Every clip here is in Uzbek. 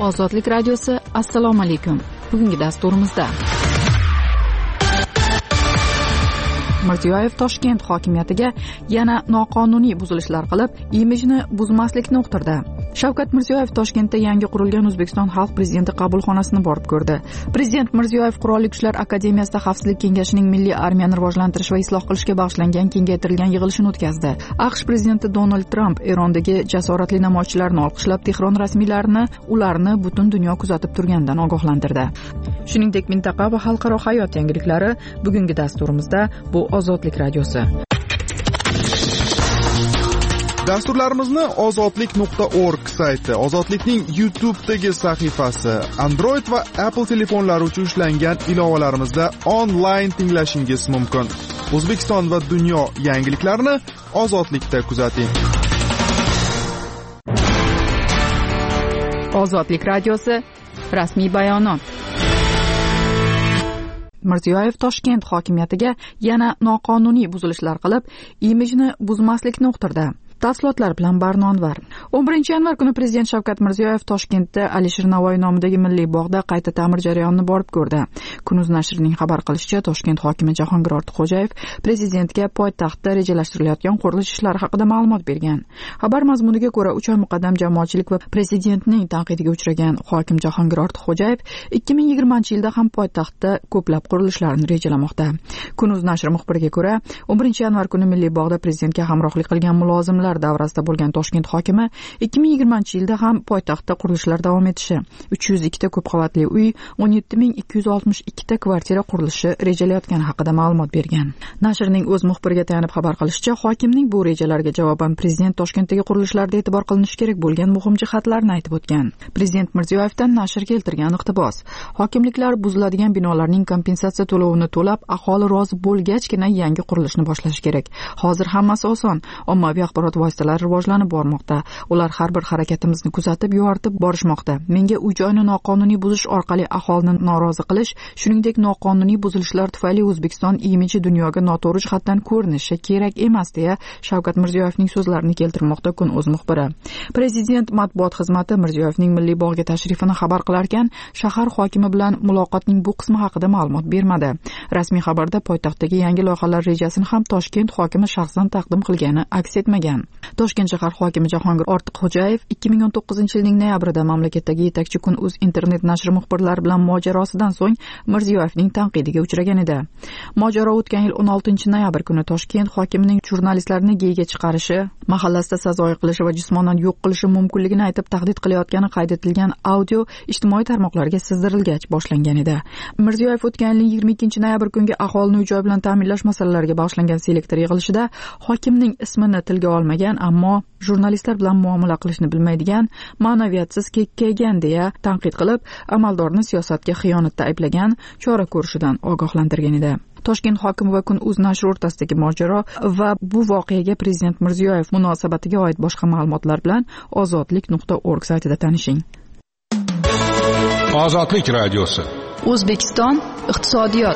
Ozodlik radiosi, assalomu alaykum. Bugungi dasturimizda Mirziyoyev Toshkent hokimiyatiga yana noqonuniy buzilishlar qilib, imijni buzmaslikni uqtirdi. Shavkat Mirziyoyev Toshkentda yangi qurilgan O'zbekiston Xalq prezidenti qabulxonasini borib ko'rdi. Prezident Mirziyoyev Qurolli Kuchlar akademiyasida Xavfsizlik kengashining milliy armiyani rivojlantirish va isloh qilishga bag'ishlangan kengaytirilgan yig'ilishini o'tkazdi. AQSh prezidenti Donald Tramp Erondagi jasoratli namoyishchilarni olqishlab, Tehron rasmiylarini ularni butun dunyo kuzatib turganidan ogohlantirdi. Shuningdek, mintaqa va xalqaro hayot yangiliklari bugungi dasturimizda. Bu Ozodlik radiosi. Dasturlarimizni ozodlik.org sayti, Ozodlikning YouTube'dagi sahifasi, Android va Apple telefonlari uchun ishlangan ilovalarimizda onlayn tinglashingiz mumkin. O'zbekiston va dunyo yangiliklarini Ozodlikda kuzating. Ozodlik radiosi, rasmiy bayonot. Mirziyoyev Toshkent hokimiyatiga yana noqonuniy buzilishlar qilib, imijni buzmaslikni uqtirdi. Tafsilotlar bilan Barnonvar. 11-yanvar kuni Prezident Shavkat Mirziyoyev Toshkentda Alisher Navoiy nomidagi milliy bog'da qayta ta'mir jarayonini borib ko'rdi. Kunuz nashrining xabar qilishicha, Toshkent hokimi Jahongir Ortiqxo'jayev prezidentga poytaxtda rejalashtirilayotgan qurilish ishlari haqida ma'lumot bergan. Xabar mazmuniga ko'ra, 3 oy muqaddam jamoatchilik va prezidentning tanqidiga uchragan hokim Jahongir Ortiqxo'jayev 2020-yilda ham poytaxtda ko'plab qurilishlarni rejalamoqda. Kunuz nashri muxbiriga ko'ra, 11-yanvar kuni milliy bog'da prezidentga hamrohlik qilgan mulozimlar davrasida bo'lgan Toshkent hokimi 2020-yilda ham poytaxtda qurilishlar davom etishi, 302 ta ko'p qavatli uy, 17262 ta kvartira qurilishi rejalayotgani haqida ma'lumot bergan. Nashrning o'z muxbiriga tayanib xabar qilishicha, hokimning bu rejalarga javoban prezident Toshkentdagi qurilishlarda e'tibor qilinishi kerak bo'lgan muhim jihatlarni aytib o'tgan. Prezident Mirziyoyevdan nashr keltirgan iqtibos: hokimliklar buziladigan binolarning kompensatsiya to'lovini to'lab, aholi rozi bo'lgachgina yangi qurilishni boshlash kerak. Hozir hammasi oson. Ommaviy axborot vositalari rivojlanib bormoqda. Ular har bir harakatimizni kuzatib, yoritib borishmoqda. Menga uy-joyni noqonuniy buzish orqali aholini norozi qilish, shuningdek noqonuniy buzilishlar tufayli O'zbekiston imiji dunyoga noto'g'ri jihatdan ko'rinishi kerak emas, deya Shavkat Mirziyoyevning so'zlarini keltirmoqda Kun o'z muxbiri. Prezident matbuot xizmati Mirziyoyevning milliy bog'ga tashrifini xabar qilarkan, shahar hokimi bilan muloqotning bu qismi haqida ma'lumot bermadi. Rasmiy xabarda poytaxtdagi yangi loyihalar rejasini ham Toshkent hokimi shaxsan taqdim qilgani aks etmagan. Toshkent shahar hokimi Jahongir Ortiqxo'jayev 2019-yilning noyabrida mamlakatdagi yetakchi Kun o'z internet nashri muxbirlari bilan mojarosidan so'ng Mirziyoyevning tanqidiga uchragan edi. Mojaro o'tgan yil 16-noyabr kuni Toshkent hokimining jurnalistlarni geyga chiqarishi, mahallasida sazoyi qilishi va jismonan yo'q qilishi mumkinligini aytib tahdid qilayotgani qayd etilgan audio ijtimoiy tarmoqlarga sizdirilgach boshlangan edi. Mirziyoyev o'tgan yilning 22-noyabr kungi aholini uy-joy bilan ta'minlash masalalariga bag'ishlangan selektor yig'ilishida hokimning ismini tilga olmagan, ammo jurnalistlar bilan muomala qilishni bilmaydigan, ma'naviyatsiz kekkaygan deya tanqid qilib, amaldorni siyosatga xiyonatda ayblagan, chora ko'rishidan ogohlantirgan edi. Toshkent hokimi va Kun o'z nashri o'rtasidagi mojaro va bu voqeaga Prezident Mirziyoyev munosabatiga oid boshqa ma'lumotlar bilan ozodlik.org saytida tanishing. Ozodlik radiosi. O'zbekiston iqtisodiyot.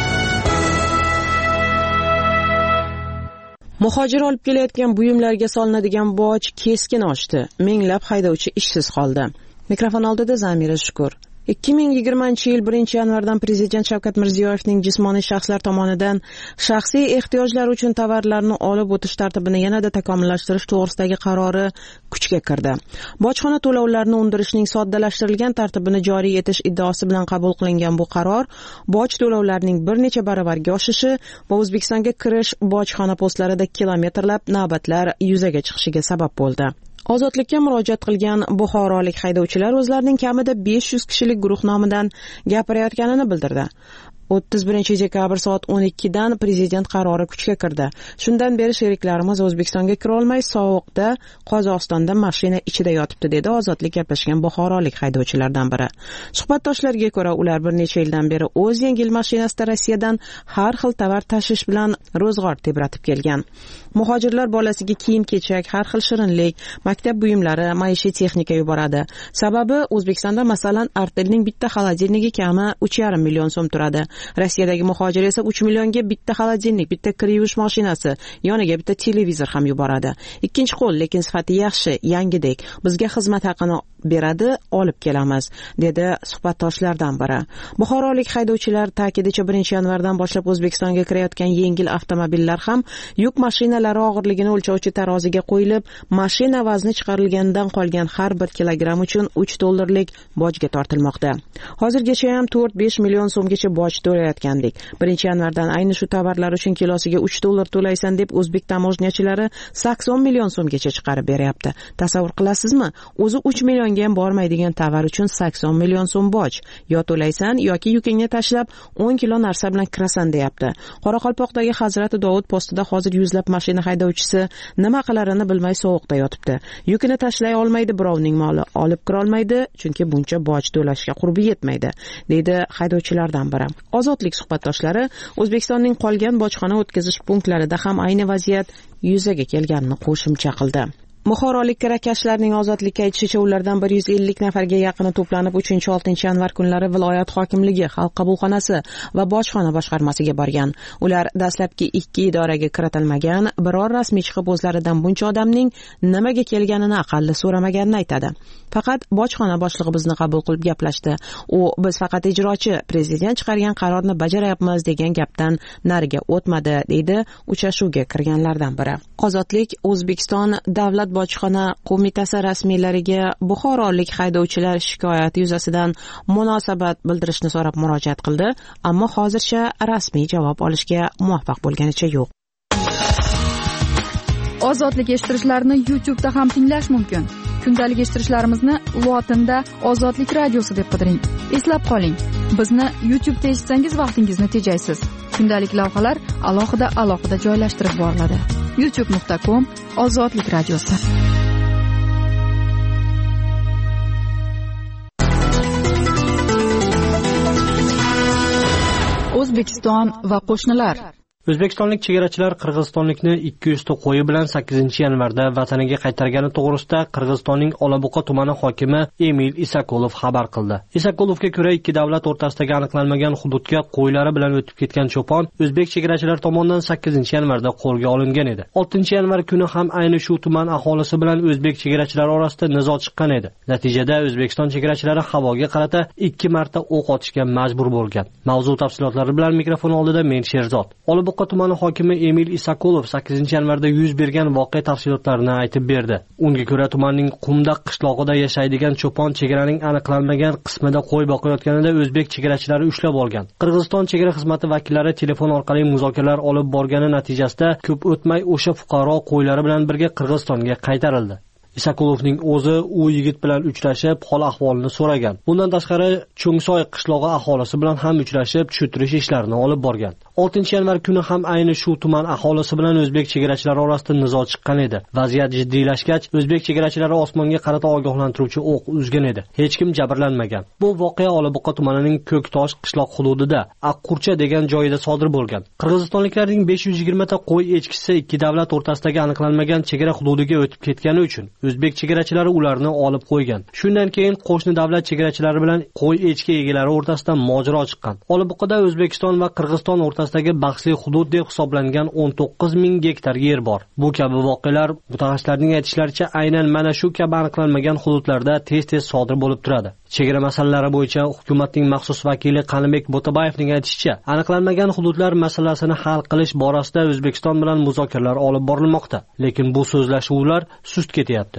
Muhojir olib kelayotgan buyumlarga solinadigan boj keskin oshdi. Minglab haydovchi ishsiz qoldi. Mikrofon oldida Zamira Shukur. 2020-yil 1-yanvardan Prezident Shavkat Mirziyoyevning jismoniy shaxslar tomonidan shaxsiy ehtiyojlar uchun tovarlarni olib o'tish tartibini yanada takomillashtirish to'g'risidagi qarori kuchga kirdi. Bojxona to'lovlarini undirishning soddalashtirilgan tartibini joriy etish iddaosi bilan qabul qilingan bu qaror boj to'lovlarining bir necha baravarga oshishi va O'zbekistonga kirish bojxona postlarida kilometrlab navbatlar yuzaga chiqishiga sabab bo'ldi. Ozodlikka murojaat qilgan buxorolik haydovchilar o'zlarining kamida 500 kishilik guruh nomidan gapirayotganini bildirdi. 31-dekabr soat 12dan prezident qarori kuchga kirdi. Shundan beri sheriklarimiz O'zbekistonga kira olmay sovuqda Qozog'istonda mashina ichida yotibdi, dedi ozodlik gaplashgan buxorolik haydovchilardan biri. Suhbatdoshlarga ko'ra, ular bir necha yildan beri o'z yengil mashinasida Rossiyadan har xil tovar tashish bilan ro'zg'or tebratib kelgan. Muhojirlar bolasiga kiyim-kechak, har xil shirinlik, maktab buyumlari, maishiy texnika yuboradi. Sababi O'zbekistonda masalan Artel'ning bitta xolodilnigi kami 3,5 million so'm turadi. Rossiyadagi muhojir esa 3 millionga bitta xolodilnik, bitta kir yuvish mashinasi, yoniga bitta televizor ham yuboradi. Ikkinchi qo'l, lekin sifati yaxshi, yangidek. Bizga xizmat haqini beradi, olib kelamiz, dedi suhbatdoshlardan biri. Buxorolik haydovchilar ta'kidicha 1-yanvardan boshlab O'zbekistonga kirayotgan yengil avtomobillar ham yuk mashinalari og'irligini o'lchovchi taroziga qo'yilib, mashina vazni chiqarilgandan qolgan har 1 kilogramm uchun $3 bojga tortilmoqda. Hozirgacha ham 4-5 million so'mgacha boj to'layotgandik. 1-yanvardan ayni shu tovarlar uchun kilosiga $3 to'laysan deb o'zbek tamojnyachilari 80 million so'mgacha chiqarib beryapti. Tasavvur qilasizmi? O'zi 3 millionga ham bormaydigan tovar uchun 80 million so'm boj. Yo to'laysan yoki yukingni tashlab 10 kilo narsa bilan kirasan deyapti. Qoraqalpoqdagi Hazrati Dovud postida hozir yuzlab mashina haydovchisi nima qilarini bilmay sovuqda yotibdi. Yukini tashlay olmaydi, birovning moli olib kira olmaydi, chunki buncha boj to'lashga qurbi yetmaydi, deydi haydovchilardan biri. Ozodlik suhbatdoshlari O'zbekistonning qolgan bojxona o'tkazish punktlarida ham ayni vaziyat yuzaga kelganini qo'shimcha qildi. Buxorolik kirakashlarning ozodlikka aytishicha, ulardan 150 nafarga yaqini to'planib 3-6 yanvar kunlari viloyat hokimligi, xalq qabulxonasi va bojxona boshqarmasiga borgan. Ular dastlabki 2 idoraga kiritilmagan, biror rasmiy chiqib o'zlaridan buncha odamning nimaga kelganini aqalli so'ramaganini aytadi. Faqat bojxona boshlig'i bizni qabul qilib gaplashdi. U biz faqat ijrochi, prezident chiqargan qarorni bajaryapmiz degan gapdan nariga o'tmadi, deydi uchrashuvga kirganlardan biri. Ozodlik O'zbekiston davlat bojxona qo'mitasi rasmiylariga buxorolik haydovchilar shikoyati yuzasidan munosabat bildirishni so'rab murojaat qildi, ammo hozircha rasmiy javob olishga muvaffaq bo'lganicha yo'q. Ozodlik eshittirishlarni YouTube'da ham tinglash mumkin. Kundalik eshittirishlarimizni lotinda Ozodlik radiosi deb qidiring. Eslab qoling, bizni YouTube'da eshitsangiz vaqtingizni tejaysiz. Kundalik lavhalar alohida joylashtirib boriladi. youtube.com/Ozodlik radiosi. O'zbekiston va qo'shnilar. O'zbekistonlik chegarachilar qirg'izistonlikni 200 ta qo'yi bilan 8-yanvarda vataniga qaytargani to'g'risida Qirg'izistonning Olabuqa tumani hokimi Emil Isakolov xabar qildi. Isakolovga ko'ra, ikki davlat o'rtasidagi aniqlanmagan hududga qo'ylari bilan o'tib ketgan cho'pon o'zbek chegarachilar tomonidan 8-yanvarda qo'lga olingan edi. 6-yanvar kuni ham ayni shu tuman aholisi bilan o'zbek chegarachilari orasida nizo chiqqan edi. Natijada O'zbekiston chegarachilari havoga qarata 2 marta o'q otishga majbur bo'lgan. Mavzu tafsilotlari bilan mikrofon oldida men Sherzod. Buqa tumani hokimi Emil Isakolov 8-yanvarda yuz bergan voqea tafsilotlarini aytib berdi. Unga ko'ra, tumanning Qumda qishlog'ida yashaydigan cho'pon chegaraning aniqlanmagan qismida qo'y boqayotganida o'zbek chegarachilari ushlab olgan. Qirg'iziston chegara xizmati vakillari telefon orqali muzokaralar olib borgani natijasida ko'p o'tmay o'sha fuqaro qo'ylari bilan birga Qirg'izistonga qaytarildi. Isakolovning o'zi u yigit bilan uchrashib, hol-ahvolini so'ragan. Bundan tashqari, Cho'ngsoy qishlog'i aholisi bilan ham uchrashib, tushuntirish ishlarini olib borgan. 6-yanvar kuni ham ayni shu tuman aholisi bilan o'zbek chegarachilari orasida nizo chiqqan edi. Vaziyat jiddiylashgach, o'zbek chegarachilari osmonga qarata ogohlantiruvchi o'q uzgan edi. Hech kim jabrlanmagan. Bu voqea Olabuqa tumanining Ko'ktosh qishloq hududida, Aqqurcha degan joyida sodir bo'lgan. Qirg'izistonliklarning 520 ta qo'y echkisi ikki davlat o'rtasidagi aniqlanmagan chegara hududiga o'tib ketgani uchun o'zbek chegarachilari ularni olib qo'ygan. Shundan keyin qo'shni davlat chegarachilari bilan qo'y echki egalari o'rtasida mojaro chiqqan. Olabuqada O'zbekiston va Qirg'iziston o'rtasidagi bahsli hudud deb hisoblangan 19,000 gektar yer bor. Bu kabi voqealar mutaxassislarning aytishlaricha aynan mana shu kabi aniqlanmagan hududlarda tez-tez sodir bo'lib turadi. Chegara masalalari bo'yicha hukumatning maxsus vakili Qanibek Bo'tabayevning aytishicha, aniqlanmagan hududlar masalasini hal qilish borasida O'zbekiston bilan muzokaralar olib borilmoqda, lekin bu so'zlashuvlar sust ketyapti.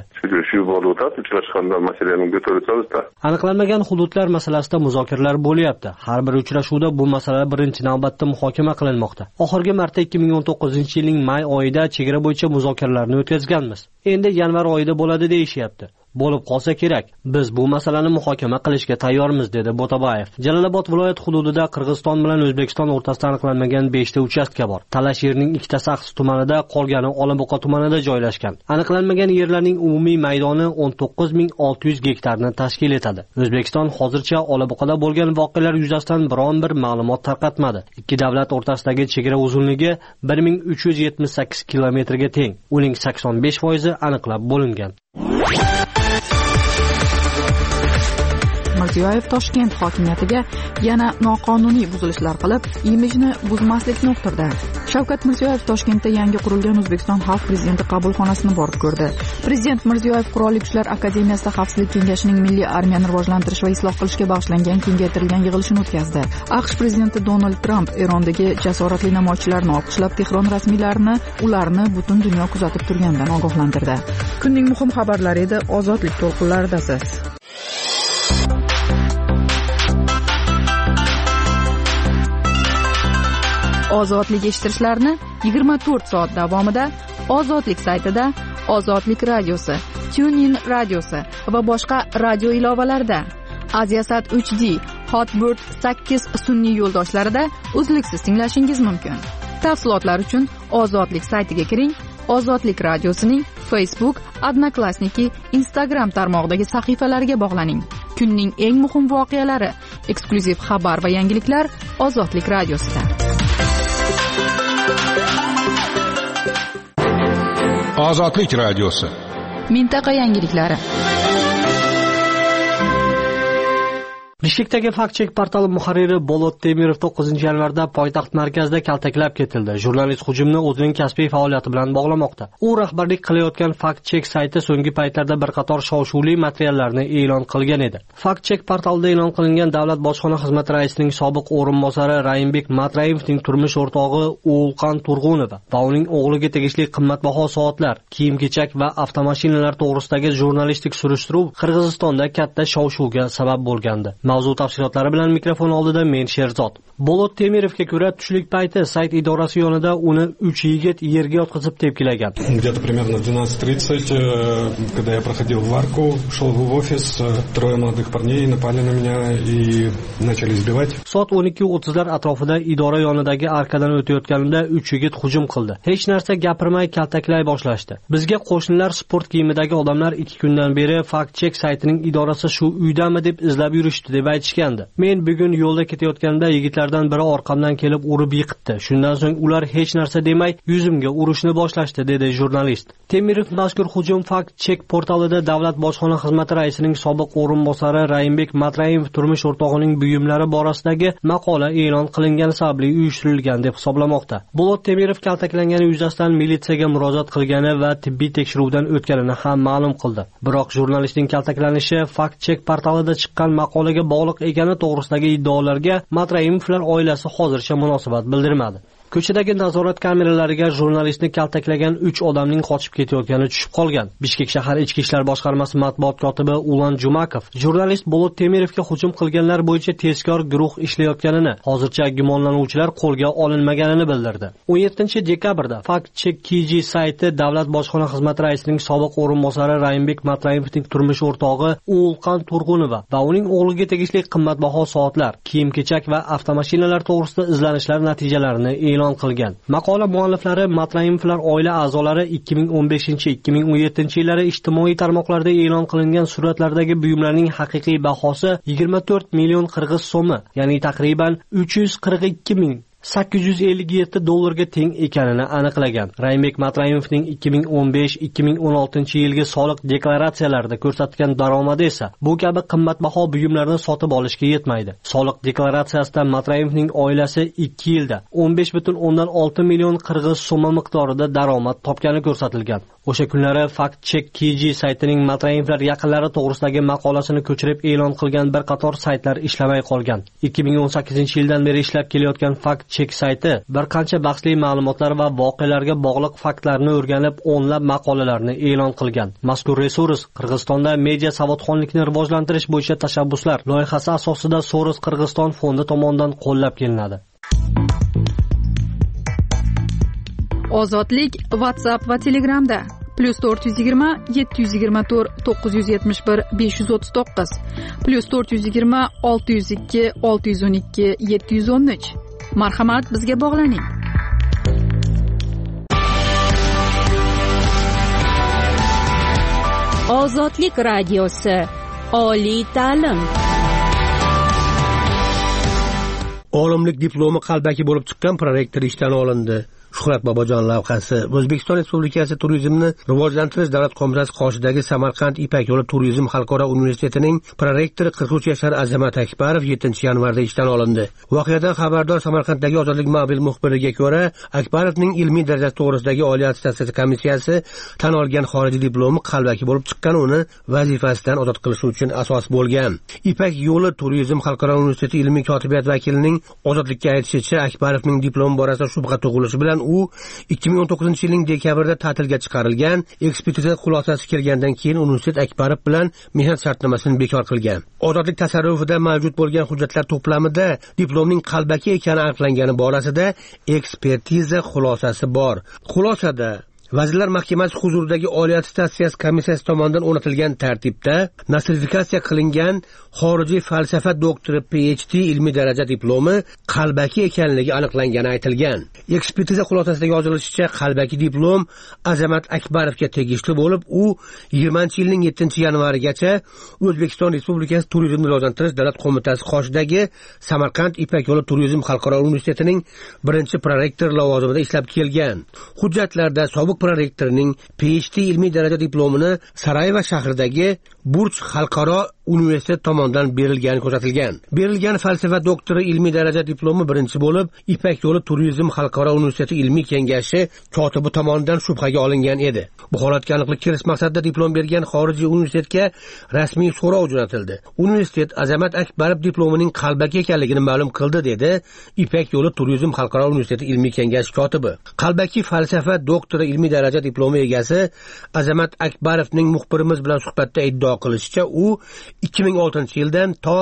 Aniqlanmagan hududlar masalasida muzokaralar bo'lyapti. Har bir uchrashuvda bu masala birinchi navbatda muhokama qilinmoqda. Oxirgi marta 2019-yilning may oyida chegara bo'yicha muzokaralarni o'tkazganmiz. Endi yanvar oyida bo'ladi deyishyapti. Bo'lib qolsa kerak. Biz bu masalani muhokama qilishga tayyormiz, dedi Bo'tabayev. Jalolobod viloyat hududida Qirg'iziston bilan O'zbekiston o'rtasida aniqlanmagan 5 ta uchastka bor. Talash yerning ikkitasi Aqs tumanida, qolgani Olabuqa tumanida joylashgan. Aniqlanmagan yerlarning umumiy maydoni 19,600 gektarni tashkil etadi. O'zbekiston hozircha Olabuqada bo'lgan voqealar yuzasidan biron bir ma'lumot tarqatmadi. Ikki davlat o'rtasidagi chegara uzunligi 1378 kilometrga teng. Uning 85% aniqlab bo'lingan. Mirziyoyev Toshkent hokimiyatiga yana noqonuniy buzilishlar qilib, imijni buzmaslikni uqtirdi. Shavkat Mirziyoyev Toshkentda yangi qurilgan O'zbekiston Xalq prezidenti qabulxonasini borib ko'rdi. Prezident Mirziyoyev Qurolli Kuchlar akademiyasida Xavfsizlik kengashining milliy armiyani rivojlantirish va isloh qilishga bag'ishlangan kengaytirilgan yig'ilishini o'tkazdi. AQSh prezidenti Donald Tramp Erondagi jasoratli namoyishchilarni olqishlab, Tehron rasmiylarini ularni butun dunyo kuzatib turganidan ogohlantirdi. Kunning muhim xabarlari edi, ozodlik to'lqinlaridasiz. Ozodlik eshittirishlarni 24 soat davomida Ozodlik saytida, Ozodlik radiosi, TuneIn radiosi va boshqa radio ilovalarida, Aziasat 3D, Hotbird 8 sun'iy yo'ldoshlarida uzluksiz tinglashingiz mumkin. Tafsilotlar uchun Ozodlik saytiga kiring. Ozodlik radiosining Facebook, Odnoklassniki, Instagram tarmog'idagi sahifalariga bog'laning. Kunning eng muhim voqealari, eksklyuziv xabar va yangiliklar Ozodlik radiosida. Ozodlik radiosi. Mintaqa yangiliklari. Bishkekdagi Fact-Check portali muharriri Bolot Temirov 9-yanvarda poytaxt markazida kaltaklab ketildi. Jurnalist hujumni o'zining kasbiy faoliyati bilan bog'lamoqda. U rahbarlik qilayotgan Fact-Check sayti so'nggi paytlarda bir qator shov-shuvli materiallarni e'lon qilgan edi. Fact-Check portalida e'lon qilingan Davlat bojxona xizmati raisining sobiq o'rinbosari Raimbek Matrayevning turmush o'rtog'i O'lqon Turg'unova va uning o'g'liga tegishli qimmatbaho soatlar, kiyim-kechak va avtomashinalar to'g'risidagi jurnalistik surishtiruv Qirg'izistonda katta shov-shuvga sabab bo'lgandi. Mavzu tafsilotlari bilan mikrofon oldida men Sherzod. Bolot Temirovga ko'ra, tushlik payti sayt idorasi yonida uni 3 yigit yerga yotqizib tepkilagan. Где-то примерно в 12:30, когда я проходил в арку, шел в офис, трое молодых парней напали на меня и начали избивать. Soat 12:30lar atrofida idora yonidagi arkadan o'tayotganimda 3 yigit hujum qildi. Hech narsa gapirmay kaltaklay boshlashdi. Bizga qo'shnilar sport kiyimidagi odamlar 2 kundan beri Fact-Check saytining idorasi shu uydami deb izlab yurishdi deb aytishgandi. Men bugun yo'lda ketayotganda yigitlardan biri orqamdan kelib urib yiqitdi. Shundan so'ng ular hech narsa demay yuzimga urishni boshlashdi, dedi jurnalist. Temirov mazkur hujum Fact-Check portalida Davlat bojxona xizmati raisining sobiq o'rinbosari Raimbek Matrayev turmush o'rtog'ining buyumlari borasidagi maqola e'lon qilingani sababli uyushtirilgan deb hisoblamoqda. Bolot Temirov kaltaklangani yuzasidan militsiyaga murojaat qilgani va tibbiy tekshiruvdan o'tganini ham ma'lum qildi. Biroq jurnalistning kaltaklanishi Fact-Check portalida chiqqan maqolaga bog'liq ekani to'g'risidagi iddaolarga Matrayevlar oilasi hozircha munosabat bildirmadi. Ko'chadagi nazorat kameralariga jurnalistni kaltaklagan 3 odamning qochib ketayotgani tushib qolgan. Bishkek shahar ichki ishlar boshqarmasi matbuot kotibi Ulan Jumakov jurnalist Bolot Temirovga hujum qilganlar bo'yicha tezkor guruh ishlayotganini, hozircha gumonlanuvchilar qo'lga olinmaganini bildirdi. 17-dekabrda Fact-Check KG sayti Davlat bojxona xizmati raisining sobiq o'rinbosari Raimbek Matrayevning turmush o'rtog'i O'lqon Turg'unova va uning o'g'liga tegishli qimmatbaho soatlar, kiyim-kechak va avtomashinalar to'g'risida izlanishlar natijalarini e'lon qilgan. Maqola mualliflari Matrayevlar oila a'zolari 2015-2017 yillari ijtimoiy tarmoqlarda e'lon qilingan suratlardagi buyumlarning haqiqiy bahosi 24 million qirg'iz so'mi, ya'ni taqriban 342,857 dollarga teng ekanini aniqlagan. Raimbek Matrayevning 2015-2016 yilgi soliq deklaratsiyalarida ko'rsatgan daromadi esa bu kabi qimmatbaho buyumlarni sotib olishga yetmaydi. Soliq deklaratsiyasida Matrayevning oilasi 2 yilda 15,6 million qirg'iz so'mi miqdorida daromad topgani ko'rsatilgan. O'sha kunlari Fact-Check KG saytining Matrayevlar yaqinlari to'g'risidagi maqolasini ko'chirib e'lon qilgan bir qator saytlar ishlamay qolgan. 2018-yildan beri ishlab kelayotgan Fact-Check sayti bir qancha bahsli ma'lumotlar va voqealarga bog'liq faktlarni o'rganib, o'nlab maqolalarni e'lon qilgan. Mazkur resurs Qirg'izistonda media savodxonlikni rivojlantirish bo'yicha tashabbuslar loyihasi asosida Soros Qirg'iziston fondi tomonidan qo'llab kelinadi. Ozodlik WhatsApp va Telegramda +420 724 971 539 +420 602 612 713. Marhamat, bizga bog'laning. Ozodlik radiosi. Oliy ta'lim. Olimlik diplomi qalbaki bo'lib chiqqan prorektor ishdan olindi. Shuhrat Bobojon lavhasi. O'zbekiston Respublikasi Turizmni rivojlantirish davlat qo'mitasi qoshidagi Samarqand Ipak yo'li turizm xalqaro universitetining prorektori 43 yoshli Azamat Akbarov 7-yanvarda ishdan olindi. Voqeadan xabardor Samarqanddagi Ozodlik mobil muxbiriga ko'ra, Akbarovning ilmiy darajasi to'g'risidagi oliy attestatsiya komissiyasi tan olgan xorijiy diplomi qalbaki bo'lib chiqqan uni vazifasidan ozod qilish uchun asos bo'lgan. Ipak yo'li turizm xalqaro universiteti ilmiy kotibiyat vakilining ozodlikka aytishicha, Akbarovning diplomi borasida shubha tug'ilishi bilan u 2019-yilning dekabrida ta'tilga chiqarilgan. Ekspertiza xulosasi kelgandan keyin universitet Akbarov bilan mehnat shartnomasini bekor qilgan. Ozodlik tasarrufida mavjud bo'lgan hujjatlar to'plamida diplomning qalbaki ekani aniqlangani borasida ekspertiza xulosasi bor. Xulosada Vazirlar Mahkamasi huzuridagi oliy attestatsiya komissiyasi tomonidan o'rnatilgan tartibda nostrifikatsiya qilingan xorijiy falsafa doktori PhD ilmiy daraja diplomi qalbaki ekanligi aniqlangani aytilgan. Ekspertiza xulosasida yozilishicha, qalbaki diplom Azamat Akbarovga tegishli bo'lib, u 20-yilning 7-yanvarigacha O'zbekiston Respublikasi Turizmni rivojlantirish davlat qo'mitasi qoshidagi Samarqand Ipak yo'li turizm xalqaro universitetining birinchi prorektori lavozimida ishlab kelgan. Hujjatlarda sobiq prorektorning PhD ilmiy daraja diplomini Sarajevo shahridagi Burch xalqaro universitet tomonidan berilgani ko'rsatilgan. Berilgan falsafa doktori ilmiy daraja diplomi birinchi bo'lib, Ipak yo'li turizm xalqaro universiteti ilmiy kengashi kotibi tomonidan shubhaga olingan edi. Bu holatga aniqlik kiritish maqsadida diplom bergan xorijiy universitetga rasmiy so'rov jo'natildi. Universitet Azamat Akbarov diplomining qalbaki ekanligini ma'lum qildi, dedi Ipak yo'li turizm xalqaro universiteti ilmiy kengashi kotibi. Qalbaki falsafa doktori ilmiy daraja diplomi egasi Azamat Akbarovning muxbirimiz bilan suhbatda iddao qilishicha, u 2006-yildan to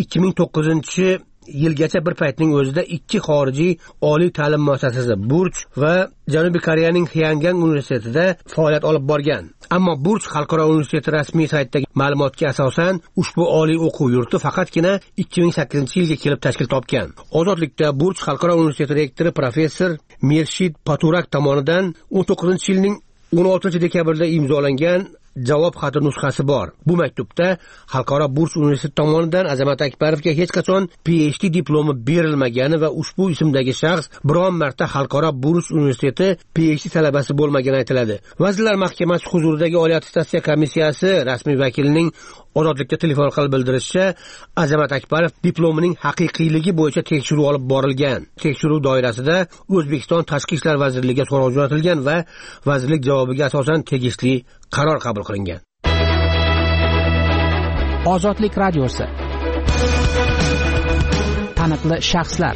2009-yilgacha bir paytning o'zida ikki xorijiy oliy ta'lim muassasasi Burch va Janubiy Koreyaning Hyangan universitetida faoliyat olib borgan. Ammo Burch xalqaro universiteti rasmiy saytidagi ma'lumotga asosan ushbu oliy o'quv yurti faqatgina 2008-yilga kelib tashkil topgan. Ozodlikda Burch xalqaro universiteti rektori professor Mirshid Paturak tomonidan 19-yilning 16-dekabrda imzolangan javob xati nusxasi bor. Bu maktubda Xalqaro Burch universiteti tomonidan Azamat Akbarovga hech qachon PhD diplomi berilmagani va ushbu ismdagi shaxs biron marta Xalqaro Burch universiteti PhD talabasi bo'lmagani aytiladi. Vazirlar Mahkamasi huzuridagi oliy attestatsiya komissiyasi rasmiy vakilining Ozodlikka telefon qilib bildirishicha, Azamat Akbarov diplomining haqiqiyligi bo'yicha tekshiruv olib borilgan. Tekshiruv doirasida O'zbekiston Tashqi ishlar vazirligiga so'rov jo'natilgan va vazirlik javobiga asosan tegishli qaror qabul qilingan. Ozodlik radiosi. Taniqli shaxslar.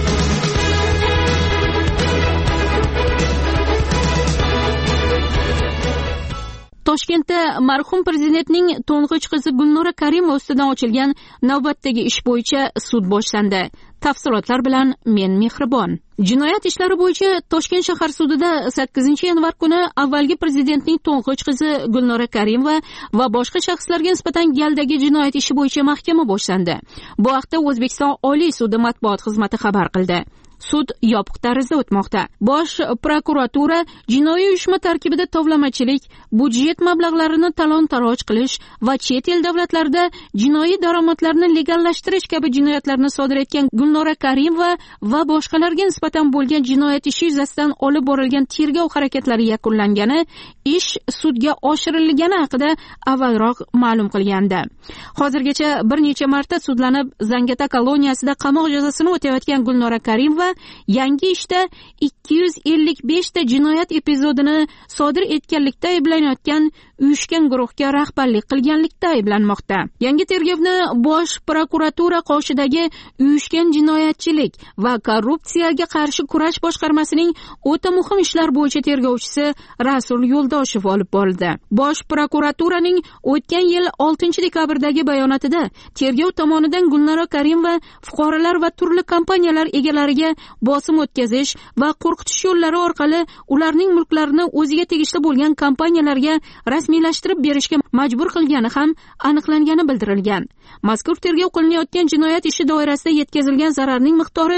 Toshkentda marhum prezidentning to'ng'ich qizi Gulnora Karimova ustidan ochilgan navbatdagi ish bo'yicha sud boshlandi. Tafsilotlar bilan men Mehribon. Jinoyat ishlari bo'yicha Toshkent shahar sudida 8-yanvar kuni avvalgi prezidentning to'ng'ich qizi Gulnora Karimova va boshqa shaxslarga nisbatan galdagi jinoyat ishi bo'yicha mahkama boshlandi. Bu haqda O'zbekiston Oliy sudi matbuot xizmati xabar qildi. Sud yopiq tarzda o'tmoqda. Bosh prokuratura jinoiy uyushma tarkibida tovlamachilik, budjet mablag'larini talon-taroj qilish va chet el davlatlarida jinoiy daromadlarni legallashtirish kabi jinoyatlarni sodir etgan Gulnora Karimova va boshqalarga nisbatan bo'lgan jinoyat ishi yuzasidan olib borilgan tergov harakatlari yakunlangani, ish sudga oshirilgani haqida avvalroq ma'lum qilgandi. Hozirgacha bir necha marta sudlanib, Zangata koloniyasida qamoq jazosini o'tayotgan Gulnora Karimova yangi ishda 255 ta jinoyat epizodini sodir etganlikda ayblanayotgan uyushgan guruhga rahbarlik qilganlikda ayblanmoqda. Yangi tergovni Bosh prokuratura qoshidagi uyushgan jinoyatchilik va korrupsiyaga qarshi kurash boshqarmasining o'ta muhim ishlar bo'yicha tergovchisi Rasul Yo'ldoshev olib bordi. Bosh prokuraturaning o'tgan yil 6-dekabrdagi bayonotida tergov tomonidan Gulnora Karimova fuqarolar va turli kompaniyalar egalariga bosim o'tkazish va qo'rqitish yo'llari orqali ularning mulklarini o'ziga tegishli bo'lgan kompaniyalarga rasmiylashtirib berishga majbur qilgani ham aniqlangani bildirilgan. Mazkur tergov qilinayotgan jinoyat ishi doirasida yetkazilgan zararning miqdori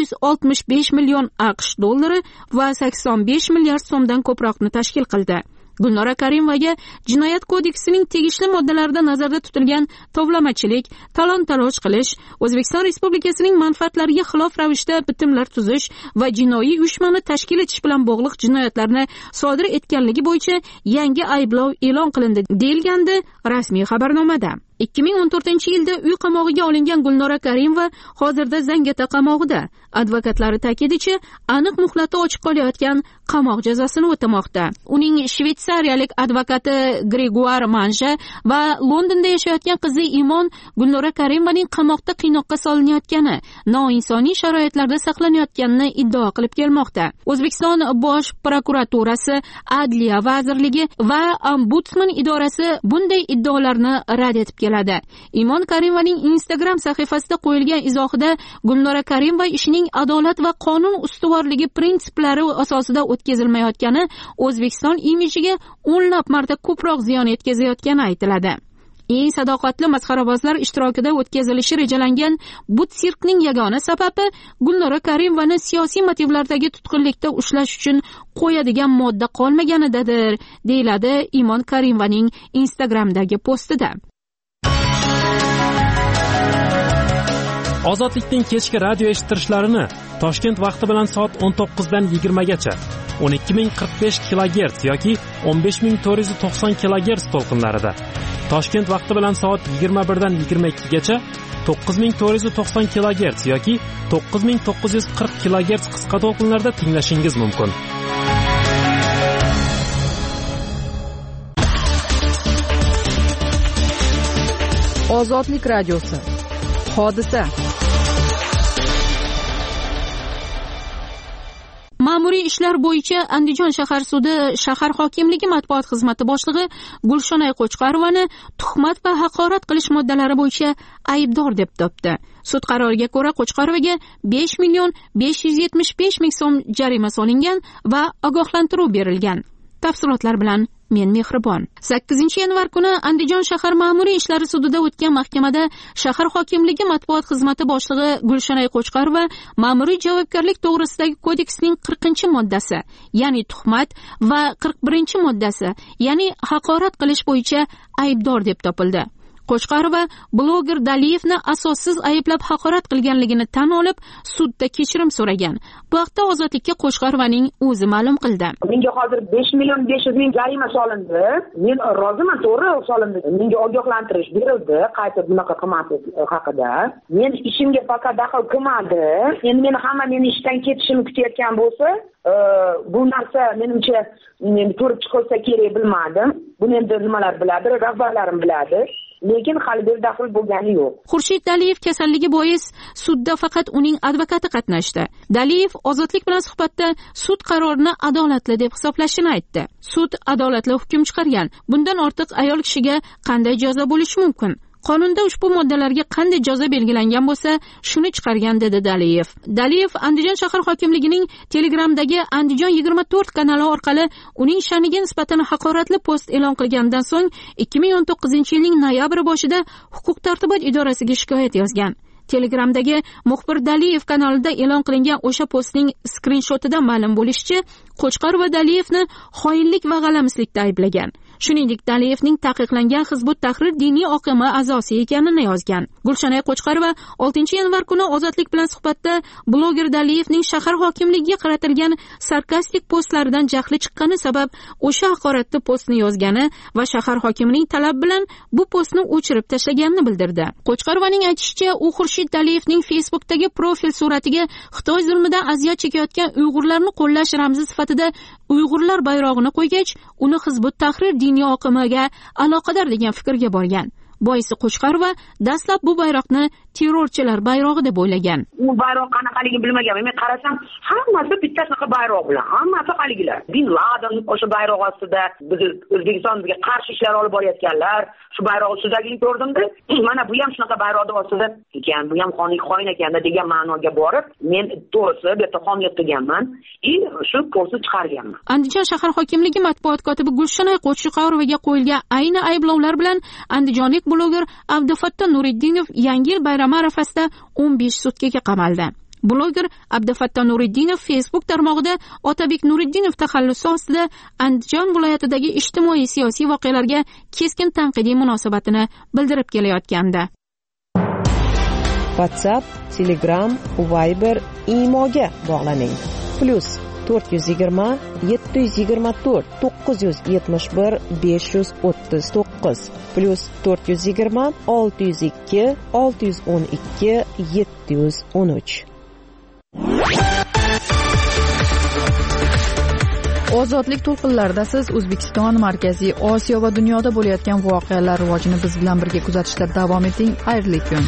165 million AQSh dollari va 85 milliard so'mdan ko'proqni tashkil qildi. Gulnora Karimovaga Jinoyat kodeksining tegishli moddalarida nazarda tutilgan tovlamachilik, talon-taroj qilish, O'zbekiston Respublikasining manfaatlariga xilof ravishda bitimlar tuzish va jinoiy uyushmani tashkil etish bilan bog'liq jinoyatlarni sodir etganligi bo'yicha yangi ayblov e'lon qilindi, deyilgandi rasmiy xabarnomada. 2014-yilda uy qamog'iga olingan Gulnora Karimova hozirda Zangata qamog'ida. Advokatlari ta'kidicha, aniq muhlati ochiq qolayotgan qamoq jazosini o'tamoqda. Uning shvetsariyalik advokati Gregoire Manja va Londonda yashayotgan qizi Imon Gulnora Karimovaning qamoqda qiynoqqa solinayotgani, noinsoniy sharoitlarda saqlanayotganini iddao qilib kelmoqda. O'zbekiston Bosh prokuraturasi, Adliya vazirligi va Ombudsman idorasi bunday iddaolarni rad etib keladi. Imon Karimovaning Instagram sahifasida qo'yilgan izohida Gulnora Karimova ishining adolat va qonun ustuvorligi prinsiplari asosida o'tkazilmayotgani O'zbekiston imijiga o'nlab marta ko'proq ziyon yetkazayotgani aytiladi. Eng sadoqatli masxarabozlar ishtirokida o'tkazilishi rejalangan bu sirkning yagona sababi Gulnora Karimovani siyosiy motivlardagi tutqunlikda ushlash uchun qo'yadigan modda qolmaganidadir, deyiladi Imon Karimovaning Instagramdagi postida. Ozodlikning kechki radio eshittirishlarini Toshkent vaqti bilan soat 19 dan 20 gacha 12045 kHz yoki 15490 kHz to'lqinlarida, Toshkent vaqti bilan soat 21 dan 22 gacha 9490 kHz yoki 9940 kHz qisqa to'lqinlarda tinglashingiz mumkin. Ozodlik radiosi. Hodisa. Ma'muriy ishlar bo'yicha Andijon shahar sudi shahar hokimligi matbuot xizmati boshlig'i Gulshonay Qo'chqarovani tuhmat va haqorat qilish moddalari bo'yicha aybdor deb topdi. Sud qaroriga ko'ra Qo'chqarovaga 5,575,000 so'm jarima solingan va ogohlantiruv berilgan. Tafsilotlar bilan men Mehribon. 8-yanvar kuni Andijon shahar ma'muriy ishlari sudida o'tgan mahkamada shahar hokimligi matbuot xizmati boshlig'i Gulshonay Qo'chqarova ma'muriy javobgarlik to'g'risidagi kodeksning 40-moddasi, ya'ni tuhmat va 41-moddasi, ya'ni haqorat qilish bo'yicha aybdor deb topildi. Qo'chqarova bloger Daliyevni asossiz ayblab haqorat qilganligini tan olib, sudda kechirim so'ragan. Bu haqda Ozodlikka Qo'chqarovaning o'zi ma'lum qildi. Menga hozir 5,500,000 jarima solindi. Men roziman, to'g'ri solindi. Menga ogohlantirish berildi, qayta bunaqa qilmaslik haqida. Men ishimga faqat daxl qilmadi. Endi meni hamma meni ishdan ketishimni kutayotgan bo'lsa, bu narsa menimcha ko'rib chiqilsa kerak, bilmadim. Buni endi nimalar biladi, rahbarlarim biladi. Lekin hali bir daxl bo'lgani yo'q. Xurshid Daliyev kasalligi bois sudda faqat uning advokati qatnashdi. Daliyev Ozodlik bilan suhbatda sud qarorini adolatli deb hisoblashini aytdi. Sud adolatli hukm chiqargan. Bundan ortiq ayol kishiga qanday jazo bo'lishi mumkin? Qonunda ushbu moddalarga qanday jazo belgilangan bo'lsa, shuni chiqargan, dedi Daliyev. Daliyev Andijon shahar hokimligining Telegramdagi Andijon 24 kanali orqali uning sha'niga nisbatan haqoratli post e'lon qilgandan so'ng 2019-yilning noyabr boshida huquq-tartibot idorasiga shikoyat yozgan. Telegramdagi muxbir Daliyev kanalida e'lon qilingan o'sha postning skrinshotida ma'lum bo'lishicha, Qo'chqarova Daliyevni xoinlik va g'alamislikda ayblagan. Shuningdek, Daliyevning taqiqlangan Hizbut Tahrir diniy oqimi a'zosi ekanini yozgan. Gulshonay Qo'chqarova 6-yanvar kuni Ozodlik bilan suhbatda bloger Daliyevning shahar hokimligiga qaratilgan sarkastik postlaridan jahli chiqqani sabab o'sha haqoratli postni yozgani va shahar hokimining talab bilan bu postni o'chirib tashlaganini bildirdi. Qo'chqarovaning aytishicha, u Xurshid Daliyevning Facebookdagi profil suratiga Xitoy zulmidan aziyat chekayotgan Uyg'urlarni qo'llash ramzi sifatida Uyg'urlar bayrog'ini qo'ygach, uni Hizbut Tahrir diniy oqimiga aloqador degan fikrga borgan. Boisi Qo'chqarova dastlab bu bayroqni terrorchilar bayrog'i deb o'ylagan. U bayroq qanaqaligini bilmaganman. Men qarasam, hammasi bitta sanaqa bayroq bilan, hammasi haligilar. Bin Laden o'sha bayroq ostida biz O'zbekistonga qarshi ishlar olib borayotganlar, shu bayroq ustidagini ko'rdimda, mana bu ham shunaqa bayroqda ostida ekan, bu ham xoin ekanda degan ma'noga borib, men to'g'risi bu yerda xonlik qilganman, shu postni chiqarganman. Andijon shahar hokimligi matbuot kotibi Gulshonay Qo'chqarovaga qo'yilgan ayni ayblovlar bilan andijonlik bloger Abdufatto Nuriddinov Yangi yil bayrami arafasida 15 sutkaga qamaldi. Bloger Abdufatto Nuriddinov Facebook tarmog'ida Otabek Nuriddinov taxallusi ostida Andijon viloyatidagi ijtimoiy siyosiy voqealarga keskin tanqidiy munosabatini bildirib kelayotgandi. WhatsApp, Telegram, Viber, Imoga bog'laning. +420 724 971 539 +420 602 612 713. Ozodlik to'lqinlarida siz O'zbekiston, Markaziy Osiyo va dunyoda bo'layotgan voqealar rivojini biz bilan birga kuzatishda davom eting. Xayrli kun.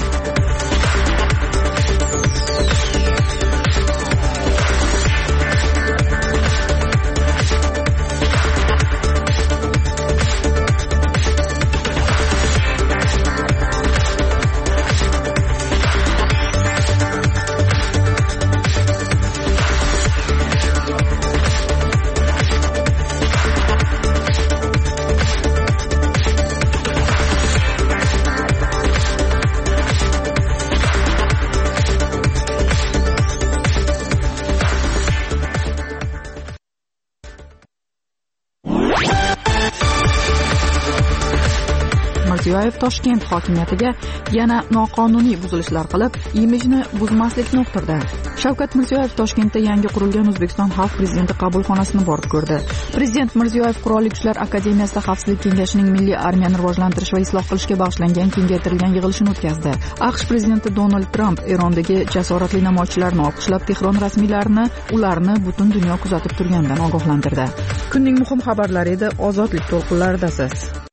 Mirziyoyev Toshkent hokimiyatiga yana noqonuniy buzilishlar qilib, imijni buzmaslikni uqtirdi. Shavkat Mirziyoyev Toshkentda yangi qurilgan O'zbekiston Xalq prezidenti qabulxonasini borib ko'rdi. Prezident Mirziyoyev Qurolli Kuchlar akademiyasida Xavfsizlik kengashining milliy armiyani rivojlantirish va isloh qilishga bag'ishlangan kengaytirilgan yig'ilishini o'tkazdi. AQSh prezidenti Donald Tramp Erondagi jasoratli namoyishchilarni olqishlab, Tehron rasmiylarini ularni butun dunyo kuzatib turganidan ogohlantirdi. Kunning muhim xabarlari edi, ozodlik to'lqinlaridasiz.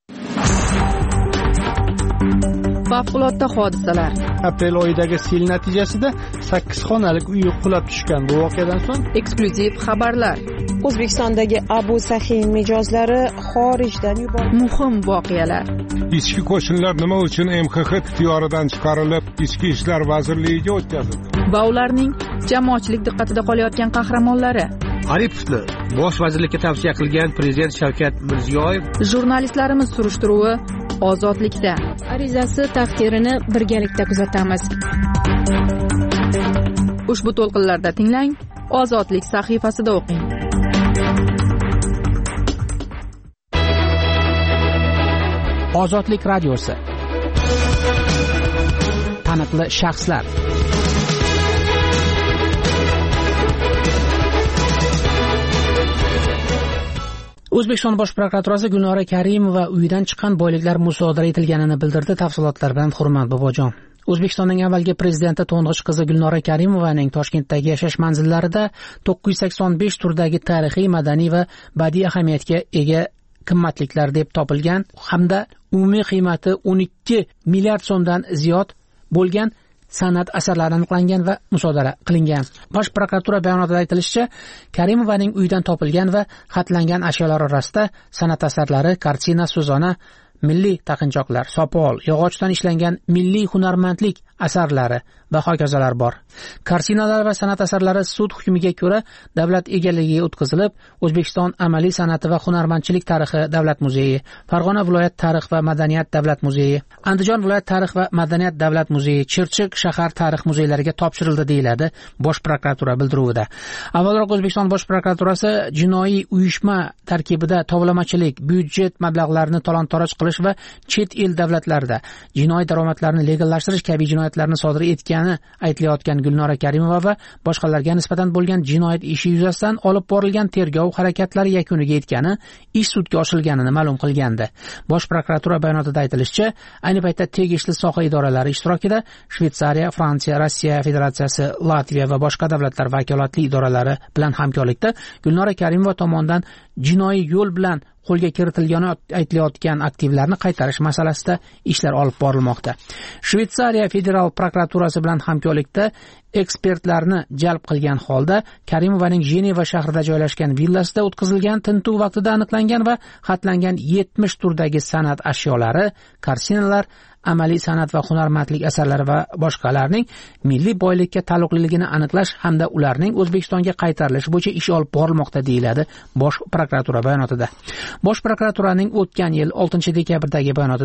Favqulodda hodisalar. Aprel oyidagi sel natijasida 8 xonalik uy qulab tushgan. Bu voqeadan so'ng eksklyuziv xabarlar. O'zbekistondagi Abu Sahiy mijozlari xorijdan yuborildi. Muhim voqealar. Ichki qo'shinlar nima uchun MXX ixtiyoridan chiqarilib, Ichki ishlar vazirligiga o'tkazildi? Va ularning jamoatchilik diqqatida qolayotgan qahramonlari. Aripovni bosh vazirlikka tavsiya qilgan prezident Shavkat Mirziyoyev. Jurnalistlarimiz surishtiruvi ozodlikda. Arizasi taqdirini birgalikda kuzatamiz. Ushbu to'lqinlarda tinglang, ozodlik sahifasida o'qing. Ozodlik radiosi. Taniqli shaxslar. O'zbekiston Bosh prokuraturasi Gulnora Karimova uyidan chiqqan boyliklar musodara etilganini bildirdi. Tafsilotlar bilan Hurmat Bobojon. O'zbekistonning avvalgi prezidenti to'ng'ich qizi Gulnora Karimovaning Toshkentdagi yashash manzillarida 985 turdagi tarixiy, madaniy va badiiy ahamiyatga ega qimmatliklar deb topilgan hamda umumiy qiymati 12 milliard so'mdan ziyod bo'lgan san'at asarlari aniqlangan va musodara qilingan. Bosh prokuratura bayonotida aytilishicha, Karimovaning uyidan topilgan va xatlangan ashyolar orasida san'at asarlari, kartina, so'zona, milliy taqinchoqlar, sopol, yog'ochdan ishlangan milliy hunarmandlik asarlari va hokazolar bor. Kartinalar va san'at asarlari sud hukmiga ko'ra davlat egaligiga o'tkazilib, O'zbekiston amaliy san'ati va hunarmandchilik tarixi davlat muzeyi, Farg'ona viloyat tarix va madaniyat davlat muzeyi, Andijon viloyat tarix va madaniyat davlat muzeyi, Chirchiq shahar tarix muzeylariga topshirildi deyiladi Bosh prokuratura bildiruvida. Avvalroq O'zbekiston Bosh prokuraturasi jinoiy uyushma tarkibida tovlamachilik, byudjet mablag'larini talon-toroj qilish va chet el davlatlarida jinoiy daromadlarni legallashtirish kabi jinoyatlarni sodir etgani aytilayotgan Gulnora Karimova va boshqalarga nisbatan bo'lgan jinoyat ishi yuzasidan olib borilgan tergov harakatlari yakuniga yetgani, ish sudga oshirilganini ma'lum qilgandi. Bosh prokuratura bayonotida aytilishicha, ayni paytda tegishli soha idoralari ishtirokida Shveysariya, Fransiya, Rossiya Federatsiyasi, Latviya va boshqa davlatlar vakolatli idoralari bilan hamkorlikda Gulnora Karimova tomonidan jinoiy yo'l bilan qo'lga kiritilgani aytilayotgan aktivlarni qaytarish masalasida ishlar olib borilmoqda. Shveysariya federal prokuraturasi bilan hamkorlikda ekspertlarni jalb qilgan holda Karimovaning Jeneva shahrida joylashgan villasida o'tkazilgan tintuv vaqtida aniqlangan va xatlangan 70 turdagi san'at ashyolari, kartinalar, amaliy san'at va hunarmandlik asarlari va boshqalarning milliy boylikka taalluqliligini aniqlash hamda ularning O'zbekistonga qaytarilishi bo'yicha ish olib borilmoqda deyiladi Bosh prokuratura bayonotida. Bosh prokuraturaning o'tgan yil 6 dekabrdagi bayonotida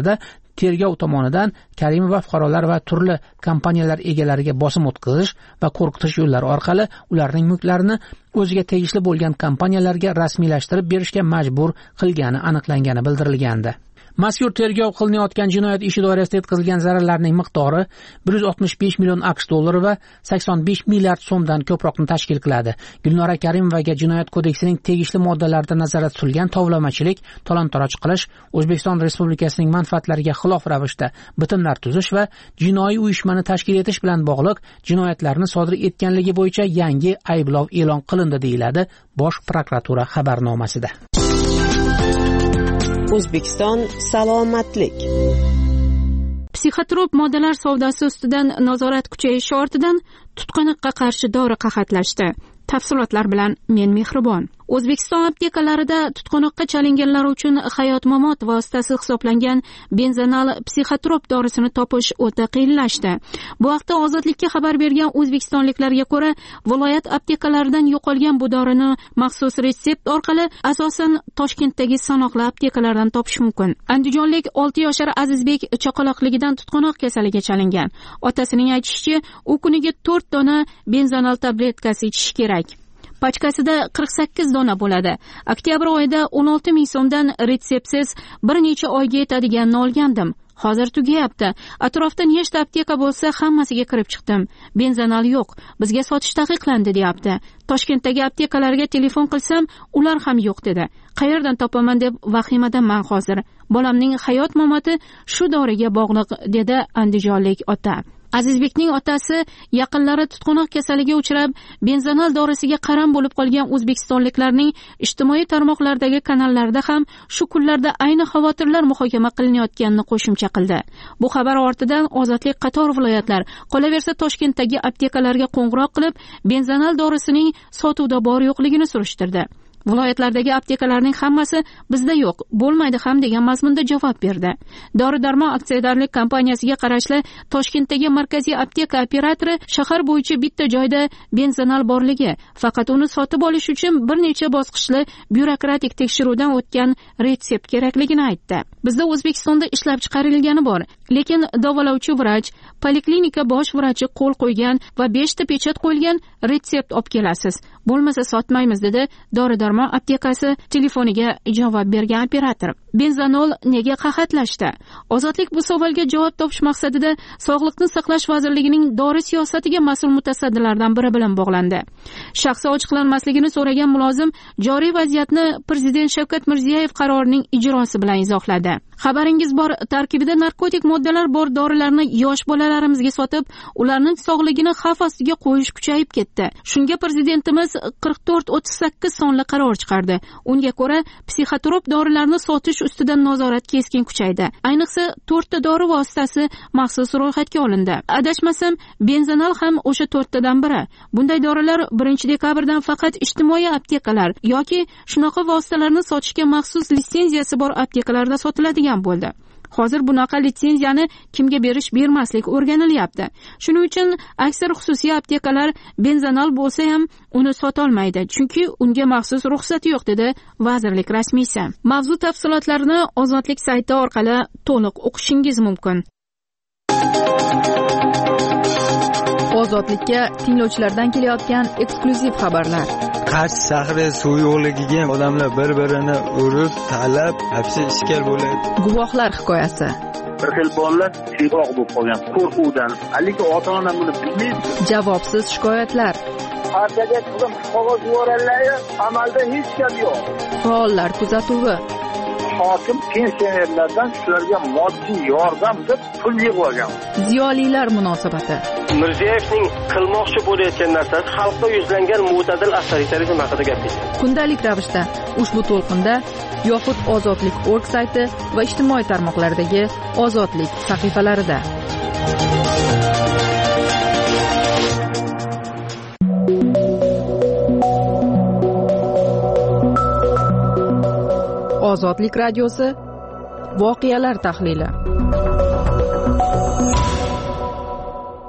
tergov tomonidan Karimova fuqarolar va turli kompaniyalar egalariga bosim o'tkazish va qo'rqitish yo'llari orqali ularning mulklarini o'ziga tegishli bo'lgan kompaniyalarga rasmiylashtirib berishga majbur qilgani aniqlangani bildirilgandi. Mazkur tergov qilinayotgan jinoyat ishi doirasida yetkazilgan zararlarning miqdori 165 million AQSh dollari va 85 milliard so'mdan ko'proqni tashkil qiladi. Gulnora Karimovaga jinoyat kodeksining tegishli moddalarida nazarda tutilgan tovlamachilik, talon-taroj qilish, O'zbekiston Respublikasining manfaatlariga xilof ravishda bitimlar tuzish va jinoiy uyushmani tashkil etish bilan bog'liq jinoyatlarni sodir etganligi bo'yicha yangi ayblov e'lon qilindi, deyiladi Bosh prokuratura xabarnomasida. O'zbekiston salomatlik. Psixotrop moddalar savdosi ustidan nazorat kuchayishi ortidan tutqanoqqa qarshi dori qahatlashdi. Tafsilotlar bilan men Mehribon. O'zbekiston aptekalarida tutqanoqqa chalinganlar uchun hayot-mamot vositasi hisoblangan benzanal psixotrop dorisini topish o'ta qiyinlashdi. Bu haqda Ozodlikka xabar bergan o'zbekistonliklarga ko'ra, viloyat aptekalaridan yo'qolgan bu dorini maxsus retsept orqali asosan Toshkentdagi sanoqli aptekalardan topish mumkin. Andijonlik 6 yoshar Azizbek chaqaloqligidan tutqanoq kasaliga chalingan. Otasining aytishicha, u kuniga 4 dona benzanal tabletkasi ichish kerak. Pachkasida 48 dona bo'ladi. Oktyabr oyida 16 ming so'mdan retseptsiz bir necha oyga yetadiganini olgandim. Hozir tugayapti. Atrofda nechta apteka bo'lsa, hammasiga kirib chiqdim. Benzanal yo'q. Bizga sotish taqiqlandi, deyapti. Toshkentdagi aptekalarga telefon qilsam, ular ham yo'q dedi. Qayerdan topaman deb vahimadanman hozir. Bolamning hayot mamoti shu doriga bog'liq, dedi andijonlik ota. Azizbekning otasi yaqinlari tutqanoq kasaliga uchrab, benzanal dorisiga qaram bo'lib qolgan o'zbekistonliklarning ijtimoiy tarmoqlardagi kanallarda ham shu kunlarda ayni xavotirlar muhokama qilinayotganini qo'shimcha qildi. Bu xabar ortidan Ozodlik qator viloyatlar, qolaversa Toshkentdagi aptekalarga qo'ng'iroq qilib, benzanal dorisining sotuvda bor yo'qligini surishtirdi. Viloyatlardagi aptekalarning hammasi bizda yo'q, bo'lmaydi ham degan mazmunda javob berdi. Dori-darmon aksiyadorlik kompaniyasiga qarashli Toshkentdagi markaziy apteka operatori shahar bo'yicha bitta joyda benzanal borligi, faqat uni sotib olish uchun bir necha bosqichli byurokratik tekshiruvdan o'tgan retsept kerakligini aytdi. Bizda O'zbekistonda ishlab chiqarilgani bor, lekin davolovchi vrach, poliklinika bosh vrachi qo'l qo'ygan va 5 ta pechat qo'yilgan retsept olib kelasiz. Bo'lmasa sotmaymiz, dedi Dori-darmon aptekasi telefoniga javob bergan operator. Benzanol nega qahatlashdi? Ozodlik bu savolga javob topish maqsadida Sog'liqni saqlash vazirligining dori siyosatiga mas'ul mutasaddilardan biri bilan bog'landi. Shaxsi ochiqlanmasligini so'ragan mulozim joriy vaziyatni Prezident Shavkat Mirziyoyev qarorining ijrosi bilan izohladi. Xabaringiz bor, tarkibida narkotik moddalar bor dorilarni yosh bolalarimizga sotib, ularning sog'ligini xavf ostiga qo'yish kuchayib ketdi. Shunga prezidentimiz 4438 sonli qaror chiqardi. Unga ko'ra, psixotrop dorilarni sotish ustidan nazorat keskin kuchaydi. Ayniqsa 4 ta dori vositasi maxsus ro'yxatga olindi. Adashmasam, benzanal ham o'sha 4 tadan biri. Bunday dorilar 1-dekabrdan faqat ijtimoiy aptekalar yoki shunaqa vositalarni sotishga maxsus litsenziyasi bor aptekalarda sotiladigan bo'ldi. Hozir bunaqa litsenziyani kimga bermaslik o'rganilyapti. Shuning uchun aksar xususiy aptekalar benzanal bo'lsa ham uni sota olmaydi, chunki unga maxsus ruxsati yo'q, dedi vazirlik rasmiysi. Mavzu tafsilotlarini Ozodlik sayti orqali to'liq o'qishingiz mumkin. Ozodlikka tinglovchilardan kelayotgan eksklyuziv xabarlar. Qarshi shahri suv yo'qligiga odamlar bir-birini urib, talab, hapsi ishkal bo'ladi. Guvohlar hikoyasi. Bir xil bolalar siyoq bo'lib qolgan qo'rquvdan, lekin ota-ona buni bilmaydi. Javobsiz shikoyatlar. Partiyaga qizim qog'oz yuborganlar, amalda hech gap yo'q. Faollar kuzatuvi. Hokim pensionerlardan shularga moddiy yordam deb pul yig'ib olgan. Ziyolilar munosabati. Mirziyoyevning qilmoqchi bo'layotgan narsasi xalqqa yuzlangan mo'tadil avtoritarizm haqida gapirdi. Kundalik ravishda ushbu to'lqinda yoxud Ozodlik.org sayti va ijtimoiy tarmoqlardagi Ozodlik sahifalarida. Ozodlik radiosi voqealar tahlili.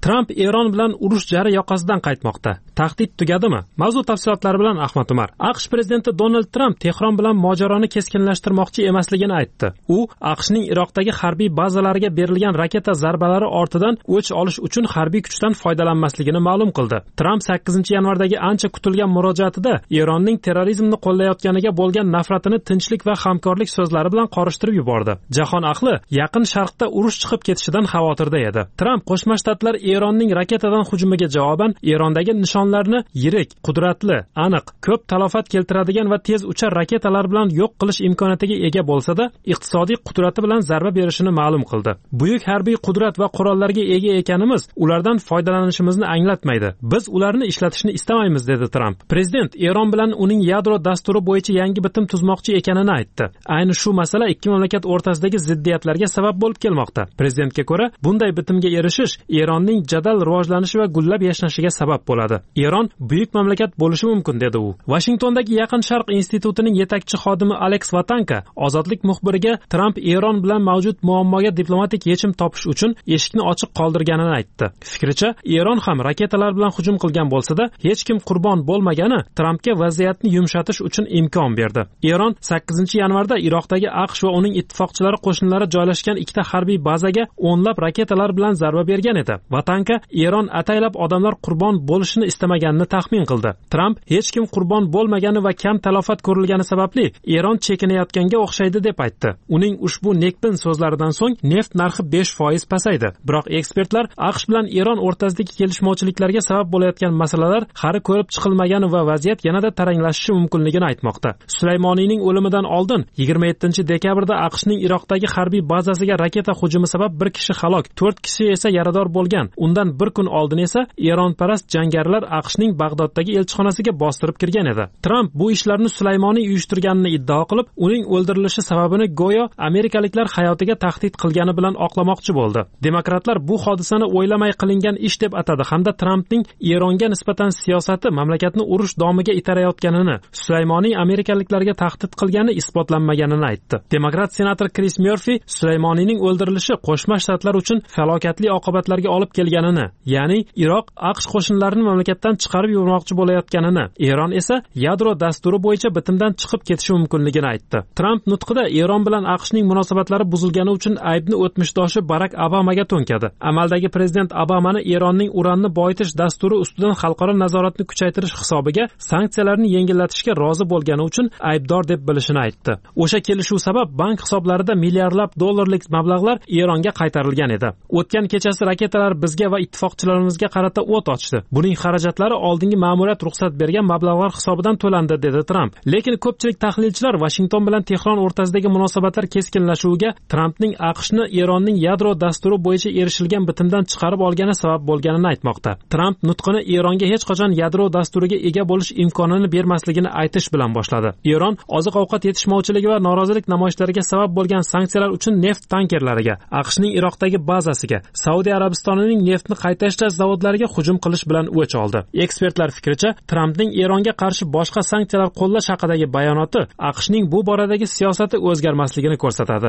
Tramp Eron bilan urush jari yoqasidan qaytmoqda. Tahdid tugadimi? Mavzu tafsilotlari bilan Ahmad Umar. AQSh prezidenti Donald Tramp Tehron bilan mojaroni keskinlashtirmoqchi emasligini aytdi. U AQShning Iroqdagi harbiy bazalariga berilgan raketa zarbalari ortidan o'ch olish uchun harbiy kuchdan foydalanmasligini ma'lum qildi. Tramp 8-yanvardagi ancha kutilgan murojaatida Eronning terrorizmni qo'llayotganiga bo'lgan nafratini tinchlik va hamkorlik so'zlari bilan qorishtirib yubordi. Jahon ahli Yaqin Sharqda urush chiqib ketishidan xavotirda edi. Tramp Qo'shma Shtatlar Eronning raketadan hujumiga javoban Erondagi nishonlarni yirik, qudratli, aniq, ko'p talafot keltiradigan va tez uchar raketalar bilan yo'q qilish imkoniyatiga ega bo'lsa-da, iqtisodiy qudrati bilan zarba berishini ma'lum qildi. Buyuk harbiy qudrat va qurollarga ega ekanimiz ulardan foydalanishimizni anglatmaydi. Biz ularni ishlatishni istamaymiz, dedi Tramp. Prezident Eron bilan uning yadro dasturi bo'yicha yangi bitim tuzmoqchi ekanini aytdi. Ayni shu masala ikki mamlakat o'rtasidagi ziddiyatlarga sabab bo'lib kelmoqda. Prezidentga ko'ra, bunday bitimga erishish Eronning jadal rivojlanishi va gullab yashnashiga sabab bo'ladi. Eron buyuk mamlakat bo'lishi mumkin, dedi u. Washingtondagi Yaqin Sharq institutining yetakchi xodimi Alex Vatanka ozodlik muxbiriga Tramp Eron bilan mavjud muammoga diplomatik yechim topish uchun eshikni ochiq qoldirganini aytdi. Fikricha, Eron ham raketalar bilan hujum qilgan bo'lsa-da, hech kim qurbon bo'lmagani Trampga vaziyatni yumshatish uchun imkon berdi. Eron 8-yanvarda Iroqdagi AQSh va uning ittifoqchilari qo'shinlari joylashgan ikkita harbiy bazaga o'nlab raketalar bilan zarba bergan edi. Vatanka Eron ataylab odamlar qurbon bo'lishini istamaganini taxmin qildi. Tramp hech kim qurbon bo'lmagani va kam talafot ko'rilgani sababli Eron chekinayotganga o'xshaydi deb aytdi. Uning ushbu nekbin so'zlaridan so'ng neft narxi 5% pasaydi. Biroq ekspertlar AQSh bilan Eron o'rtasidagi kelishmovchiliklarga sabab bo'layotgan masalalar hali ko'rib chiqilmagani va vaziyat yanada taranglashishi mumkinligini aytmoqda. Sulaymoniyning o'limidan oldin 27-dekabrda AQShning Iroqdagi harbiy bazasiga raketa hujumi sabab bir kishi halok, 4 kishi esa yarador bo'lgan. Undan bir kun oldin esa Eronparast jangarilar AQShning Bag'doddagi elchixonasiga bostirib kirgan edi. Tramp bu ishlarni Sulaymoniy uyushtirganini iddao qilib, uning o'ldirilishi sababini go'yo amerikaliklar hayotiga tahdid qilgani bilan oqlamoqchi bo'ldi. Demokratlar bu hodisani o'ylamay qilingan ish deb atadi hamda Trampning Eronga nisbatan siyosati mamlakatni urush domiga itarayotganini, Sulaymoniy amerikaliklarga tahdid qilgani isbotlanmaganini aytdi. Demokrat senator Chris Murphy Sulaymoniyning o'ldirilishi Qo'shma Shtatlar uchun falokatli oqibatlarga olib kelganini, ya'ni Iroq AQSh qo'shinlarini mamlakatdan chiqarib yubormoqchi bo'layotganini, Eron esa yadro dasturi bo'yicha bitimdan chiqib ketishi mumkinligini aytdi. Tramp nutqida Eron bilan AQShning munosabatlari buzilgani uchun aybni o'tmishdoshi Barak Obamaga to'nkadi. Amaldagi prezident Obamani Eronning uranni boyitish dasturi ustidan xalqaro nazoratni kuchaytirish hisobiga sanksiyalarni yengillatishga rozi bo'lgani uchun aybdor deb bilishini aytdi. O'sha kelishuv sabab bank hisoblarida milliardlab dollarlik mablag'lar Eronga qaytarilgan edi. O'tgan kechasi raketalar bizga va ittifoqchilarimizga qarata o't ochdi. Buning xarajatlari oldingi ma'muriyat ruxsat bergan mablag'lar hisobidan to'landi, dedi Tramp. Lekin ko'pchilik tahlilchilar Washington bilan Tehron o'rtasidagi munosabatlar keskinlashuviga Trampning AQShni Eronning yadro dasturi bo'yicha erishilgan bitimdan chiqarib olgani sabab bo'lganini aytmoqda. Tramp nutqini Eronga hech qachon yadro dasturiga ega bo'lish imkonini bermasligini aytish bilan boshladi. Eron oziq-ovqat yetishmovchiligi va norozilik namoyishlariga sabab bo'lgan sanksiyalar uchun neft tankerlariga, AQShning Iroqdagi bazasiga, Saudiya Arabistonining neftni qayta ishlash zavodlariga hujum qilish bilan o'ch oldi. Ekspertlar fikricha, Trampning Eronga qarshi boshqa sanksiyalar qo'llash haqidagi bayonoti AQShning bu boradagi siyosati o'zgarmasligini ko'rsatadi.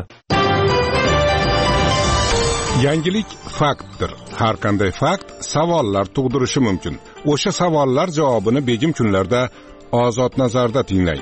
Yangilik faktdir. Har qanday fakt savollar tug'dirishi mumkin. O'sha savollar javobini begim kunlarda Ozod nazarda tinglang.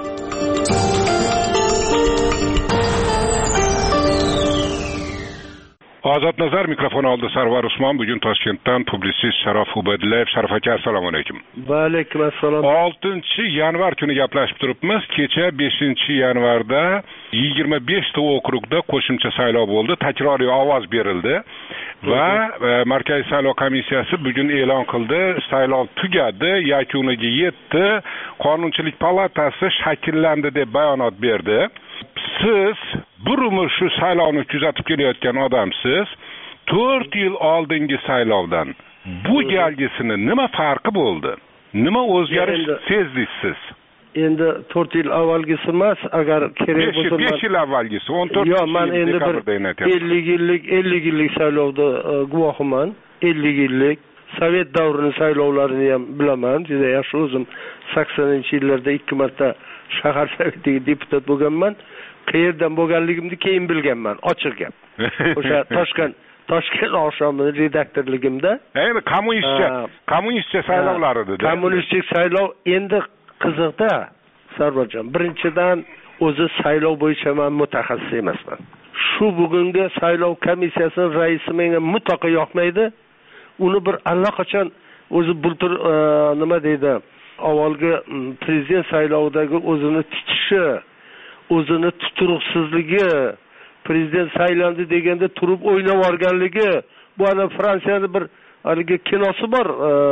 Ozod nazar mikrofon oldi Sarvar Usmon. Bugun Toshkentdan publitsist Sharof Ubadillayev. Sharof aka, assalomu alaykum. Va alaykum assalom. 6-yanvar kuni gaplashib turibmiz. Kecha 5-yanvarda 25 ta okrugda qo'shimcha saylov bo'ldi. Takroriy ovoz berildi va Markaziy saylov komissiyasi bugun e'lon qildi. Saylov tugadi, yakuniga yetdi. Qonunchilik palatasi shakllandi deb bayonot berdi. Siz burungi shu saylovni kuzatib kelayotgan odamsiz. 4 yil oldingi saylovdan bu galgisini nima farqi bo'ldi? Nima o'zgarish sezdingiz? Endi 4 yil avvalgisi emas, agar kerak bo'lsa 5 yil avvalgisi, 14 Yo'q, men endi bir 50 yillik saylovda guvohiman. 50 yillik Sovet davrining saylovlarini ham bilaman. Juda yaxshi, o'zim 80-yillarda 2 marta shahar sovetiga deputat bo'lganman. Qayerdan bo'lganligimni keyin bilganman, ochiq gap. O'sha Toshkent oqshomi redaktorligimda endi kommunistcha saylovlar edi. Kommunistik saylov endi qiziqda Sarvarjon. Birinchidan o'zi saylov bo'yicha men mutaxassis emasman. Shu bugungi saylov komissiyasining raisi menga mutlaqo yoqmaydi. Uni bir allaqachon o'zi bultur nima deydi? Avvalgi prezident saylovidagi o'zini tutishi, o'zini tuturuqsizligi, prezident saylandi deganda turib o'ynab yorganligi, bu ana Fransiyada bir haligi kinosi bor,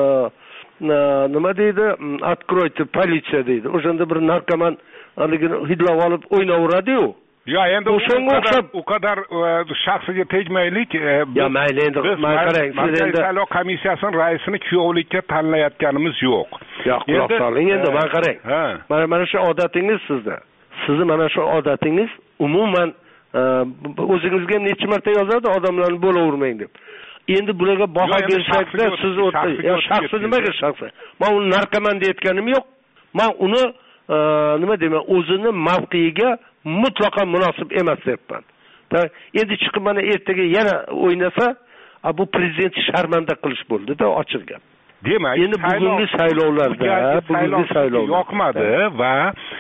nima deydi? Откройте politsiya deydi. O'shanda bir narkoman haligini hidlab olib o'ynayveradi-yu. Yo, endi u kadar shaxsiga tegmaylik. Ya mayli endi men qarang, siz endi saylov komissiyasining raisini kuyovlikka tanlayotganimiz yo'q. Yo'q, quloq soling endi men qarang. Mana shu odatingiz sizda. Sizni mana shu odatingiz umuman o'zingizga necha marta yozadi odamlarni bo'lavermang deb. Endi bularga baho berishakda siz shaxsi nimaga shaxsi? Men uni narkoman deyotganim yo'q. Men uni nima deyman, o'zini mavqiga mutlaqo munosib emas deyapman. Endi chiqib mana ertaga yana o'ynasa, bu prezident sharmanda qilish bo'ldi-da, ochiq gap. Demak, endi bugungi saylovlarda yoqmadi va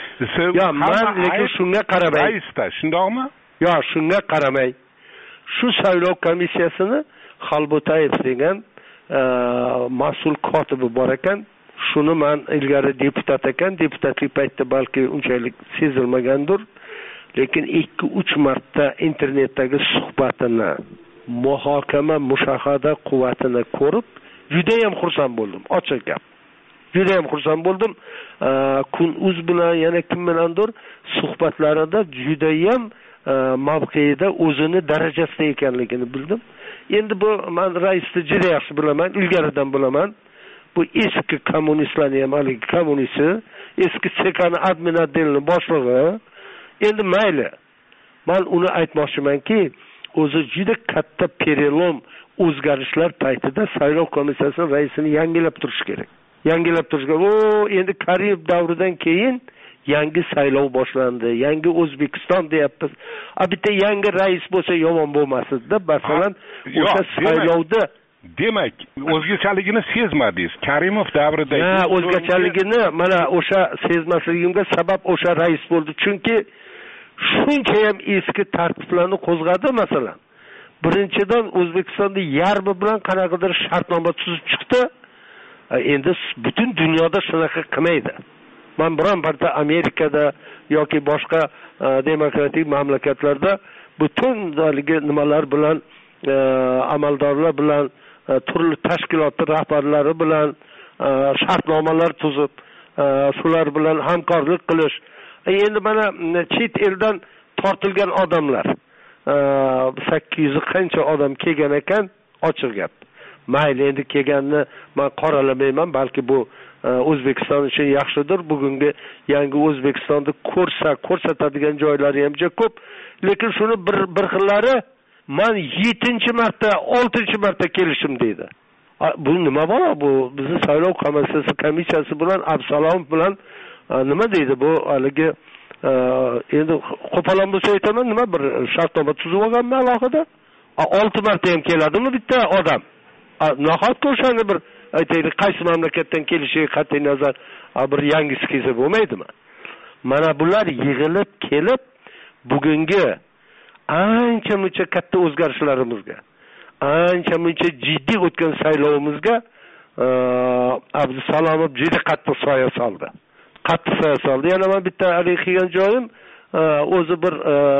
men lekin shunga qaramay, raisda, shundoqmi? Yo, shunga qaramay. Shu saylov komissiyasini Xalbotayev degan mas'ul kotibi bor ekan. Shuni men ilgari deputat ekan, deputatlik paytida balki unchalik sezilmagandir. Lekin 2-3 marta internetdagi suhbatini, muhokama, mushahada quvvatini ko'rib, juda ham xursand bo'ldim, ochiq gap. Juda ham xursand bo'ldim. Kun.uz bilan yana kim bilandir suhbatlarida juda ham mavqeida o'zini darajasida ekanligini bildim. Endi bu men raisni juda yaxshi bilaman, ilgaridan bilaman. Bu eski kommunistlarning ham haligi kommunisti, eski sekani admin отделni boshlig'i. Endi mayli. Men uni aytmoqchimanki, o'zi juda katta perelom o'zgarishlar paytida saylov komissiyasining raisini yangilab turish kerak. Yangilab turishga, endi Karimov davridan keyin yangi saylov boshlandi. Yangi O'zbekiston deyapmiz. Bitta yangi rais bo'lsa yomon bo'lmasdi-da. Masalan, o'sha saylovda demak, o'zgachaligini sezmadingiz. Karimov davridagi o'zgachaligini mana o'sha sezmasligimga sabab o'sha rais bo'ldi. Chunki shuncha ham eski tartiblarni qo'zg'adi masalan. Birinchidan O'zbekistonda yarmi bilan qanaqadir shartnoma tuzib chiqdi. Endi butun dunyoda shunaqa qilmaydi. Men biron birda Amerikada yoki boshqa demokratik mamlakatlarda butun nimalar bilan amaldorlar bilan turli tashkilot rahbarlari bilan shartnomalar tuzib, shular bilan hamkorlik qilish. Endi mana chet eldan tortilgan odamlar 800 qancha odam kelgan ekan, ochiq gap. Mayli endi kelganni men qoralamayman, balki bu O'zbekiston uchun yaxshidir. Bugungi yangi O'zbekistonda ko'rsatadigan joylari ham juda ko'p. Lekin shuni bir xillari men 7-marta, 6-marta kelishim deydi. Bu nima bor? Bu bizning saylov komissiyasi bilan Absalom bilan nima deydi bu haligi endi qo'polon bo'lsa aytaman, nima bir shartnoma tuzib olganmi alohida? 6 marta ham keladimi bitta odam? Nahotki o'shani bir aytaylik, qaysi mamlakatdan kelishiga qat'iy nazar bir yangisi kelsa bo'lmaydimi? Mana bular yig'ilib kelib bugungi ancha-muncha katta o'zgarishlarimizga, ancha-muncha jiddiy o'tgan saylovimizga Abdusalomov juda qattiq soya soldi. Yana men bitta hali qilgan joyim o'zi bir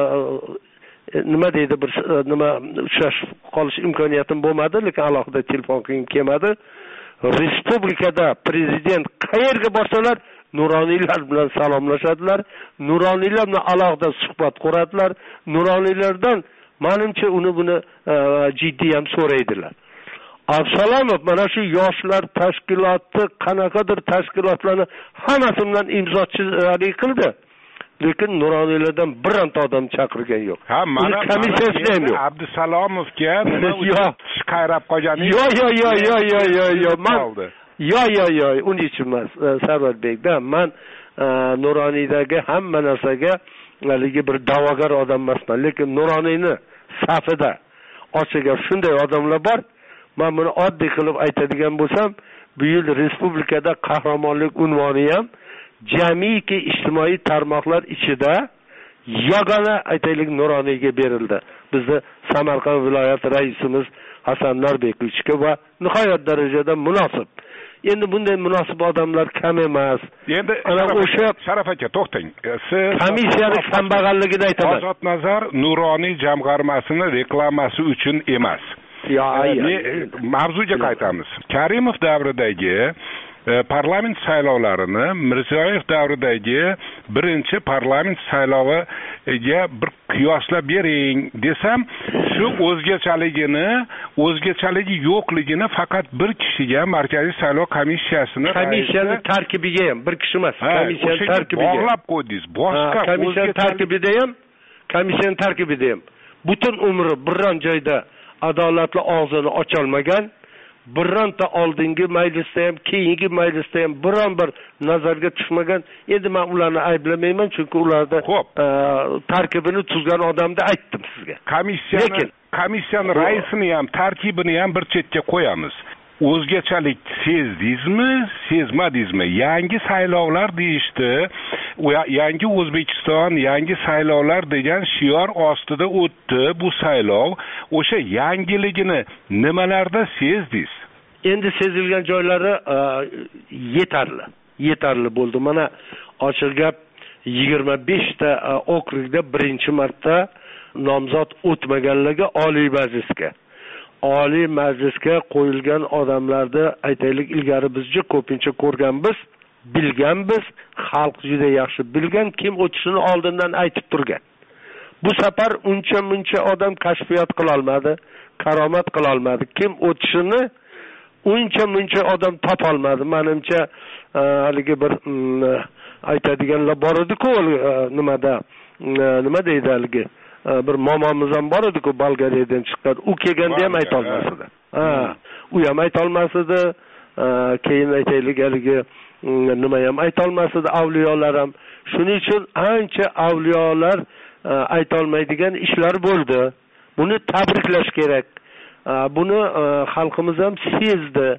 nima deydi, bir nima uchrashib qolish imkoniyatim bo'lmadi, lekin alohida telefon qilib kelmadi. Respublikada prezident qayerga borsalar nuroniylar bilan salomlashadilar, nuroniylar bilan alohida suhbat quradilar, nuroniylardan menimcha uni buni jiddiy ham so'raydilar. Absalomov mana shu yoshlar tashkiloti, qanaqadir tashkilotlarni hammasi bilan imzochilik qildi. Lekin nuroniylardan bironta odam chaqirgan yo'q. Mana komissiyasi ham yo'q. Abdusalomovga qayrab qolgani yo'q. Uning uchun emas, Sarvarbekda men Nuroniydagi hamma narsaga haligi bir da'vogar odam emasman, lekin Nuroniyni safida ochiq gap shunday odamlar bor. Men buni oddiy qilib aytadigan bo'lsam, bu yil respublikada qahramonlik unvoni ham jamiki ijtimoiy tarmoqlar ichida yagona aytaylik Nuroniyga berildi. Bizni Samarqand viloyat raisimiz Hasan Norbekovichga va nihoyat darajada munosib. Endi bunday munosib odamlar kam emas. Endi ana o'sha Sharaf aka to'xtang. Siz komissiyalik kambag'alligini aytaman. Ozod Nazar Nuroniy jamg'armasini reklamasi uchun emas. Mavzuga qaytamiz. Karimov davridagi parlament saylovlarini Mirziyoyev davridagi birinchi parlament sayloviga bir qiyoslab bering desam, shu o'zgachaligi yo'qligini faqat bir kishiga Markaziy saylov komissiyasini tarkibiga ham bir kishi emas, komissiyaning tarkibiga bog'lab qo'ydingiz. Boshqa komissiyaning tarkibida ham butun umri biron joyda adolatli og'zini ocholmagan, bironta oldingi majlisda ham, keyingi majlisda ham biron bir nazarga tushmagan. Endi men ularni ayblamayman, chunki ularda tarkibini tuzgan odamni aytdim sizga. Komissiyaning raisini ham, tarkibini ham bir chetga qo'yamiz. O'zgachalik sezdingizmi, sezmadingizmi? Yangi saylovlar deyishdi. Yangi O'zbekiston, yangi saylovlar degan shior ostida o'tdi bu saylov. O'sha yangiligini nimalarda sezdingiz? Endi sezilgan joylari yetarli bo'ldi. Mana ochiq gap 25 ta okrugda birinchi marta nomzod o'tmaganligi Oliy Majlisga qo'yilgan odamlarda aytaylik ilgari biz ko'pincha ko'rganmiz, bilganmiz, xalq juda yaxshi bilgan, kim o'tishini oldindan aytib turgan. Bu safar uncha odam kashfiyot qila olmadi, karomat qila olmadi. Kim o'tishini uncha odam topa olmadi. Menimcha haligi bir aytadiganlar bor edi-ku, nima deydi haligi? Bir momomiz ham bor edi-ku, Bolgariyadan chiqqan. U kelganda ham ayta olmasdi. U ham ayta olmasdi. Keyin aytaylik haligi nima ham ayta olmasdi, avliyolar ham. Shuning uchun ancha avliyolar ayta olmaydigan ishlar bo'ldi. Buni tabriklash kerak. Buni xalqimiz ham sezdi.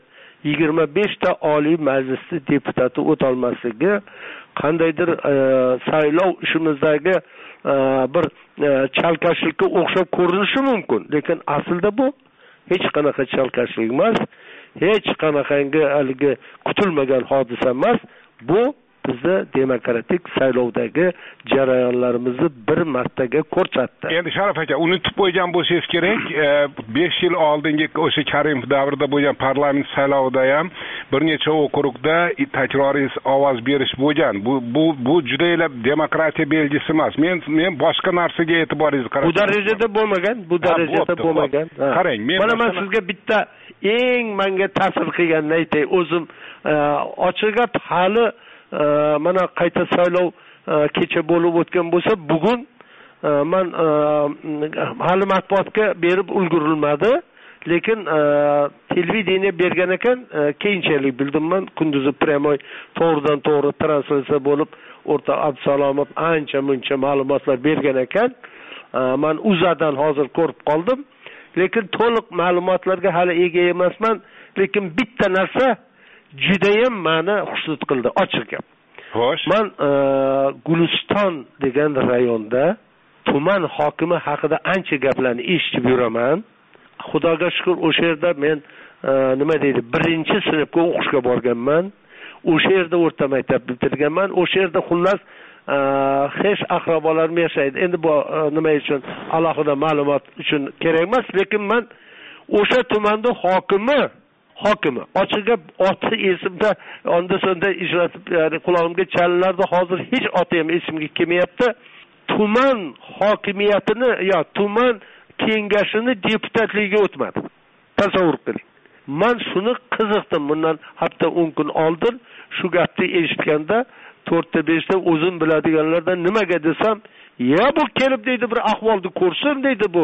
25 ta Oliy Majlisda deputati o'ta olmasligi qandaydir saylov ishimizdagi bir chalkashlikka o'xshab ko'rinishi mumkin, lekin aslida bu hech qanaqa chalkashlik emas, hech qanaqangi haligi kutilmagan hodisa emas. Bu bizni demokratik saylovdagi jarayonlarimizni bir martaga ko'rsatdi. Endi Sharaf aka, unutib qo'ygan bo'lsangiz kerak, 5 yil oldingi o'sha Karimov davrida bo'lgan parlament saylovida ham bir necha okrugda takroriy ovoz berish bo'lgan. Bu juda demokratiya belgisi emas. Men boshqa narsaga e'tiboringizni qaratdim. Bu darajada bo'lmagan. Qarang, men sizga bitta eng menga ta'sir qilganini aytay. O'zim ochiqga hali mana qayta saylov kecha bo'lib o'tgan bo'lsa, bugun men hali matbuotga berib ulgurilmadi, lekin televideniya bergan ekan, keyinchalik bildim men, kunduzi pryamoy to'g'ridan to'g'ri translyatsiya bo'lib, o'rta Abdusalomov ancha-muncha ma'lumotlar bergan ekan. Men UZAdan hozir ko'rib qoldim, lekin to'liq ma'lumotlarga hali ega emasman, lekin bitta narsa judayam meni xursand qildi, ochiq gap. Xo'sh. Men Guliston degan rayonda tuman hokimi haqida ancha gaplarni eshitib yuraman. Xudoga shukr, o'sha yerda men nima deydi, 1-sinfga o'qishga borganman. O'sha yerda o'rta maktab bitirganman. O'sha yerda xullas hech aqrabolarim yashaydi. Endi bu nima uchun alohida ma'lumot uchun kerak emas, lekin men o'sha tumanda hokimi ochiqga oti esimda onda-sonda ijratib, ya'ni qulog'imga chalilardi. Hozir hech oti ham esimga kelmayapti. Tuman hokimiyatini tuman kengashini deputatligiga o'tmadi. Tasavvur qiling. Men shuni qiziqdim. Bundan hafta 10 kun oldin shu gapni eshitganda 4-5 ta o'zim biladiganlardan nimaga desam, bu kelib deydi bir ahvolni ko'rsin deydi, bu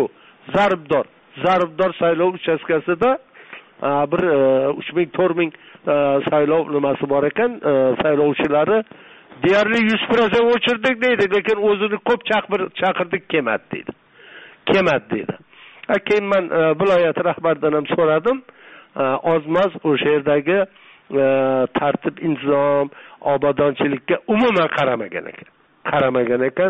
zaribdor saylov uchastkasida bir 3000-4000 saylov nimasi bor ekan, saylovchilari deyarli 100% o'chirdik deydi, lekin o'zini ko'p chaqirdik, kelmadi deydi. keyin men viloyat rahbaridan ham so'radim. Ozmaz o'sha yerdagi tartib, intizom, obodonchilikka umuman qaramagan ekan.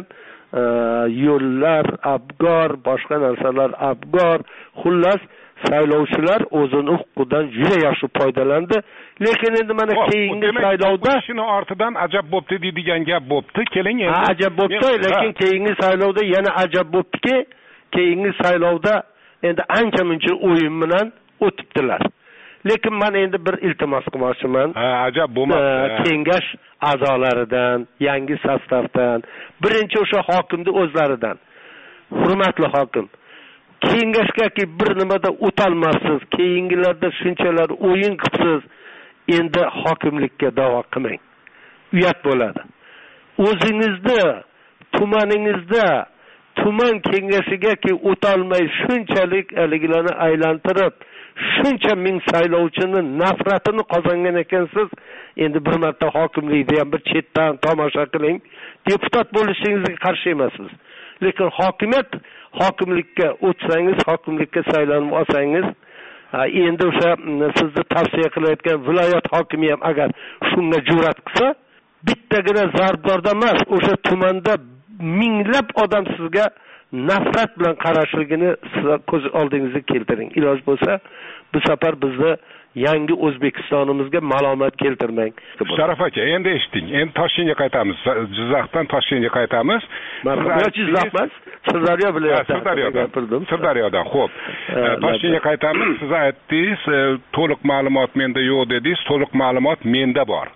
Yo'llar abgor, boshqa narsalar abgor. Xullas, saylovchilar o'zini huquqidan juda yaxshi foydalandi. Lekin endi mana keyingi saylovda shuni ortidan ajab bo'pti deydigan gap bo'pti. Keling endi. Ajab bo'pti, lekin keyingi saylovda yana ajab bo'ptiki, keyingi saylovda endi ancha-muncha o'yin bilan o'tibdilar. Lekin men endi bir iltimos qilmoqchiman. Ajab bo'lmadi. Kengash a'zolaridan, yangi sostavdan, birinchi o'sha hokimni o'zlaridan. Hurmatli hokim, kengashgaki bir nimada o'tolmassiz, keyingilarda shunchalar o'yin qilsiz, endi hokimlikka da'vo qilmang. Uyat bo'ladi. O'zingizni tumaningizda tuman kengashigaki o'tolmay shunchalik aligilarni aylantirib, shuncha ming saylovchini nafratini qozongan ekansiz, endi bir marta hokimlikni ham bir chetdan tomosha qiling. Deputat bo'lishingizga qarshi emasmiz. Lekin hokimlikka o'tsangiz, hokimlikka saylanib olsangiz, endi o'sha sizni tavsiya qilayotgan viloyat hokimi ham agar shunga jur'at qilsa, bittagina zarbdorda emas, o'sha tumanda minglab odam sizga nafrat bilan qarashligini siz ko'z oldingizga keltiring. Iloj bo'lsa, bu safar bizni yangi O'zbekistonimizga malomat keltirmang. Sharaf aka, endi eshiting. Endi Toshkentga qaytamiz. Jizzaxdan Toshkentga qaytamiz. Jizzax emas, Sirdaryo viloyatidan. Sirdaryodan. Xo'p. Toshkentga qaytamiz. Siz aytdingiz, to'liq ma'lumot menda yo'q dedingiz. To'liq ma'lumot menda bor.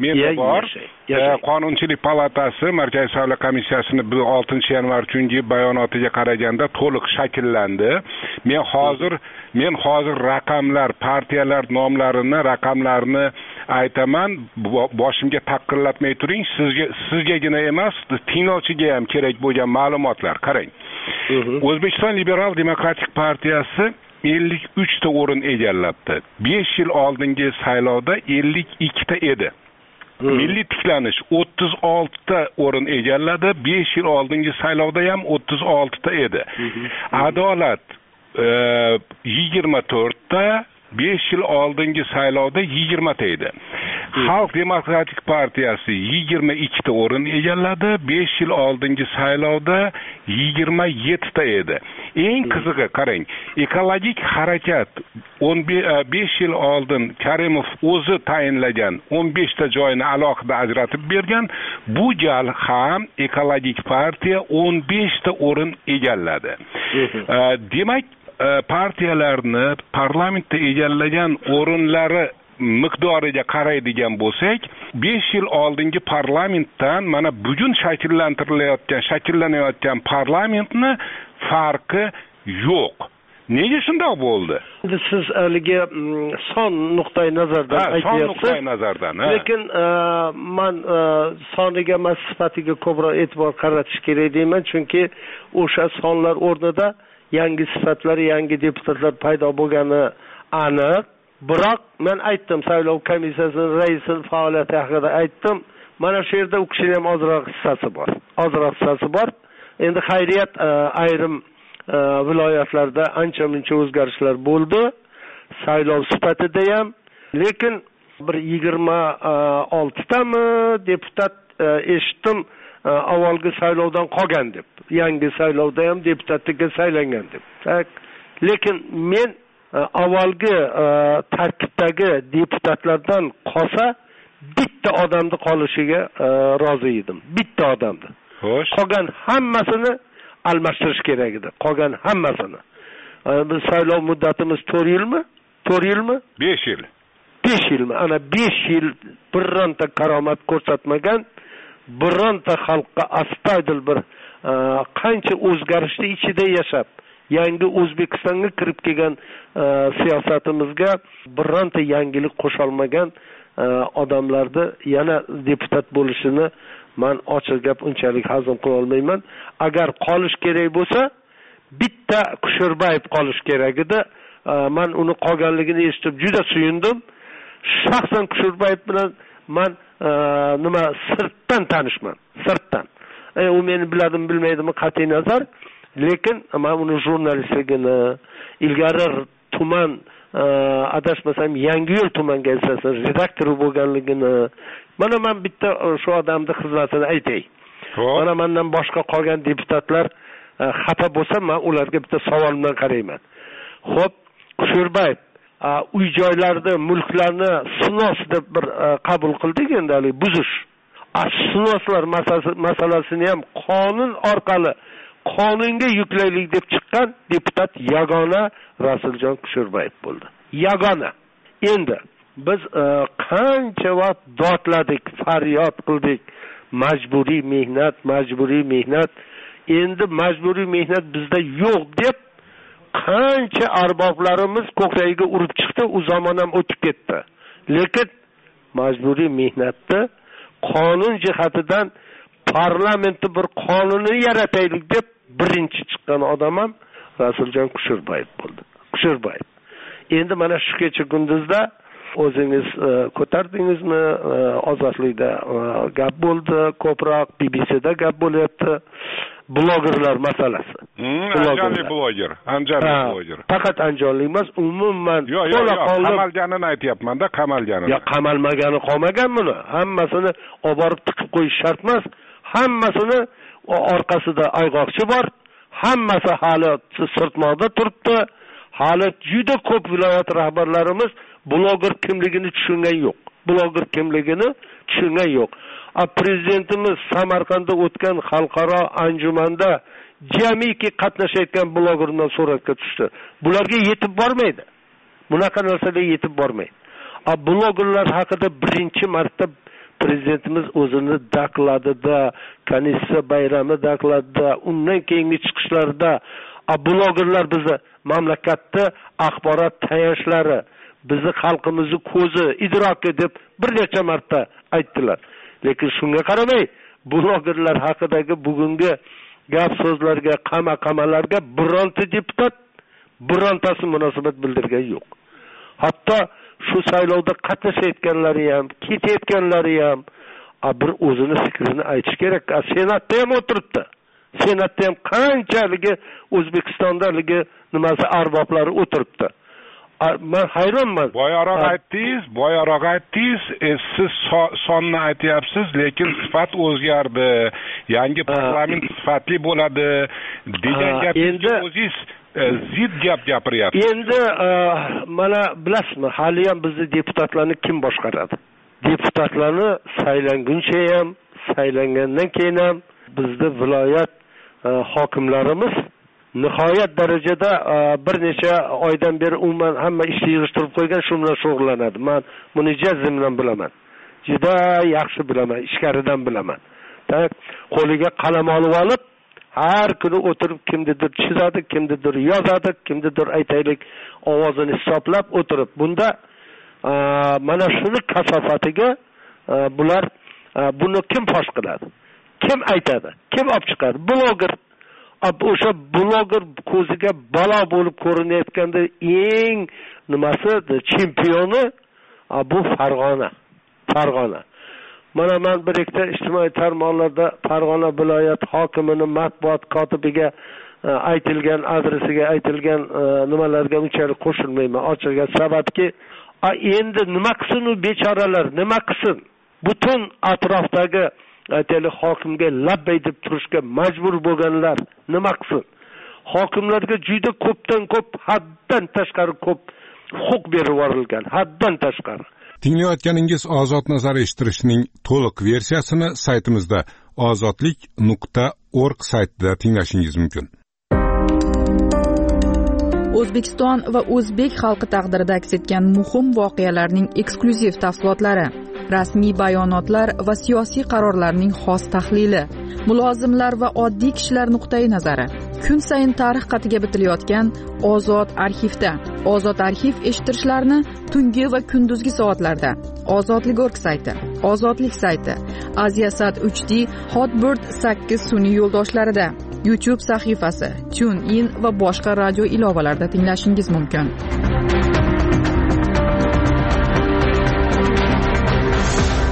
Qonunchilik palatasi Markaziy saylov komissiyasini 6 yanvar kungi bayonotiga qaraganda to'liq shakllandi. Men hozir raqamlar, partiyalar nomlarini, raqamlarni aytaman. Boshimga taqillatmay turing. Sizgagina emas, tinglovchiga ham kerak bo'lgan ma'lumotlar. Qarang. O'zbekiston Liberal Demokratik partiyasi 53 ta o'rin egallabdi. 5 yil oldingi saylovda 52 ta edi. Milliy tiklanish 36 ta o'rin egalladi. 5 yil oldingi saylovda ham 36 ta edi. Adolat 24 ta, 5 yil oldingi saylovda 20 ta edi. Xalq Demokratik partiyasi 22 ta o'rin egalladi. 5 yil oldingi saylovda 27 ta edi. Eng qizig'i qarang, ekologik harakat 5 yil oldin Karimov o'zi tayinlagan 15 ta joyni alohida ajratib bergan. Bu gal ham ekologik partiya 15 ta o'rin egalladi. Demak, partiyalarni parlamentda egallagan o'rinlari miqdoriga qaraydigan bo'lsak, 5 yil oldingi parlamentdan mana bugun shakllanayotgan parlamentni farqi yo'q. Nega shunday bo'ldi? Siz haligi son nuqtai nazardan aytyapsiz. Lekin men soniga emas sifatiga ko'proq e'tibor qaratish kerak deyman, chunki o'sha sonlar o'rnida yangi sifatlar, yangi deputatlar paydo bo'lgani aniq. Biroq men aytdim, saylov komissiyasining raisining faoliyati haqida aytdim. Mana shu yerda u kishining ham ozroq hissasi bor. Endi xayriyat ayrim viloyatlarda ancha-muncha o'zgarishlar bo'ldi. Saylov sifatida ham, lekin bir 26 tami deputat eshitdim avvalgi saylovdan qolgan deb. Yangi saylovda ham deputatga saylangan deb. Lekin men avvalgi tarkibdagi deputatlardan qolsa bitta odamni qolishiga rozi edim. Bitta odamni. Xo'sh. Qolgan hammasini almashtirish kerak edi. Qolgan hammasini. Biz saylov muddatimiz 4 yilmi? 4 yilmi? 5 yil. 5 yilmi? Ana 5 yil bironta karomat ko'rsatmagan, bironta xalqqa astoydil bir qancha o'zgarishni ichida yashab, yangi O'zbekistonga kirib kelgan siyosatimizga bironta yangilik qo'sholmagan odamlarni yana deputat bo'lishini men ochiq gap unchalik hazm qila olmayman. Agar qolish kerak bo'lsa, bitta Kusherbayev qolish kerak edi. Men uni qolganligini eshitib juda suyundim. Shaxsan Kusherbayev bilan men sirtdan tanishman. Sirtdan. U meni biladim bilmaydimi qat'iy nazar. lekin men uni jurnalistligini, ilgari tuman adashmasam Yangiyo'l tuman gazetasi redaktori bo'lganligini, mana men bitta shu odamning xizmatini aytay. Mana mendan boshqa qolgan deputatlar xafa bo'lsa, men ularga bitta savol bilan qarayman. Xo'p, Kusherbayev uy-joylarni, mulklarni sinos deb bir qabul qildik endi, buzish. Sinoslar masalasini ham qonun orqali qonunga yuklaylik deb chiqqan deputat yagona Rasuljon Kusherbayev bo'ldi. Yagona. Endi biz qancha vaqt dodladik, faryod qildik. Majburiy mehnat. Endi majburiy mehnat bizda yo'q deb qancha arboblarimiz ko'kragiga urib chiqdi, u zamon ham o'tib ketdi. Lekin majburiy mehnatni qonun jihatidan parlamentda bir qonunni yarataylik deb birinchi chiqqan odam ham Rasuljon Kusherbayev bo'ldi. Kusherbayev. Endi mana shu kecha kunduzda o'zingiz ko'tardingizmi, ozodlikda gap bo'ldi, ko'proq BBCda gap bo'lyapti. Blogerlar masalasi. Andijonlik bloger. Faqat andijonlik emas, umuman qamalganini aytyapman-da, qamalganini. Ya qamalmagani qolmagan buni. Hammasini olib borib tiqib qo'yish shart emas. Hammasini orqasida ayg'oqchi bor. Hammasi hali sirtmoqda turibdi. Hali juda ko'p viloyat rahbarlarimiz bloger kimligini tushungan yo'q. Prezidentimiz Samarqandda o'tgan xalqaro anjumanda jamiki qatnashayotgan blogerdan suratga tushdi. Bularga yetib bormaydi. Bunaqa narsalarga yetib bormaydi. Blogerlar haqida birinchi marta prezidentimiz o'zini daqladida, Kanissa bayrami daqladida, undan keyingi chiqishlarda blogerlar bizni mamlakatda axborot tayanchlari, bizni xalqimizning ko'zi, idroki deb bir necha marta aytdilar. Lekin shunga qaramay, blogerlar haqidagi bugungi gap so'zlarga, qama-qamalarga bironta deputat birontasi munosabat bildirgan yo'q. Hatto shu saylovda qatnashayotganlari ham, ketayotganlari ham bir o'zini fikrini aytish kerak. Senatda ham o'tiribdi. Senatda ham qanchaligi O'zbekistondaligi nimasi arboblari o'tiribdi. Men hayronman. Boyaroq aytdingiz, siz sonni aytyapsiz, lekin sifat o'zgardi. Yangi parlament sifatli bo'ladi degan gapingiz o'zingiz zid gap gapiryapsiz. Endi mana bilasizmi, hali ham bizni deputatlarni kim boshqaradi? Deputatlarni saylanguncha ham, saylangandan keyin ham bizni viloyat hokimlarimiz nihoyat darajada bir necha oydan beri umuman hamma ishni yig'ishtirib qo'ygan, shu bilan shug'ullanadi. Men buni jazmdan bilaman. Juda yaxshi bilaman, ichkaridan bilaman. Qo'liga qalam olib olib, har kuni o'tirib kimnidir chizadi, kimnidir yozadi, kimnidir aytaylik ovozini hisoblab o'tirib. Bunda mana shuni kasofatiga bular buni kim fosh qiladi? Kim aytadi? Kim olib chiqadi? Bloger. O'sha bloger ko'ziga balo bo'lib ko'rinayotganda eng nimasi chempioni bu Farg'ona. Mana men bir ikkita ijtimoiy tarmoqlarda Farg'ona viloyat hokimini matbuot kotibiga aytilgan adresiga aytilgan nimalarga unchalik qo'shilmayman. Ochig'i sababki, endi nima qilsin u bechoralar, nima qilsin? Butun atrofdagi aytaylik hokimga labbay deb turishga majbur bo'lganlar nima qilsin? Hokimlarga juda ko'pdan ko'p, haddan tashqari ko'p huquq berib yuborilgan, haddan tashqari. Tinglayotganingiz Ozod nazar eshittirishning to'liq versiyasini saytimizda ozodlik.org saytida tinglashingiz mumkin. O'zbekiston va o'zbek xalqi taqdirida aks etgan muhim voqealarning eksklyuziv tafsilotlari, rasmiy bayonotlar va siyosiy qarorlarning xos tahlili, mulozimlar va oddiy kishilar nuqtai nazari. Kun sayin tarix qatiga bitilayotgan Ozod arxivda. Ozod arxiv eshittirishlarni tungi va kunduzgi soatlarda Ozodlik.org sayti, Ozodlik sayti, Aziasat 3D, Hotbird 8 sun'iy yo'ldoshlarida, YouTube sahifasi, TuneIn va boshqa radio ilovalarida tinglashingiz mumkin.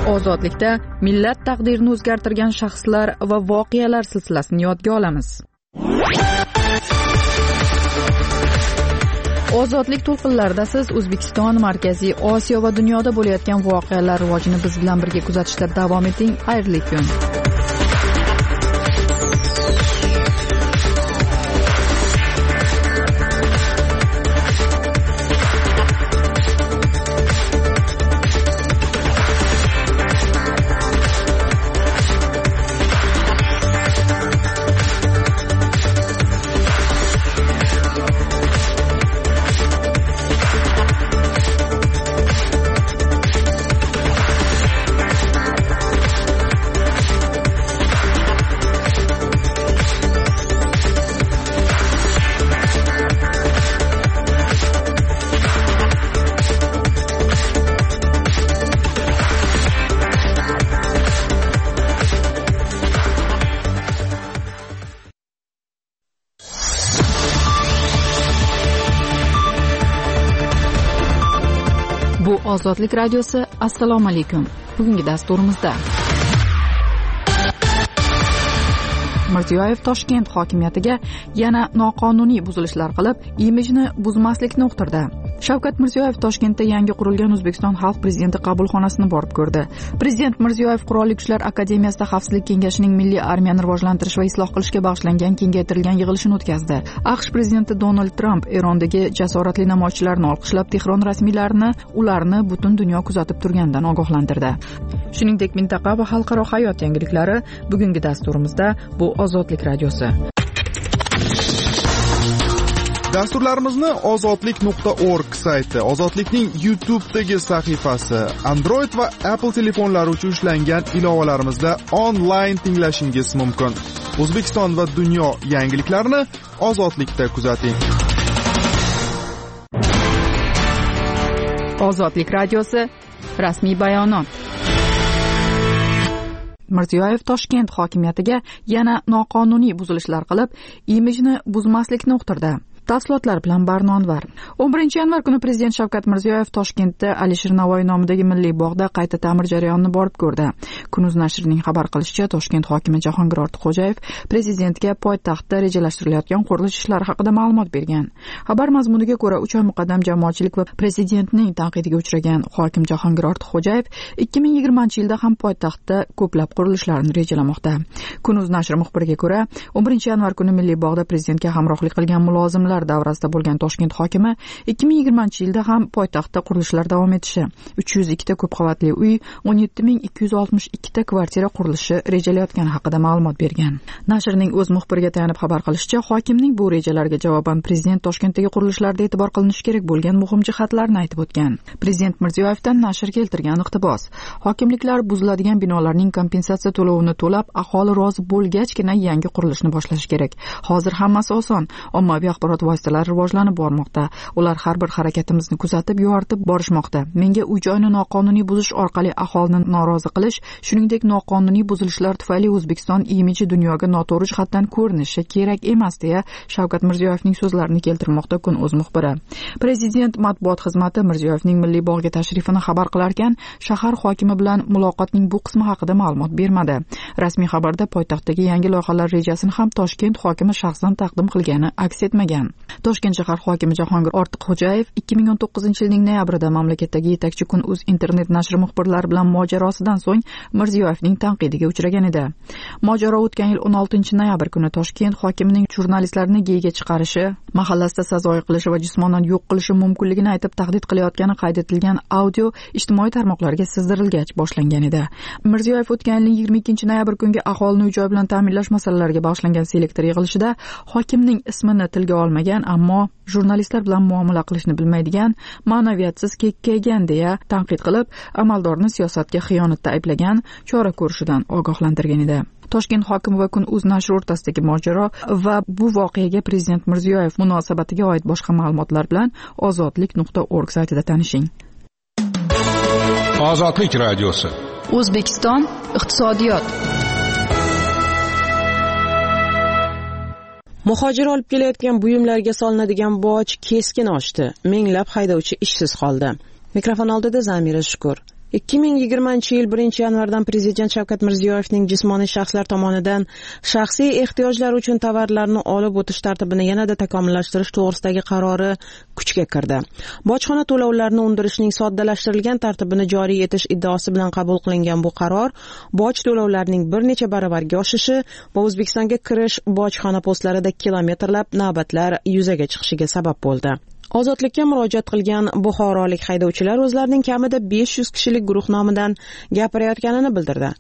Ozodlikda millat taqdirini o'zgartirgan shaxslar va voqealar silsilasini yodga olamiz. Ozodlik to'lqinlarida siz O'zbekiston, Markaziy Osiyo va dunyoda bo'layotgan voqealar rivojini biz bilan birga kuzatishda davom eting. Xayrli kun. Ozodlik radiosi. Assalomu alaykum. Bugungi dasturimizda Mirziyoyev Toshkent hokimiyatiga yana noqonuniy buzilishlar qilib, imijni buzmaslikni uqtirdi. Shavkat Mirziyoyev Toshkentda yangi qurilgan O'zbekiston Xalq prezidenti qabulxonasini borib ko'rdi. Prezident Mirziyoyev Qurolli Kuchlar akademiyasida Xavfsizlik kengashining milliy armiyani rivojlantirish va isloh qilishga bag'ishlangan kengaytirilgan yig'ilishini o'tkazdi. AQSh prezidenti Donald Tramp Erondagi jasoratli namoyishchilarni olqishlab, Tehron rasmiylarini ularni butun dunyo kuzatib turganidan ogohlantirdi. Shuningdek, mintaqa va xalqaro hayot yangiliklari bugungi dasturimizda. Bu Ozodlik radiosi. Dasturlarimizni ozodlik.org sayti, Ozodlikning YouTube'dagi sahifasi, Android va Apple telefonlari uchun ishlangan ilovalarimizda onlayn tinglashingiz mumkin. O'zbekiston va dunyo yangiliklarini Ozodlikda kuzating. Ozodlik radiosi rasmiy bayonot. Mirziyoyev Toshkent hokimiyatiga yana noqonuniy buzilishlar qilib, imijni buzmaslikni uqtirdi. Tafsilotlar bilan Barnonvar. 11-yanvar kuni Prezident Shavkat Mirziyoyev Toshkentda Alisher Navoiy nomidagi milliy bog'da qayta ta'mir jarayonini borib ko'rdi. Kunuz nashrining xabar qilishicha, Toshkent hokimi Jahongir Ortiqxo'jayev prezidentga poytaxtda rejalashtirilayotgan qurilish ishlari haqida ma'lumot bergan. Xabar mazmuniga ko'ra, 3 oy muqaddam jamoatchilik va prezidentning tanqidiga uchragan hokim Jahongir Ortiqxo'jayev 2020-yilda ham poytaxtda ko'plab qurilishlarni rejalamoqda. Kunuz nashri muxbiriga ko'ra, 11-yanvar kuni milliy bog'da prezidentga hamrohlik qilgan mulozimlar davrasida bo'lgan Toshkent hokimi 2020-yilda ham poytaxtda qurilishlar davom etishi, 302 ta ko'p qavatli uy, 17262 ta kvartira qurilishi rejalayotgani haqida ma'lumot bergan. Nashrning o'z muxbiriga tayanib xabar qilishicha, hokimning bu rejalarga javoban prezident Toshkentdagi qurilishlarda e'tibor qilinishi kerak bo'lgan muhim jihatlarni aytib o'tgan. Prezident Mirziyoyevdan nashr keltirgan iqtibos: hokimliklar buziladigan binolarning kompensatsiya to'lovini to'lab, aholi rozi bo'lgachgina yangi qurilishni boshlash kerak. Hozir hammasi oson. Ommaviy axborot vositalari rivojlanib bormoqda. Ular har bir harakatimizni kuzatib, yoritib borishmoqda. Menga uy-joyni noqonuniy buzish orqali aholini norozi qilish, shuningdek noqonuniy buzilishlar tufayli O'zbekiston imiji dunyoga noto'g'ri jihatdan ko'rinishi kerak emas, deya Shavkat Mirziyoyevning so'zlarini keltirmoqda Kun o'z muxbiri. Prezident matbuot xizmati Mirziyoyevning milliy bog'ga tashrifini xabar qilarkan, shahar hokimi bilan muloqotning bu qismi haqida ma'lumot bermadi. Rasmiy xabarda poytaxtdagi yangi loyihalar rejasini ham Toshkent hokimi shaxsan taqdim qilgani aks etmagan. Toshkent shahar hokimi Jahongir Ortiqxo'jayev 2019-yilning noyabrida mamlakatdagi yetakchi Kun o'z internet nashri muxbirlari bilan mojarosidan so'ng Mirziyoyevning tanqidiga uchragan edi. Mojaro o'tgan yil 16-noyabr kuni Toshkent hokimining jurnalistlarni geyga chiqarishi, mahallasida sazoyi qilishi va jismonan yo'q qilishi mumkinligini aytib tahdid qilayotgani qayd etilgan audio ijtimoiy tarmoqlarga sizdirilgach boshlangan edi. Mirziyoyev o'tgan yilning 22-noyabr kungi aholini uy-joy bilan ta'minlash masalalariga bag'ishlangan selektor yig'ilishida hokimning ismini tilga olmagan, ammo jurnalistlar bilan muomala qilishni bilmaydigan, ma'naviyatsiz kekkaygan deya tanqid qilib, amaldorni siyosatga xiyonatda ayblagan, chora ko'rishidan ogohlantirgan edi. Toshkent hokimi va Kun o'z nashri o'rtasidagi mojaro va bu voqeaga Prezident Mirziyoyev munosabatiga oid boshqa ma'lumotlar bilan ozodlik.org saytida tanishing. Ozodlik radiosi. O'zbekiston iqtisodiyot. Muhojir olib kelayotgan buyumlarga solinadigan boj keskin oshdi. Minglab haydovchi ishsiz qoldi. Mikrofon oldida Zamira Shukur. 2020 yil 1-yanvardan Prezident Shavkat Mirziyoyevning jismoniy shaxslar tomonidan shaxsiy ehtiyojlar uchun tovarlarni olib o'tish tartibini yanada takomillashtirish to'g'risidagi qarori kuchga kirdi. Bojxona to'lovlarini undirishning soddalashtirilgan tartibini joriy etish iddaosi bilan qabul qilingan bu qaror boj to'lovlarining bir necha baravarga oshishi va O'zbekistonga kirish bojxona postlarida kilometrlab navbatlar yuzaga chiqishiga sabab bo'ldi. Ozodlikka murojaat qilgan buxorolik haydovchilar o'zlarining kamida 500 kishilik guruh nomidan gapirayotganini bildirdi.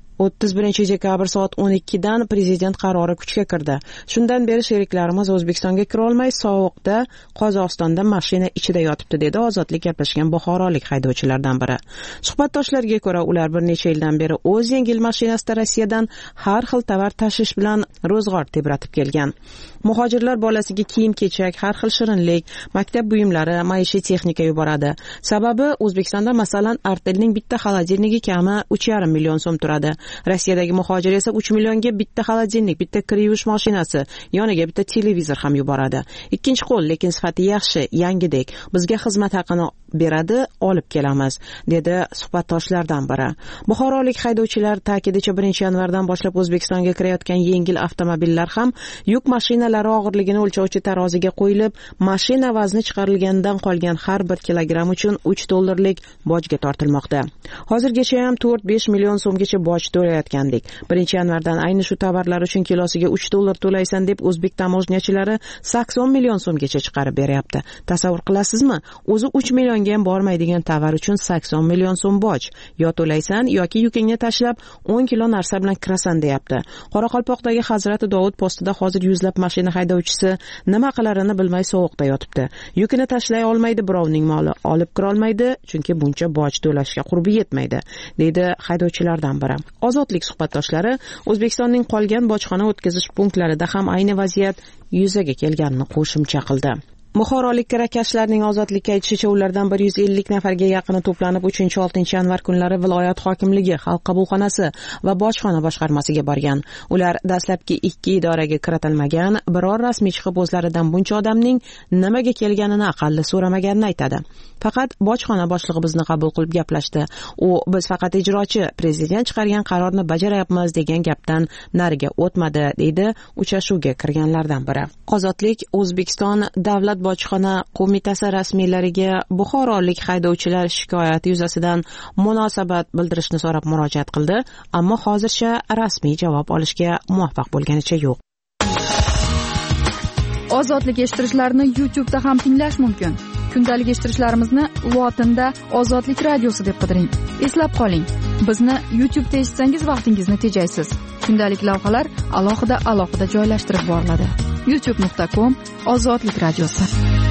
31 dekabr soat 12 dan prezident qarori kuchga kirdi. Shundan beri sheriklarimiz O'zbekistonga kira olmay sovuqda Qozog'istonda mashina ichida yotibdi, dedi ozodlik gaplashgan buxorolik haydovchilardan biri. Suhbatdoshlarga ko'ra, ular bir necha yildan beri o'z yengil mashinasida Rossiyadan har xil tovar tashish bilan ro'zg'or tebratib kelgan. Muhojirlar bolasiga kiyim-kechak, har xil shirinlik, maktab buyumlari, maishiy texnika yuboradi. Sababi O'zbekistonda masalan Artelning bitta xolodilnigi kami 3,5 million so'm turadi. Rossiyadagi muhojir esa 3 millionga bitta xolodilnik, bitta kir yuvish mashinasi, yoniga bitta televizor ham yuboradi. Ikkinchi qo'l, lekin sifati yaxshi, yangidek. Bizga xizmat haqini beradi, olib kelamiz, dedi suhbatdoshlardan biri. Buxorolik haydovchilar ta'kidicha 1-yanvardan boshlab O'zbekistonga kirayotgan yengil avtomobillar ham yuk mashinalari og'irligini o'lchovchi taroziga qo'yilib, mashina vazni chiqarilgandan qolgan har 1 kilogramm uchun $3 bojga tortilmoqda. Hozirgacha ham 4-5 million so'mgacha boj to'layotgandik. 1-yanvardan ayni shu tovarlar uchun kilosiga $3 to'laysan deb o'zbek tamojnyachilari 80 million so'mgacha chiqarib beryapti. Tasavvur qilasizmi? O'zi 3 millionga ham bormaydigan tovar uchun 80 million so'm boj. Yo to'laysan yoki yukingni tashlab 10 kilo narsa bilan kirasan, deyapti. Qoraqalpoqdagi Hazrati Dovud postida hozir yuzlab mashina haydovchisi nima qilarini bilmay sovuqda yotibdi. Yukini tashlay olmaydi, birovning moli olib kira olmaydi, chunki buncha boj to'lashga qurbi yetmaydi, deydi haydovchilardan biri. Ozodlik suhbatdoshlari O'zbekistonning qolgan bojxona o'tkazish punktlarida ham ayni vaziyat yuzaga kelganini qo'shimcha qildi. Buxorolik kirakashlarning ozodlikka aytishicha, ulardan 150 nafarga yaqini to'planib 3-6 yanvar kunlari viloyat hokimligi, xalq qabulxonasi va bojxona boshqarmasiga borgan. Ular dastlabki 2 idoraga kiritilmagan, biror rasmiy chiqib o'zlaridan buncha odamning nimaga kelganini aqalli so'ramaganini aytadi. Faqat bojxona boshlig'i bizni qabul qilib gaplashdi. U biz faqat ijrochi, prezident chiqargan qarorni bajarayapmiz degan gapdan nariga o'tmadi, deydi uchrashuvga kirganlardan biri. Ozodlik O'zbekiston davlat bojxona qo'mitasi rasmiylariga buxorolik haydovchilar shikoyati yuzasidan munosabat bildirishni so'rab murojaat qildi, ammo hozircha rasmiy javob olishga muvaffaq bo'lganicha yo'q. Ozodlik eshittirishlarini YouTube'da ham tinglash mumkin. Kundalik eshittirishlarimizni lotinda Ozodlik radiosi deb qidiring. Eslab qoling, bizni YouTube'da eshitsangiz vaqtingizni tejaysiz. Kundalik lavhalar alohida joylashtirib boriladi. youtube.com/Ozodlik radiosi.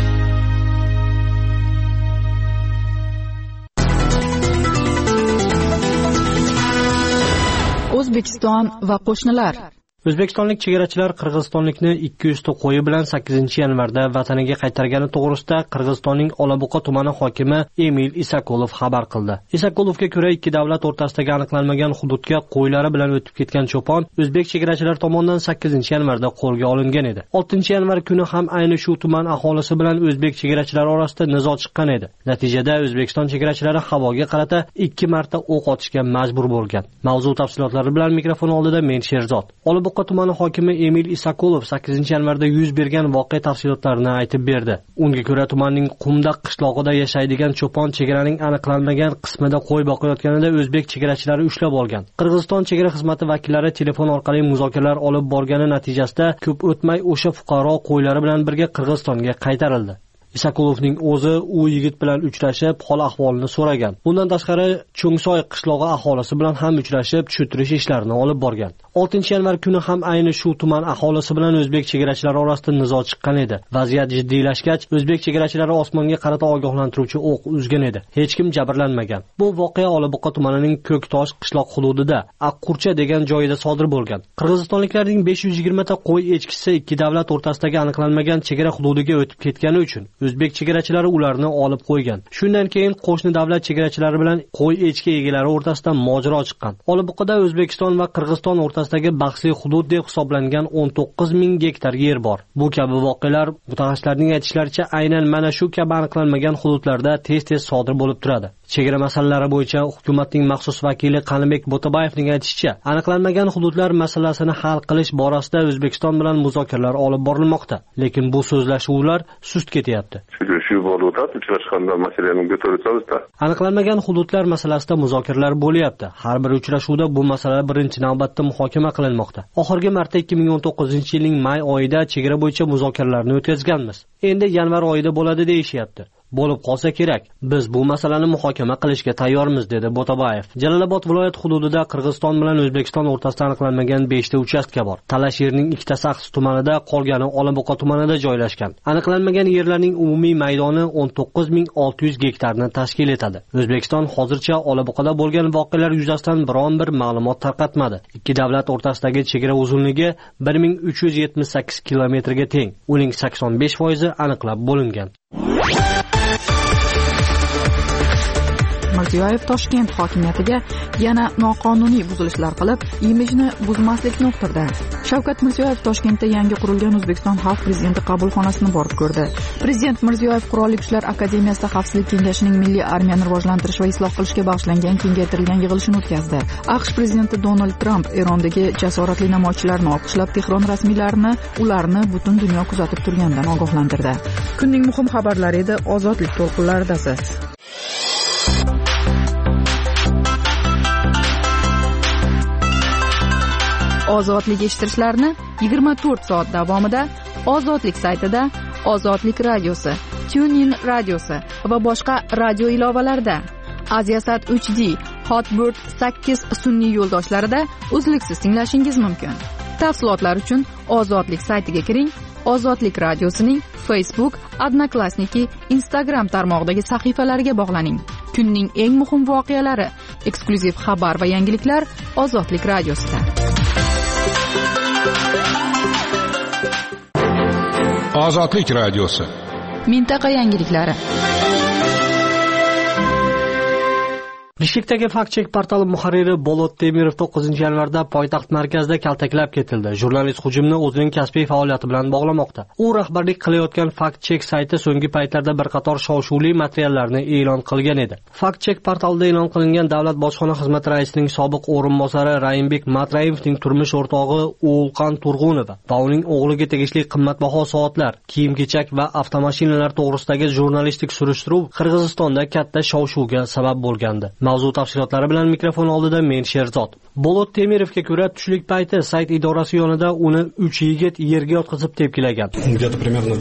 O'zbekiston va qo'shnilar. O'zbekistonlik chegarachilar qirg'izistonlikni 200 ta qo'yi bilan 8-yanvarda vataniga qaytargani to'g'risida Qirg'izistonning Olabuqa tumani hokimi Emil Isakolov xabar qildi. Isakolovga ko'ra, ikki davlat o'rtasidagi aniqlanmagan hududga qo'ylari bilan o'tib ketgan cho'pon o'zbek chegarachilar tomonidan 8-yanvarda qo'lga olingan edi. 6-yanvar kuni ham ayni shu tuman aholisi bilan o'zbek chegarachilari orasida nizo chiqqan edi. Natijada O'zbekiston chegarachilari havoga qarata 2 marta o'q otishga majbur bo'lgan. Mavzu tafsilotlari bilan mikrofon oldida men Sherzod. Buqa tumani hokimi Emil Isakolov 8-yanvarda yuz bergan voqea tafsilotlarini aytib berdi. Unga ko'ra, tumanning Qumda qishlog'ida yashaydigan cho'pon chegaraning aniqlanmagan qismida qo'y boqayotganida o'zbek chegarachilari ushlab olgan. Qirg'iziston chegara xizmati vakillari telefon orqali muzokaralar olib borgani natijasida ko'p o'tmay o'sha fuqaro qo'ylari bilan birga Qirg'izistonga qaytarildi. Isakolovning o'zi u yigit bilan uchrashib, hol-ahvolini so'ragan. Bundan tashqari, Cho'ngsoy qishlog'i aholisi bilan ham uchrashib, tushuntirish ishlarini olib borgan. 6-yanvar kuni ham ayni shu tuman aholisi bilan o'zbek chegarachilari orasida nizo chiqqan edi. Vaziyat jiddiylashgach, o'zbek chegarachilari osmonga qarata ogohlantiruvchi o'q uzgan edi. Hech kim jabrlanmagan. Bu voqea Olabuqa tumanining Ko'ktosh qishloq hududida, Aqqurcha degan joyida sodir bo'lgan. Qirg'izistonliklarning 520 ta qo'y echkisi ikki davlat o'rtasidagi aniqlanmagan chegara hududiga o'tib ketgani uchun o'zbek chegarachilari ularni olib qo'ygan. Shundan keyin qo'shni davlat chegarachilari bilan qo'y echki egalari o'rtasida mojaro chiqqan. Olabuqada O'zbekiston va Qirg'iziston o'rtasidagi bahsli hudud deb hisoblangan 19,000 gektar yer bor. Bu kabi voqealar mutaxassislarning aytishlaricha aynan mana shu kabi aniqlanmagan hududlarda tez-tez sodir bo'lib turadi. Chegara masalalari bo'yicha hukumatning maxsus vakili Qanibek Bo'tabayevning aytishicha, aniqlanmagan hududlar masalasini hal qilish borasida O'zbekiston bilan muzokaralar olib borilmoqda, lekin bu so'zlashuvlar sust ketyapti. Aniqlanmagan hududlar masalasida muzokaralar bo'lyapti. Har bir uchrashuvda bu masala birinchi navbatda muhokama qilinmoqda. Oxirgi marta 2019-yilning may oyida chegara bo'yicha muzokaralarni o'tkazganmiz. Endi yanvar oyida bo'ladi deyishyapti. Bo'lib qolsa kerak. Biz bu masalani muhokama qilishga tayyormiz, dedi Bo'tabayev. Jalolobod viloyat hududida Qirg'iziston bilan O'zbekiston o'rtasida aniqlanmagan 5 ta uchastka bor. Talash yerning ikkitasi Axsi tumanida, qolgani Olabuqa tumanida joylashgan. Aniqlanmagan yerlarning umumiy maydoni 19600 gektarni tashkil etadi. O'zbekiston hozircha Olabuqada bo'lgan voqealar yuzasidan biron bir ma'lumot tarqatmadi. Ikki davlat o'rtasidagi chegara uzunligi 1378 kilometrga teng. Uning 85% aniqlab bo'lingan. Mirziyoyev Toshkent hokimiyatiga yana noqonuniy buzilishlar qilib, imijni buzmaslikni uqtirdi. Shavkat Mirziyoyev Toshkentda yangi qurilgan O'zbekiston Xalq prezidenti qabulxonasini borib ko'rdi. Prezident Mirziyoyev Qurolli Kuchlar akademiyasida Xavfsizlik kengashining milliy armiyani rivojlantirish va isloh qilishga bag'ishlangan kengaytirilgan yig'ilishini o'tkazdi. AQSh prezidenti Donald Tramp Erondagi jasoratli namoyishchilarni olqishlab, Tehron rasmiylarini ularni butun dunyo kuzatib turganidan ogohlantirdi. Kunning muhim xabarlari edi, ozodlik to'lqinlaridasiz. Ozodlik eshittirishlarni 24 soat davomida Ozodlik saytida, Ozodlik radiosi, TuneIn radiosi va boshqa radio ilovalarida, Aziasat 3D, Hotbird 8 sun'iy yo'ldoshlarida uzluksiz tinglashingiz mumkin. Tafsilotlar uchun Ozodlik saytiga kiring. Ozodlik radiosining Facebook, Odnoklassniki, Instagram tarmog'idagi sahifalariga bog'laning. Kunning eng muhim voqealari, eksklyuziv xabar va yangiliklar Ozodlik radiosida. Ozodlik radiosi. Mintaqa yangiliklari. Bishkekdagi Fact-Check portali muharriri Bolot Temirov 9-yanvarda poytaxt markazida kaltaklab ketildi. Jurnalist hujumni o'zining kasbiy faoliyati bilan bog'lamoqda. U rahbarlik qilayotgan Fact-Check sayti so'nggi paytlarda bir qator shov-shuvli materiallarni e'lon qilgan edi. Fact-Check portalida e'lon qilingan Davlat bojxona xizmati raisining sobiq o'rinbosari Raimbek Matrayevning turmush o'rtog'i O'lqon Turg'unova va uning o'g'liga tegishli qimmatbaho soatlar, kiyim-kechak va avtomashinalar to'g'risidagi jurnalistik surishtiruv Qirg'izistonda katta shov-shuvga sabab bo'lgandi. Mavzu tafsilotlari bilan mikrofon oldida men Sherzod. Bolot Temirovga ko'ra, tushlik payti sayt idorasi yonida uni 3 yigit yerga yotqizib tepkilagan. Где-то примерно в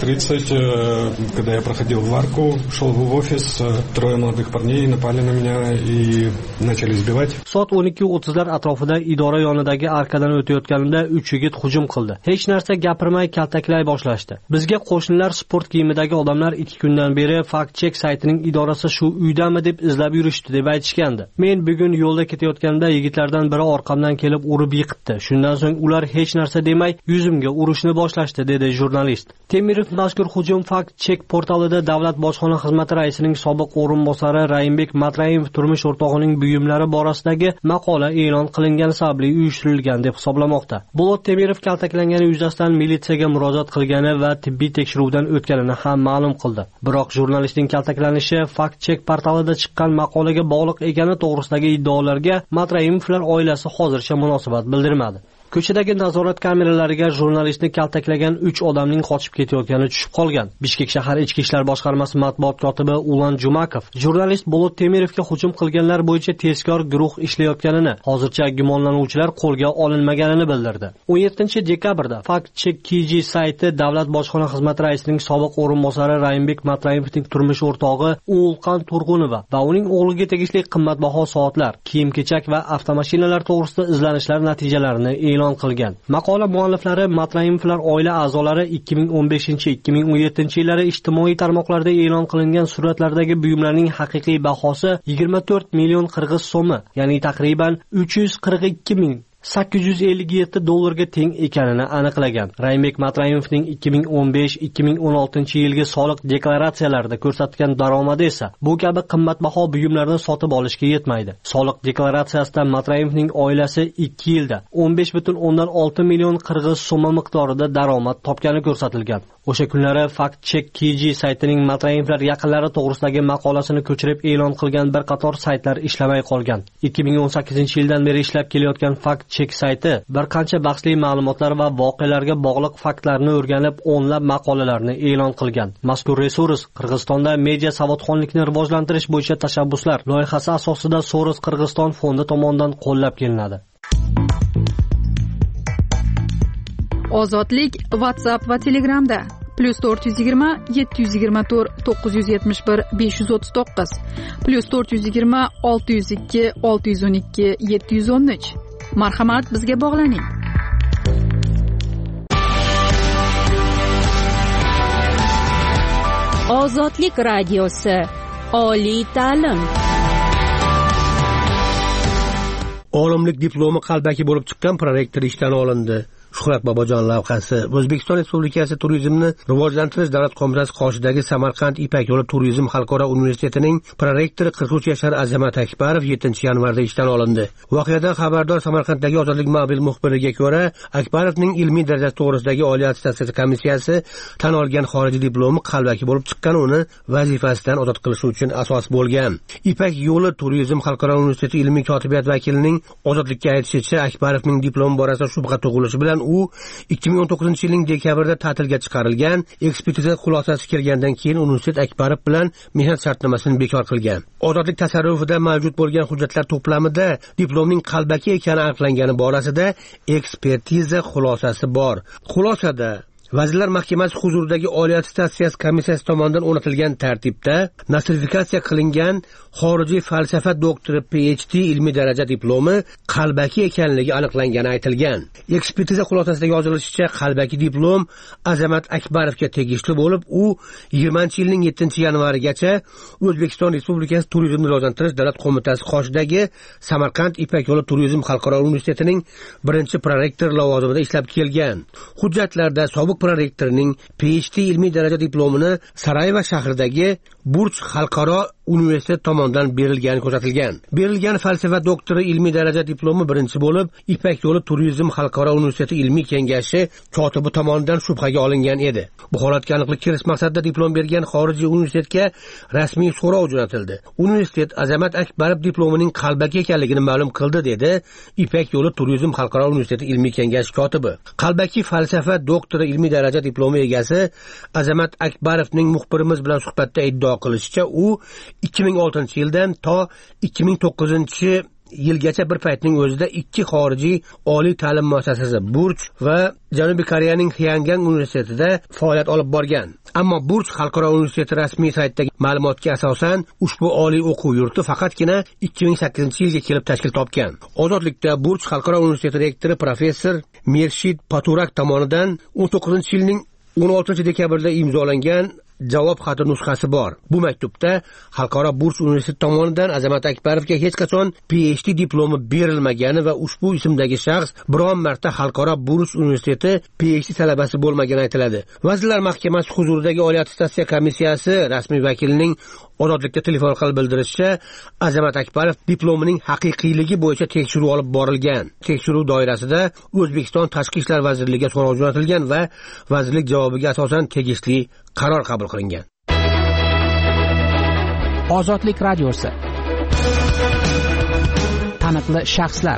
12:30, когда я проходил в арку, шел в офис, трое молодых парней напали на меня и начали избивать. Soat 12:30lar atrofida idora yonidagi arkadan o'tayotganimda 3 yigit hujum qildi. Hech narsa gapirmay kaltaklay boshlashdi. Bizga qo'shnilar sport kiyimidagi odamlar 2 kundan beri Fact-Check saytining idorasi shu uydami deb izlab yurishdi deb aytishgandi. Men bugun yo'lda ketayotganda yigitlardan biri orqamdan kelib urib yiqitdi. Shundan so'ng ular hech narsa demay yuzimga urishni boshlashdi, dedi jurnalist. Temirov mazkur hujum Fact-Check portalida Davlat bojxona xizmati raisining sobiq o'rinbosari Raimbek Matrayev turmush o'rtog'ining buyumlari borasidagi maqola e'lon qilingani sababli uyushtirilgan deb hisoblamoqda. Bolot Temirov kaltaklangani yuzasidan militsiyaga murojaat qilgani va tibbiy tekshiruvdan o'tganini ham ma'lum qildi. Biroq jurnalistning kaltaklanishi Fact-Check portalida chiqqan maqolaga bog'liq ekani to'g'risidagi iddaolarga Matrayevlar oilasi hozircha munosabat bildirmadi. Ko'chadagi nazorat kameralariga jurnalistni kaltaklagan 3 odamning qochib ketayotgani tushib qolgan. Bishkek shahar ichki ishlar boshqarmasi matbuot kotibi Ulan Jumakov jurnalist Bolot Temirovga hujum qilganlar bo'yicha tezkor guruh ishlayotganini, hozircha gumonlanuvchilar qo'lga olinmaganini bildirdi. 17-dekabrda Fact-Check KG sayti Davlat bojxona xizmati raisining sobiq o'rinbosari Raimbek Matrayevning turmush o'rtog'i O'lqon Turg'unova va uning o'g'liga tegishli qimmatbaho soatlar, kiyim-kechak va avtomashinalar to'g'risida izlanishlar natijalarini e'lon qilgan. Maqola mualliflari Matrayevlar oila a'zolari 2015-2017 yillari ijtimoiy tarmoqlarda e'lon qilingan suratlardagi buyumlarning haqiqiy bahosi 24 million qirg'iz so'mi, ya'ni taqriban 342 ming $857 teng ekanini aniqlagan. Raymbek Matrayimovning 2015-2016 yilgi soliq deklaratsiyalarida ko'rsatgan daromadi esa bu kabi qimmatbaho buyumlarni sotib olishga yetmaydi. Soliq deklaratsiyasida Matrayimovning oilasi 2 yilda 15,6 million qirg'iz so'mi miqdorida daromad topgani ko'rsatilgan. O'sha kunlari Fact Check KG saytining Matrayevlar yaqinlari to'g'risidagi maqolasini ko'chirib e'lon qilgan bir qator saytlar ishlamay qolgan. 2018-yildan beri ishlab kelayotgan Fact Check sayti bir qancha bahsli ma'lumotlar va voqealarga bog'liq faktlarni o'rganib, o'nlab maqolalarni e'lon qilgan. Mazkur resurs Qirg'izistonda media savodxonlikni rivojlantirish bo'yicha tashabbuslar loyihasi asosida Soros Qirg'iziston fondi tomonidan qo'llab kelinadi. Ozodlik WhatsApp va Telegramda +420 724 971 539 +420 602 612 713. Marhamat, bizga bog'laning. Ozodlik radiosi. Oliy ta'lim. Olimlik diplomi qalbaki bo'lib chiqqan prorektor ishdan olindi. Shuhrat Bobojon lavhasi O'zbekiston Respublikasi Turizmni rivojlantirish davlat qo'mitasi qoshidagi Samarqand Ipak yo'li turizm xalqaro universitetining prorektori 43 yashar Azamat Akbarov 7-yanvarda ishdan olindi. Voqeadan xabardor Samarqanddagi Ozodlik mobil muxbiriga ko'ra, Akbarovning ilmiy darajasi to'g'risidagi oliy attestatsiya komissiyasi tan olgan xorijiy diplomi qalbaki bo'lib chiqqan uni vazifasidan ozod qilish uchun asos bo'lgan. Ipak yo'li turizm xalqaro universiteti ilmiy kotibiyat vakilining ozodlikka aytishicha, Akbarovning diplomi borasida shubha tug'ilishi bilan u 2019-yilning dekabrida ta'tilga chiqarilgan. Ekspertiza xulosasi kelgandan keyin universitet Akbarov bilan mehnat shartnomasini bekor qilgan. Ozodlik tasarrufida mavjud bo'lgan hujjatlar to'plamida diplomning qalbaki ekani aniqlangani borasida ekspertiza xulosasi bor. Xulosada Vazirlar Mahkamasi huzuridagi oliy attestatsiya komissiyasi tomonidan o'rnatilgan tartibda nostrifikatsiya qilingan xorijiy falsafa doktori PhD ilmiy daraja diplomi qalbaki ekanligi aniqlangani aytilgan. Ekspertiza xulosasida yozilishicha, qalbaki diplom Azamat Akbarovga tegishli bo'lib, u 20-yilning 7-yanvarigacha O'zbekiston Respublikasi Turizmni rivojlantirish davlat qo'mitasi qoshidagi Samarqand Ipak yo'li turizm xalqaro universitetining birinchi prorektor lavozimida ishlab kelgan. Hujjatlarda sobiq prorektorning PhD ilmiy daraja diplomini Sarayevo shahridagi Burch xalqaro universitet tomonidan berilgani ko'rsatilgan. Berilgan falsafa doktori ilmiy daraja diplomi birinchi bo'lib, Ipak yo'li turizm xalqaro universiteti ilmiy kengashi kotibi tomonidan shubhaga olingan edi. Bu holatga aniqlik kiritish maqsadida diplom bergan xorijiy universitetga rasmiy so'rov jo'natildi. Universitet Azamat Akbarov diplomining qalbaki ekanligini ma'lum qildi, dedi Ipak yo'li turizm xalqaro universiteti ilmiy kengashi kotibi. Qalbaki falsafa doktori ilmiy daraja diplomi egasi Azamat Akbarovning muxbirimiz bilan suhbatda iddao qilishicha, u 2006-yildan to 2009-yilgacha bir paytning o'zida ikki xorijiy oliy ta'lim muassasasi Burch va Janubiy Koreyaning Hyangan universitetida faoliyat olib borgan. Ammo Burch xalqaro universiteti rasmiy saytidagi ma'lumotga asosan ushbu oliy o'quv yurti faqatgina 2008-yilga kelib tashkil topgan. Ozodlikda Burch xalqaro universiteti rektori professor Mershid Paturak tomonidan 19-yilning 16-dekabrda imzolangan javob xati nusxasi bor. Bu maktubda Xalqaro Burch universiteti tomonidan Azamat Akbarovga hech qachon PhD diplomi berilmagani va ushbu ismdagi shaxs biron marta Xalqaro Burch universiteti PhD talabasi bo'lmagani aytiladi. Vazirlar Mahkamasi huzuridagi oliy attestatsiya komissiyasi rasmiy vakilining Ozodlikda telefon qilib bildirishicha, Azamat Akbarov diplomining haqiqiyligi bo'yicha tekshiruv olib borilgan. Tekshiruv doirasida O'zbekiston Tashqi ishlar vazirligiga so'rov jo'natilgan va vazirlik javobiga asosan tegishli qaror qabul qilingan. Ozodlik radiosi. Taniqli shaxslar.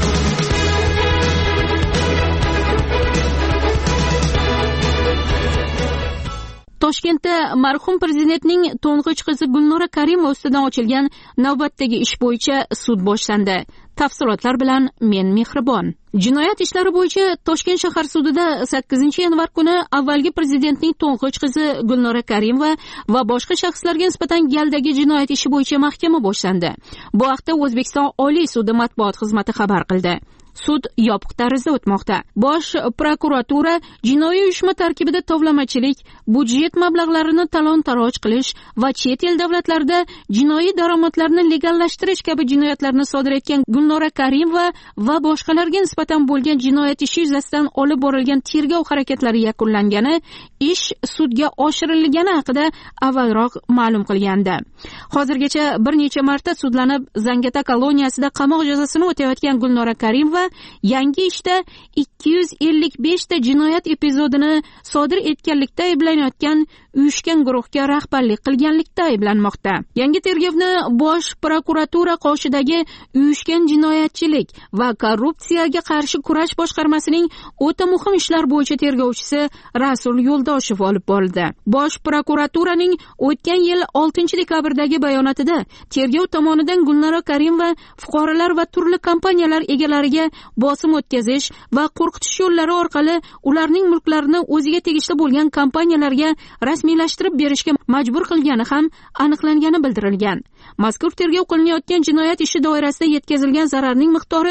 Toshkentda marhum prezidentning to'ng'ich qizi Gulnora Karimova ustidan ochilgan navbatdagi ish bo'yicha sud boshlandi. Tafsilotlar bilan men Mehribon. Jinoyat ishlari bo'yicha Toshkent shahar sudida 8-yanvar kuni avvalgi prezidentning to'ng'ich qizi Gulnora Karimova va boshqa shaxslarga nisbatan galdagi jinoyat ishi bo'yicha mahkama boshlandi. Bu haqda O'zbekiston Oliy sudi matbuot xizmati xabar qildi. sud yopiq tarzda o'tmoqda. Bosh prokuratura jinoiy uyushma tarkibida tovlamachilik, budjet mablag'larini talon-taroj qilish va chet el davlatlarida jinoiy daromadlarni legallashtirish kabi jinoyatlarni sodir etgan Gulnora Karimova va boshqalarga nisbatan bo'lgan jinoyat ishi yuzasidan olib borilgan tergov harakatlari yakunlangani, ish sudga oshirilgani haqida avvalroq ma'lum qilgandi. Hozirgacha bir necha marta sudlanib, Zangata koloniyasida qamoq jazosini o'tayotgan Gulnora Karimova yangi ishda 255 ta jinoyat epizodini sodir etganlikda ayblanayotgan uyushgan guruhga rahbarlik qilganlikda ayblanmoqda. Yangi tergovni Bosh prokuratura qoshidagi uyushgan jinoyatchilik va korrupsiyaga qarshi kurash boshqarmasining o'ta muhim ishlar bo'yicha tergovchisi Rasul Yo'ldoshev olib bordi. Bosh prokuraturaning o'tgan yil 6-dekabrdagi bayonotida tergov tomonidan Gulnora Karimova fuqarolar va turli kompaniyalar egalariga bosim o'tkazish va qo'rqitish yo'llari orqali ularning mulklarini o'ziga tegishli bo'lgan kompaniyalarga rasmiylashtirib berishga majbur qilgani ham aniqlangani bildirilgan. Mazkur tergov qilinayotgan jinoyat ishi doirasida yetkazilgan zararning miqdori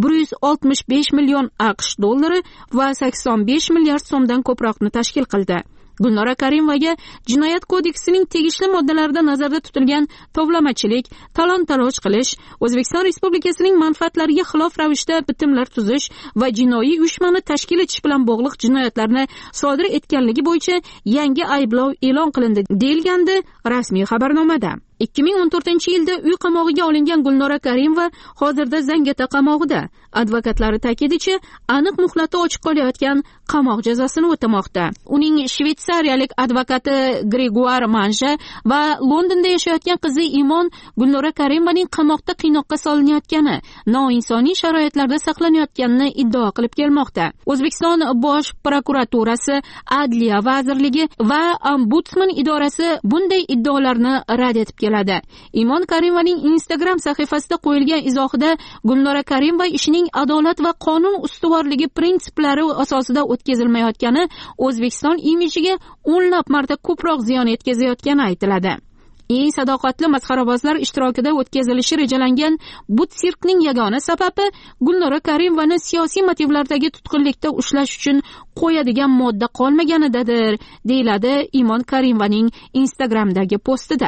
165 million AQSh dollari va 85 milliard so'mdan ko'proqni tashkil qildi. Gulnora Karimovaga Jinoyat kodeksining tegishli moddalarida nazarda tutilgan tovlamachilik, talon-taroj qilish, O'zbekiston Respublikasining manfaatlariga xilof ravishda bitimlar tuzish va jinoiy uyushmani tashkil etish bilan bog'liq jinoyatlarni sodir etganligi bo'yicha yangi ayblov e'lon qilindi, deyilgandi rasmiy xabarnomada. 2014-yilda uy qamog'iga olingan Gulnora Karimova hozirda Zangata qamog'ida. Advokatlari ta'kidicha, aniq muhlati ochiq qolayotgan qamoq jazosini o'tamoqda. Uning shvetsariyalik advokati Gregoire Manja va Londonda yashayotgan qizi Imon Gulnora Karimovaning qamoqda qiynoqqa solinayotgani, noinsoniy sharoitlarda saqlanayotganini iddao qilib kelmoqda. O'zbekiston Bosh prokuraturasi, Adliya vazirligi va Ombudsman idorasi bunday iddaolarni rad etib keladi. Imon Karimovaning Instagram sahifasida qo'yilgan izohida Gulnora Karimova ishining adolat va qonun ustuvorligi prinsiplari asosida o'tkazilmayotgani O'zbekiston imijiga o'nlab marta ko'proq ziyon yetkazayotgani aytiladi. Eng sadoqatli masxarabozlar ishtirokida o'tkazilishi rejalangan bu sirkning yagona sababi Gulnora Karimovani siyosiy motivlardagi tutqunlikda ushlash uchun qo'yadigan modda qolmaganidadir, deyiladi Imon Karimovaning Instagramdagi postida.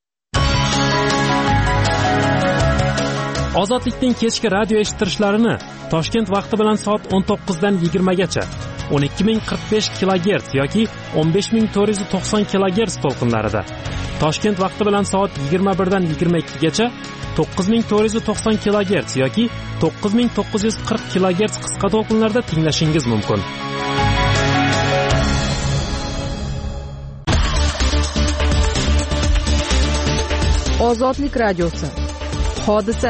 Ozodlikning kechki radio eshittirishlarini Toshkent vaqti bilan soat 19 dan 20 gacha 12045 kHz yoki 15490 kHz to'lqinlarida, Toshkent vaqti bilan soat 21 dan 22 gacha 9490 kHz yoki 9940 kHz qisqa to'lqinlarda tinglashingiz mumkin. Ozodlik radiosi. Hodisa.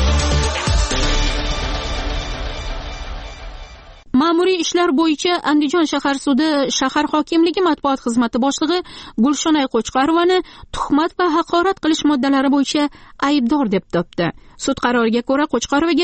Ma'muriy ishlar bo'yicha Andijon shahar sudi shahar hokimligi matbuot xizmati boshlig'i Gulshonay Qo'chqarovani tuhmat va haqorat qilish moddalari bo'yicha aybdor deb topdi. Sud qaroriga ko'ra Qo'chqarovaga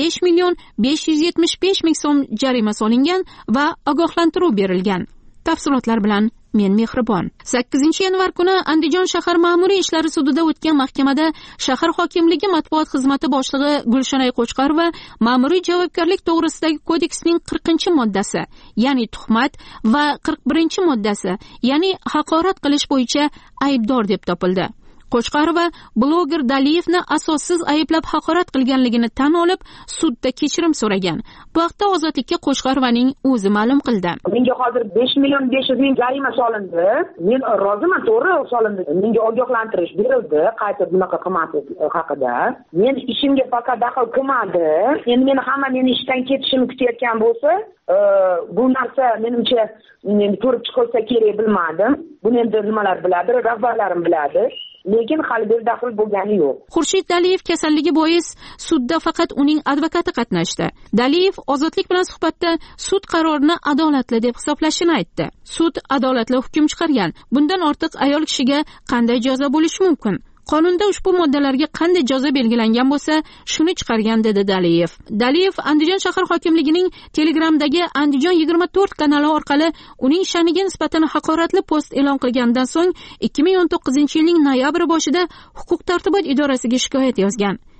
5,575 ming so'm jarima solingan va ogohlantiruv berilgan. Tafsilotlar bilan men Mehribon. 8-yanvar kuni Andijon shahar ma'muriy ishlari sudida o'tgan mahkamada shahar hokimligi matbuot xizmati boshlig'i Gulshonay Qo'chqarova ma'muriy javobgarlik to'g'risidagi kodeksning 40-moddasi, ya'ni tuhmat va 41-moddasi, ya'ni haqorat qilish bo'yicha aybdor deb topildi. Qo'chqarova bloger Daliyevni asossiz ayblab haqorat qilganligini tan olib, sudda kechirim so'ragan. Bu haqda Ozodlikka Qo'chqarovaning o'zi ma'lum qildi. Menga hozir 5,5 million jarima solindi. Men roziman, to'g'ri solindi. Menga ogohlantirish berildi, qayta bunaqa qilmaslik haqida. Men ishimga faqat daxl qilmadi. Endi meni hamma meni ishdan ketishimni kutayotgan bo'lsa, bu narsa menimcha ko'rib chiqilsa kerak, bilmadim. Buni endi nimalar biladi, rahbarlarim biladi. Lekin hali bir daxl bo'lgani yo'q. Xurshid Daliyev kasalligi bois sudda faqat uning advokati qatnashdi. Daliyev Ozodlik bilan suhbatda sud qarorini adolatli deb hisoblashini aytdi. Sud adolatli hukm chiqargan. Bundan ortiq ayol kishiga qanday jazo bo'lishi mumkin? Qonunda ushbu moddalarga qanday jazo belgilangan bo'lsa, shuni chiqargan, dedi Daliyev. Daliyev Andijon shahar hokimligining Telegramdagi Andijon 24 kanali orqali uning sha'niga nisbatan haqoratli post e'lon qilgandan so'ng 2019-yilning noyabr boshida huquq tartibot idorasiga shikoyat yozgan.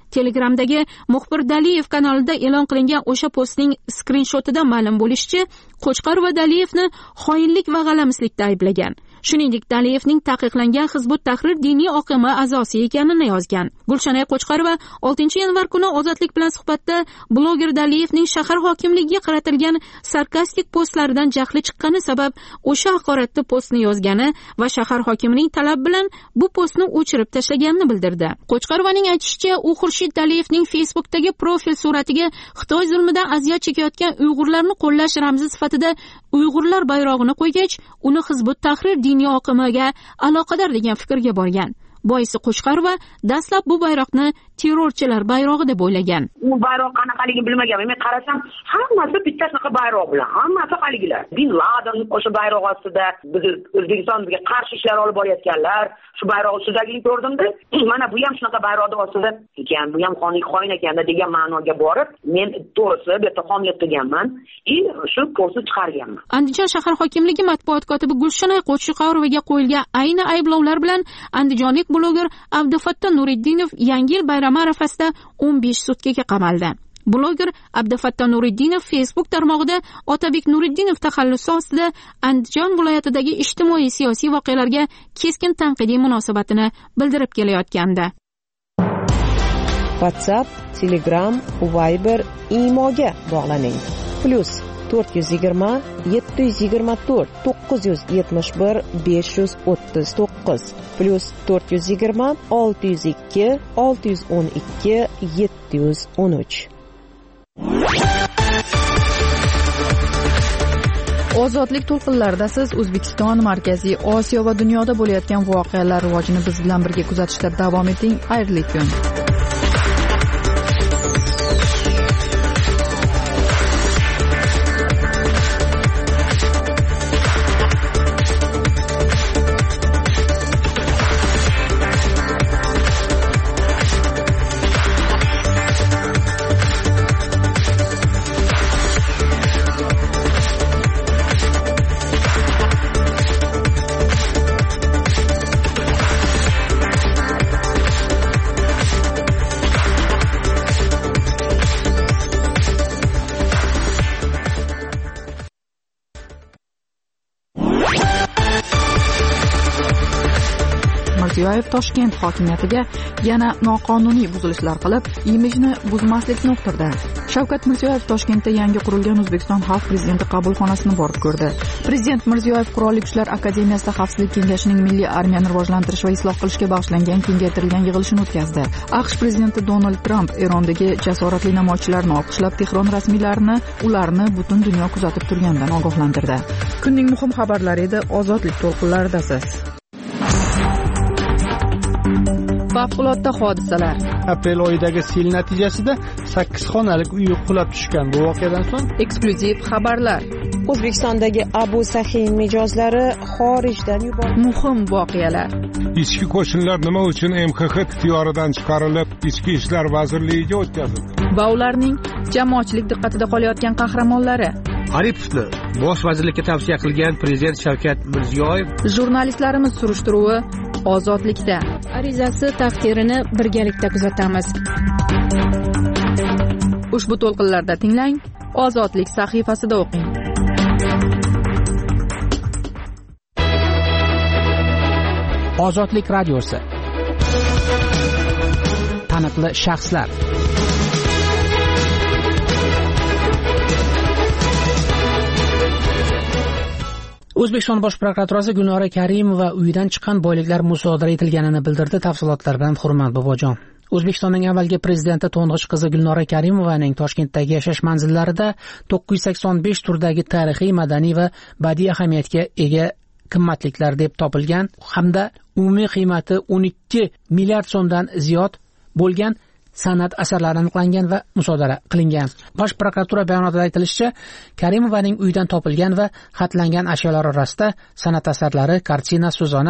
Telegramdagi Muxbir Daliyev kanalida e'lon qilingan o'sha postning skrinshotida ma'lum bo'lishicha, Qo'chqorova Daliyevni xoinlik va g'alamislikda ayblagan. Shuningdek, Daliyevning taqiqlangan Hizbut Tahrir diniy oqimi a'zosi ekanini yozgan. Gulshanay Qo'chqorova 6-yanvar kuni Ozodlik bilan suhbatda bloger Daliyevning shahar hokimligiga qaratilgan sarkastik postlaridan jahli chiqqani sabab o'sha haqoratli postni yozgani va shahar hokimining talab bilan bu postni o'chirib tashlaganini bildirdi. Qo'chqorovaning aytishicha, u Xurshid Daliyevning Facebook'dagi profil suratiga Xitoy zulmidan aziyat chekayotgan Uyg'urlarni qo'llash ramzi sifatida Uyg'urlar bayrog'ini qo'ygach, uni Hizbut Tahrir diniy oqimiga aloqador degan fikrga borgan. Boisi Qo'chqorova dastlab bu bayroqni terrorchilar bayrog'i deb o'ylagan. U bayroq qanaqaligini bilmaganman. Men qarasam, hammasi bitta sanaqa bayroq bilan, hammasi haligilar. Bin Laden o'sha bayroq ostida biz O'zbekistonga qarshi ishlar olib borayotganlar, shu bayroq ustidagini ko'rdimda, mana bu ham shunaqa bayroqning ostida ekan, bu ham xoin ekanda degan ma'noga borib, men to'g'risi bu yerda xomlik qilganman, shu postni chiqarganman. Andijon shahar hokimligi matbuot kotibi Gulshanay Qo'chqorovaga qo'yilgan ayni ayblovlar bilan andijonlik bloger Abdufatto Nuriddinov Yangi yil bayrami arafasida 15 sutkaga qamaldi. Bloger Abdufatto Nuriddinov Facebook tarmog'ida Otabek Nuriddinov taxallusi ostida Andijon viloyatidagi ijtimoiy siyosiy voqealarga keskin tanqidiy munosabatini bildirib kelayotgandi. WhatsApp, Telegram, Viber, Imoga bog'laning. +420 724 971 539 +420 602 612 713. Ozodlik to'lqinlarida siz O'zbekiston, Markaziy Osiyo va dunyoda bo'layotgan voqealar rivojini biz bilan birga kuzatishda davom eting. Xayrli kun. Mirziyoyev Toshkent hokimiyatiga yana noqonuniy buzilishlar qilib, imijni buzmaslikni uqtirdi. Shavkat Mirziyoyev Toshkentda yangi qurilgan O'zbekiston Xalq prezidenti qabulxonasini borib ko'rdi. Prezident Mirziyoyev Qurolli Kuchlar akademiyasida Xavfsizlik kengashining milliy armiyani rivojlantirish va isloh qilishga bag'ishlangan kengaytirilgan yig'ilishini o'tkazdi. AQSh prezidenti Donald Tramp Erondagi jasoratli namoyishchilarni olqishlab, Tehron rasmiylarini ularni butun dunyo kuzatib turganidan ogohlantirdi. Kunning muhim xabarlari edi. Ozodlik to'lqinlaridasiz. Favqulodda hodisalar. Aprel oyidagi sel natijasida 8 xonalik uy qulab tushgan. Bu voqeadan so'ng eksklyuziv xabarlar. O'zbekistondagi Abu Sahiy mijozlari xorijdan yuborildi. Muhim voqealar. Ichki qo'shinlar nima uchun MXX ixtiyoridan chiqarilib, Ichki ishlar vazirligiga o'tkazildi? Va ularning jamoatchilik diqqatida qolayotgan qahramonlari. Aripovni bosh vazirlikka tavsiya qilgan prezident Shavkat Mirziyoyev. Jurnalistlarimiz surishtiruvi ozodlikda. Arizasi taqdirini birgalikda kuzatamiz. Ushbu to'lqinlarda tinglang, Ozodlik sahifasida o'qing. Ozodlik radiosi. Taniqli shaxslar. O'zbekiston bosh prokuraturasi Gulnora Karimova uyidan chiqqan boyliklar musodara etilganini bildirdi. Tafsilotlar bilan Hurmat Bobojon. O'zbekistonning avvalgi prezidenti to'ng'ich qizi Gulnora Karimovaning Toshkentdagi yashash manzillarida 985 turdagi tarixiy, madaniy va badiiy ahamiyatga ega qimmatliklar deb topilgan hamda umumiy qiymati 12 milliard so'mdan ziyod bo'lgan san'at asarlari aniqlangan va musodara qilingan. Bosh prokuratura bayonotida aytilishicha, Karimovaning uyidan topilgan va xatlangan ashyolar orasida san'at asarlari, kartina, so'zona,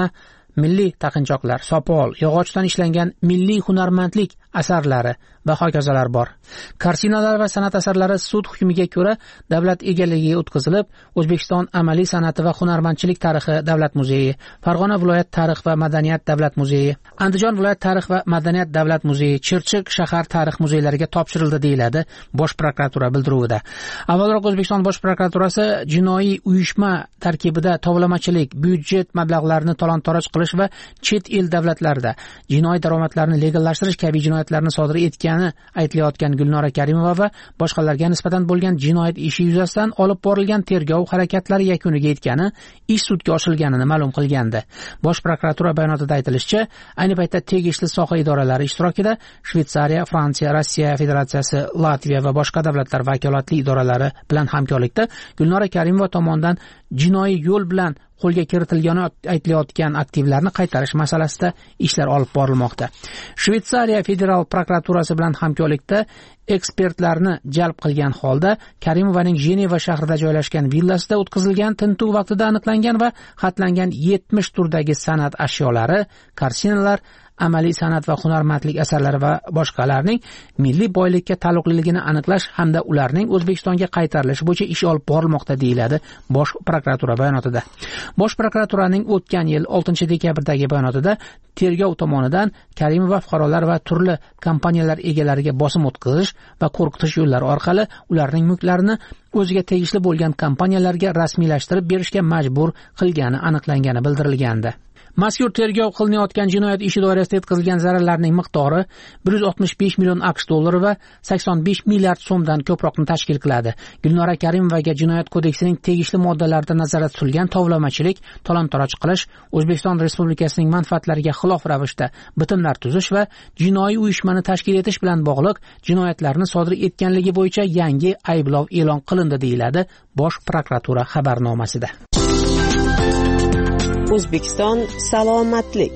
milliy taqinchoqlar, sopol, yog'ochdan ishlangan milliy hunarmandlik asarlari va hokazolar bor. Kartinalar va san'at asarlari sud hukmiga ko'ra davlat egaligiga o'tkazilib, O'zbekiston amaliy san'ati va hunarmandchilik tarixi davlat muzeyi, Farg'ona viloyat tarix va madaniyat davlat muzeyi, Andijon viloyat tarix va madaniyat davlat muzeyi, Chirchiq shahar tarix muzeylariga topshirildi deyiladi Bosh prokuratura bildiruvida. Avvalroq O'zbekiston Bosh prokuraturasi jinoiy uyushma tarkibida tovlamachilik, byudjet mablag'larini talon-toroj qilish va chet el davlatlarida jinoiy daromadlarni legallashtirish kabi jinoyatlarni sodir etgani aytilayotgan Gulnora Karimova va boshqalarga nisbatan bo'lgan jinoyat ishi yuzasidan olib borilgan tergov harakatlari yakuniga yetgani, ish sudga oshirilganini ma'lum qilgandi. Bosh prokuratura bayonotida aytilishicha, ayni paytda tegishli soha idoralari ishtirokida Shveysariya, Fransiya, Rossiya Federatsiyasi, Latviya va boshqa davlatlar vakolatli idoralari bilan hamkorlikda Gulnora Karimova tomonidan jinoiy yo'l bilan qo'lga kiritilgani aytilayotgan aktivlarni qaytarish masalasida ishlar olib borilmoqda. Shveysariya federal prokuraturasi bilan hamkorlikda ekspertlarni jalb qilgan holda Karimovaning Jeneva shahrida joylashgan villasida o'tkazilgan tintuv vaqtida aniqlangan va xatlangan 70 turdagi san'at ashyolari, kartinalar, amaliy san'at va hunarmandlik asarlari va boshqalarning milliy boylikka taalluqliligini aniqlash hamda ularning O'zbekistonga qaytarilishi bo'yicha ish olib borilmoqda deyiladi Bosh prokuratura bayonotida. Bosh prokuraturaning o'tgan yil 6-dekabrdagi bayonotida tergov tomonidan Karimova fuqarolar va turli kompaniyalar egalariga bosim o'tkazish va qo'rqitish yo'llari orqali ularning mulklarini o'ziga tegishli bo'lgan kompaniyalarga rasmiylashtirib berishga majbur qilgani aniqlangani bildirilgandi. Mazkur tergov qilinayotgan jinoyat ishi doirasida yetkazilgan zararlarning miqdori 165 million AQSh dollari va 85 milliard so'mdan ko'proqni tashkil qiladi. Gulnora Karimovaga Jinoyat kodeksining tegishli moddalarida nazarda tutilgan tovlamachilik, talon-toroj qilish, O'zbekiston Respublikasining manfaatlariga xilof ravishda bitimlar tuzish va jinoiy uyushmani tashkil etish bilan bog'liq jinoyatlarni sodir etganligi bo'yicha yangi ayblov e'lon qilindi deyiladi Bosh prokuratura xabarnomasida. O'zbekiston salomatlik.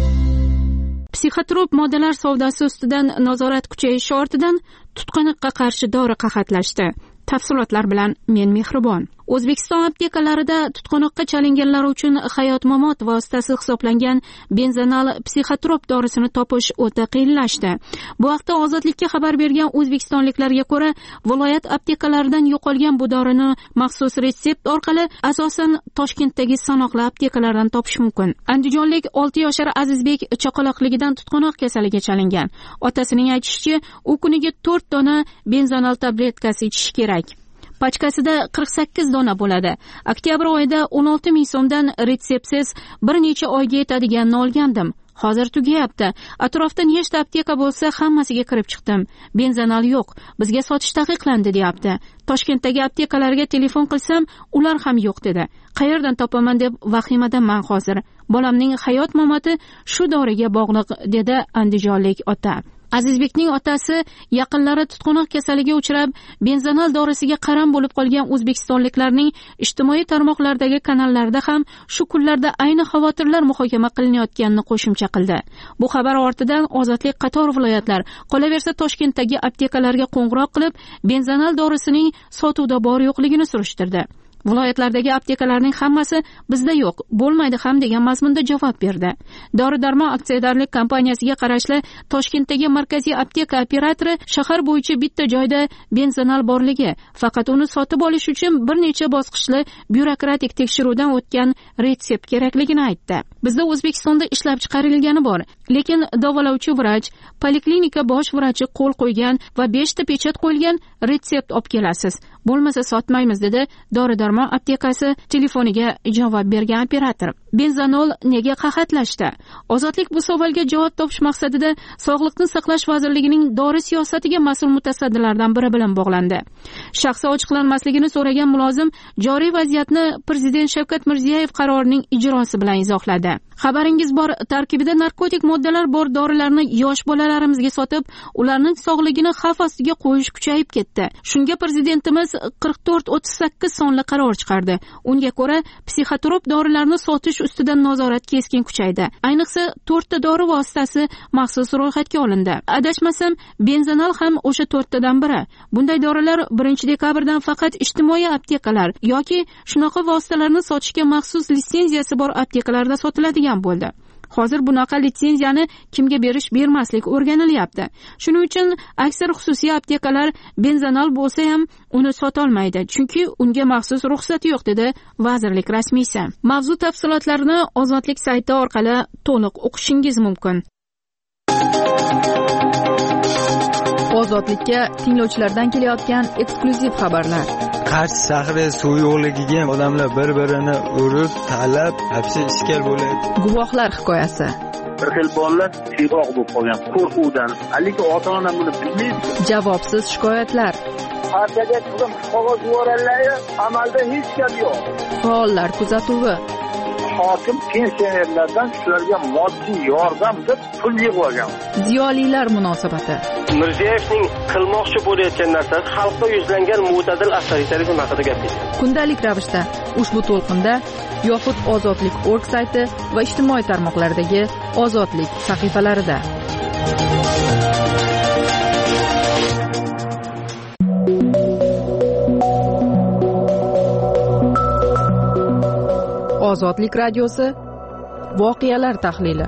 Psixotrop moddalar savdosi ustidan nazorat kuchayishi ortidan tutqanoqqa qarshi dori qahatlashdi. Tafsilotlar bilan men Mehribon. O'zbekiston aptekalarida tutqanoqqa chalinganlar uchun hayot-mamot vositasi hisoblangan benzanal psixotrop dorisini topish o'ta qiyinlashdi. Bu haqda Ozodlikka xabar bergan o'zbekistonliklarga ko'ra, viloyat aptekalaridan yo'qolgan bu dorini maxsus retsept orqali asosan Toshkentdagi sanoqli aptekalardan topish mumkin. Andijonlik 6 yoshar Azizbek chaqaloqligidan tutqanoq kasaliga chalingan. Otasining aytishicha, u kuniga 4 dona benzanal tabletkasi ichish kerak. Pachkasida 48 dona bo'ladi. Oktyabr oyida 16 ming so'mdan retseptsiz bir necha oyga yetadiganini olgandim. Hozir tugayapti. Atrofda nechta apteka bo'lsa, hammasiga kirib chiqdim. Benzanal yo'q. Bizga sotish taqiqlandi, deyapti. Toshkentdagi aptekalarga telefon qilsam, ular ham yo'q dedi. Qayerdan topaman deb vahimadanman hozir. Bolamning hayot-mamoti shu doriga bog'liq, dedi andijonlik ota. Azizbekning otasi yaqinlari tutqanoq kasaliga uchrab, benzanal dorisiga qaram bo'lib qolgan o'zbekistonliklarning ijtimoiy tarmoqlardagi kanallarda ham shu kunlarda ayni xavotirlar muhokama qilinayotganini qo'shimcha qildi. Bu xabar ortidan Ozodlik qator viloyatlar, qolaversa Toshkentdagi aptekalarga qo'ng'iroq qilib, benzanal dorisining sotuvda bor-yo'qligini surishtirdi. Viloyatlardagi aptekalarning hammasi bizda yo'q, bo'lmaydi ham degan mazmunda javob berdi. Dori-darmon aksiyadorlik kompaniyasiga qarashli Toshkentdagi markaziy apteka operatori shahar bo'yicha bitta joyda benzanal borligi, faqat uni sotib olish uchun bir necha bosqichli byurokratik tekshiruvdan o'tgan retsept kerakligini aytdi. Bizda O'zbekistonda ishlab chiqarilgani bor, lekin davolovchi vrach, poliklinika bosh vrachi qo'l qo'ygan va 5 ta pechat qo'yilgan retsept olib kelasiz. Bo'lmasa sotmaymiz, dedi Dori-darmon aptekasi telefoniga javob bergan operator. Benzanol nega qahatlashdi? Ozodlik bu savolga javob topish maqsadida Sog'liqni saqlash vazirligining dori siyosatiga mas'ul mutasaddilardan biri bilan bog'landi. Shaxsi ochiqlanmasligini so'ragan mulozim joriy vaziyatni Prezident Shavkat Mirziyoyev qarorining ijrosi bilan izohladi. Xabaringiz bor, tarkibida narkotik moddalar bor dorilarni yosh bolalarimizga sotib, ularning sog'ligini xavf ostiga qo'yish kuchayib ketdi. Shunga prezidentimiz 4438 sonli qaror chiqardi. Unga ko'ra, psixotrop dorilarni sotish ustidan nazorat keskin kuchaydi. Ayniqsa 4 ta dori vositasi maxsus ro'yxatga olindi. Adashmasam, benzanol ham o'sha 4 tadan biri. Bunday dorilar 1-dekabrdan faqat ijtimoiy aptekalar yoki shunaqa vositalarni sotishga maxsus litsenziyasi bor aptekalarda sotiladigan bo'ldi. Hozir bunaqa litsenziyani kimga bermaslik o'rganilyapti. Shuning uchun aksar xususiy aptekalar benzanol bo'lsa ham uni sota olmaydi, chunki unga maxsus ruxsati yo'q, dedi vazirlik rasmiysi. Mavzu tafsilotlarini Ozodlik sayti orqali to'liq o'qishingiz mumkin. Ozodlikka tinglovchilardan kelayotgan eksklyuziv xabarlar. Qarshi shahri suv yo'qligiga odamlar bir-birini urib, talab, hapsi ishkal bo'lyapti. Guvohlar hikoyasi. Bir xil bolalar tiyroq bo'lib qolgan qo'rquvdan. Haligi ota-ona buni bilmaydi. Javobsiz shikoyatlar. Partiyaga turib qog'oz yuborganlar, amalda hech gap yo'q. Faollar kuzatuvi. Hokim pensionerlardan shularga moddiy yordam deb pul yig'ib. Ziyolilar munosabati. Mirziyoyevning qilmoqchi bo'layotgan narsasi xalqqa yuzlangan mo'tadil avtoritarizm haqida gapirdi. Kundalik ravishda ushbu to'lqinda yoxud Ozodlik.org sayti va ijtimoiy tarmoqlardagi Ozodlik sahifalarida. Ozodlik radiosi voqealar tahlili.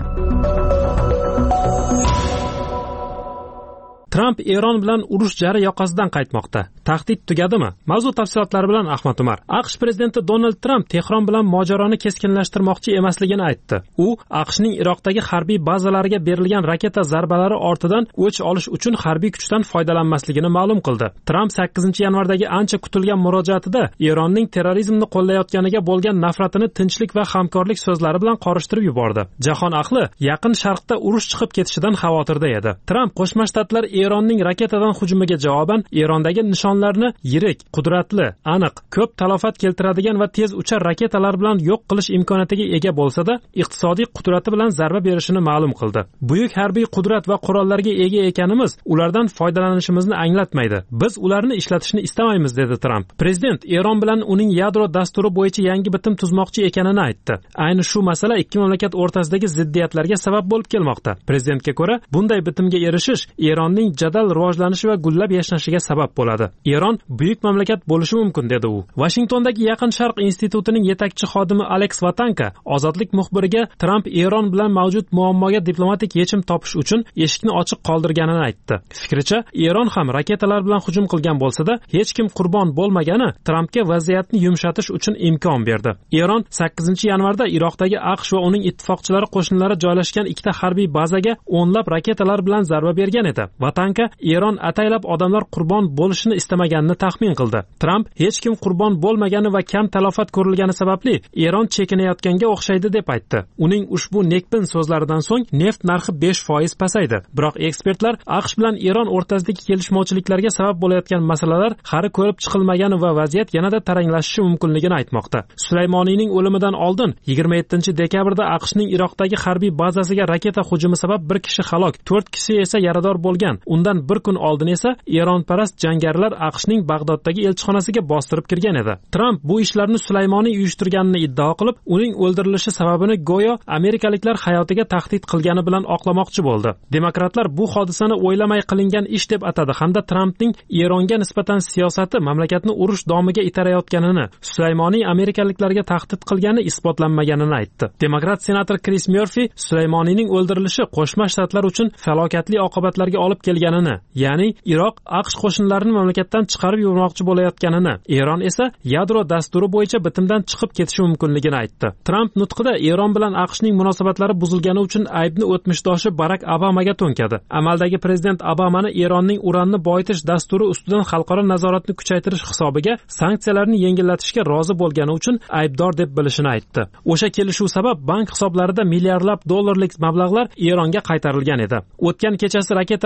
Tramp Eron bilan urush jari yoqasidan qaytmoqda. Tahdid tugadimi? Mavzu tafsilotlari bilan Ahmad Umar. AQSh prezidenti Donald Tramp Tehron bilan mojaroni keskinlashtirmoqchi emasligini aytdi. U AQShning Iroqdagi harbiy bazalariga berilgan raketa zarbalari ortidan o'ch olish uchun harbiy kuchdan foydalanmasligini ma'lum qildi. Tramp 8-yanvardagi ancha kutilgan murojaatida Eronning terrorizmni qo'llayotganiga bo'lgan nafratini tinchlik va hamkorlik so'zlari bilan qorishtirib yubordi. Jahon ahli Yaqin Sharqda urush chiqib ketishidan xavotirda edi. Tramp Qo'shma Shtatlar Eronning raketadan hujumiga javoban Erondagi nishonlarni yirik, qudratli, aniq, ko'p talofat keltiradigan va tez uchar raketalar bilan yo'q qilish imkoniyatiga ega bo'lsa-da, iqtisodiy qudrati bilan zarba berishini ma'lum qildi. Buyuk harbiy qudrat va qurollarga ega ekanimiz ulardan foydalanishimizni anglatmaydi. Biz ularni ishlatishni istamaymiz, dedi Tramp. Prezident Eron bilan uning yadro dasturi bo'yicha yangi bitim tuzmoqchi ekanini aytdi. Ayni shu masala ikki mamlakat o'rtasidagi ziddiyatlarga sabab bo'lib kelmoqda. Prezidentga ko'ra, bunday bitimga erishish Eronning jadal rivojlanishi va gullab yashnashiga sabab bo'ladi. Eron buyuk mamlakat bo'lishi mumkin, dedi u. Washingtondagi Yaqin Sharq institutining yetakchi xodimi Alex Vatanka Ozodlik muxbiriga Tramp Eron bilan mavjud muammoga diplomatik yechim topish uchun eshikni ochiq qoldirganini aytdi. Fikricha, Eron ham raketalar bilan hujum qilgan bo'lsa-da, hech kim qurbon bo'lmagani Trampga vaziyatni yumshatish uchun imkon berdi. Eron 8-yanvarda Iroqdagi AQSh va uning ittifoqchilari qo'shinlari joylashgan ikkita harbiy bazaga o'nlab raketalar bilan zarba bergan edi. Vatanka Eron ataylab odamlar qurbon bo'lishini istamaganini taxmin qildi. Tramp hech kim qurbon bo'lmagani va kam talofat ko'rilgani sababli Eron chekinayotganga o'xshaydi deb aytdi. Uning ushbu nekbin so'zlaridan so'ng neft narxi 5% pasaydi. Biroq ekspertlar AQSh bilan Eron o'rtasidagi kelishmovchiliklarga sabab bo'layotgan masalalar hali ko'rib chiqilmagani va vaziyat yanada taranglashishi mumkinligini aytmoqda. Sulaymoniyning o'limidan oldin 27-dekabrda AQShning Iroqdagi harbiy bazasiga raketa hujumi sabab bir kishi halok, 4 kishi esa yarador bo'lgan. Undan bir kun oldin esa Eronparast jangarilar AQShning Bag'doddagi elchixonasiga bostirib kirgan edi. Tramp bu ishlarni Sulaymoniy uyushtirganini iddao qilib, uning o'ldirilishi sababini go'yo amerikaliklar hayotiga tahdid qilgani bilan oqlamoqchi bo'ldi. Demokratlar bu hodisani o'ylamay qilingan ish deb atadi hamda Trampning Eronga nisbatan siyosati mamlakatni urush domiga itarayotganini, Sulaymoniy amerikaliklarga tahdid qilgani isbotlanmaganini aytdi. Demokrat senator Chris Murphy Sulaymoniyning o'ldirilishi Qo'shma Shtatlar uchun falokatli oqibatlarga olib kelganini, ya'ni Iroq AQSh qo'shinlarini mamlakatdan chiqarib yubormoqchi bo'layotganini, Eron esa yadro dasturi bo'yicha bitimdan chiqib ketishi mumkinligini aytdi. Tramp nutqida Eron bilan AQShning munosabatlari buzilgani uchun aybni o'tmishdoshi Barak Obamaga to'nkadi. Amaldagi prezident Obamani Eronning uranni boyitish dasturi ustidan xalqaro nazoratni kuchaytirish hisobiga sanksiyalarni yengillatishga rozi bo'lgani uchun aybdor deb bilishini aytdi. O'sha kelishuv sabab bank hisoblarida milliardlab dollarlik mablag'lar Eronga qaytarilgan edi. O'tgan kechasi raketalar bizga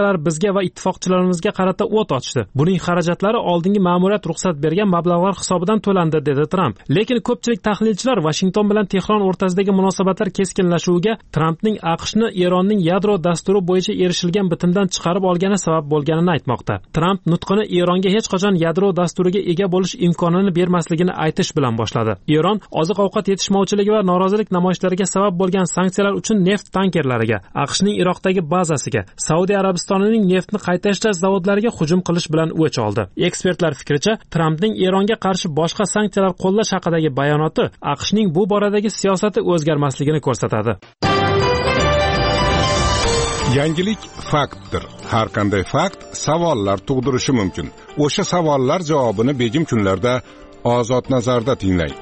bizga va ittifoqchilarimizga qarata o't ochdi. Buning xarajatlari oldingi ma'muriyat ruxsat bergan mablag'lar hisobidan to'landi, dedi Tramp. Lekin ko'pchilik tahlilchilar Washington bilan Tehron o'rtasidagi munosabatlar keskinlashuviga Trampning AQShni Eronning yadro dasturi bo'yicha erishilgan bitimdan chiqarib olgani sabab bo'lganini aytmoqda. Tramp nutqini Eronga hech qachon yadro dasturiga ega bo'lish imkonini bermasligini aytish bilan boshladi. Eron oziq-ovqat yetishmovchiligi va norozilik namoyishlariga sabab bo'lgan sanksiyalar uchun neft tankerlariga, AQShning Iroqdagi bazasiga, Saudiya Arabistonining neftni qayta ishlash zavodlariga hujum qilish bilan o'ch oldi. Ekspertlar fikricha, Trampning Eronga qarshi boshqa sanksiyalar qo'llash haqidagi bayonoti AQShning bu boradagi siyosati o'zgarmasligini ko'rsatadi. Yangilik faktdir. Har qanday fakt savollar tug'dirishi mumkin. O'sha savollar javobini begim kunlarda Ozod nazarda tinglang.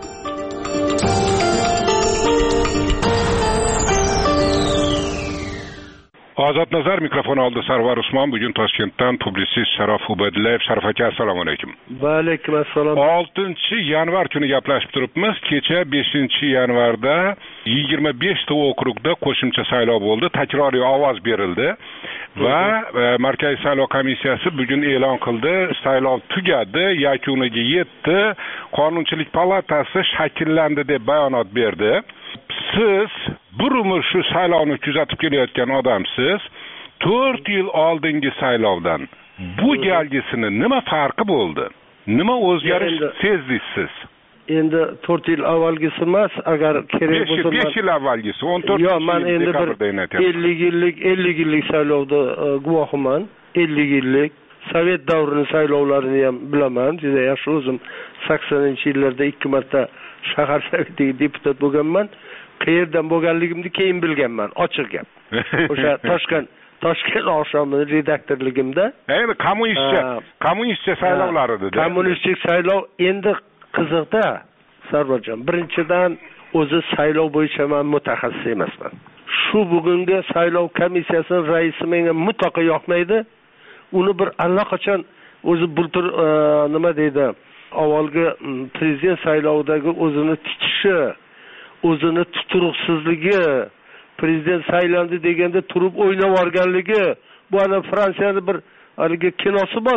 Ozod nazar mikrofon oldi Sarvar Usmon. Bugun Toshkentdan publisist Sharof Ubadillayev. Sharof aka, assalomu alaykum. Va alaykum assalom. 6-yanvar kuni gaplashib turibmiz. Kecha 5-yanvarda 25 ta okrugda qo'shimcha saylov bo'ldi. Takroriy ovoz berildi va Markaziy saylov komissiyasi bugun e'lon qildi, saylov tugadi, yakuniga yetdi, Qonunchilik palatasi shakllandi deb bayonot berdi. Siz bir umr shu saylovni kuzatib kelayotgan odamsiz. 4 yil oldingi saylovdan bu galgisini nima farqi bo'ldi? Nima o'zgarish sezdingiz siz? Endi 4 yil avvalgisi emas, agar kerak bo'lsa 5 yil avvalgisi, 14 Yo'q, men endi bir 50 yillik saylovda guvohiman. 50 yillik Sovet davrining saylovlarini ham bilaman. Juda yaxshi, o'zim 80-yillarda 2 marta shahar sovetiga deputat bo'lganman. Qayerdan bo'lganligimni keyin bilganman, ochiq gap. O'sha Toshkent oqshomining redaktorligimda. Endi kommunistcha saylovlar edi. Kommunistik saylov endi qiziqda, Sarvarjon. Birinchidan o'zi saylov bo'yicha men mutaxassis emasman. Shu bugungi saylov komissiyasining raisi menga mutlaqo yoqmaydi. Uni bir allaqachon o'zi bultur nima deydi, avvalgi prezident saylovidagi o'zini tutishi, o'zini tuturuqsizligi, prezident saylandi deganda turib o'ynab olganligi, bu ana Fransiyada bir haligi kinosi bor,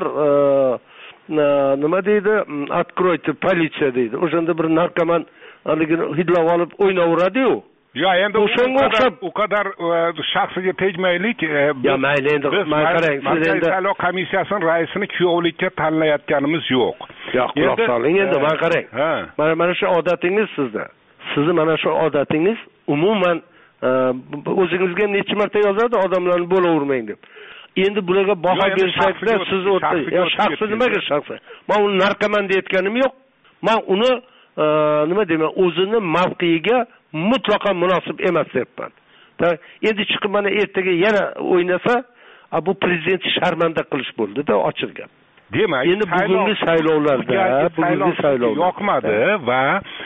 nima deydi, Откройте politsiya deydi. O'shanda bir narkoman haligini hidlab olib o'ynaveradi-yu. Yo, endi u kadar shaxsiga tegmaylik. Ya mayli, endi men qarang, siz endi saylov komissiyasining raisini kuyovlikka tanlayotganimiz yo'q. Yo'q, quloq soling endi, men qarang. Mana shu odatingiz sizda. Sizni mana shu odatingiz umuman o'zingizga necha marta yozadi odamlarni bo'lavermang deb. Endi bularga baho berishakda siz shaxsi nimaga shaxsi? Men uni narkoman deyotganim yo'q. Men uni nima deyman, o'zini mavqiga mutlaqo munosib emas deyapman. Endi chiqib mana ertaga yana o'ynasa, bu prezident sharmanda qilish bo'ldi-da, ochiq gap. Demak, endi bugungi saylovlarda yoqmadi va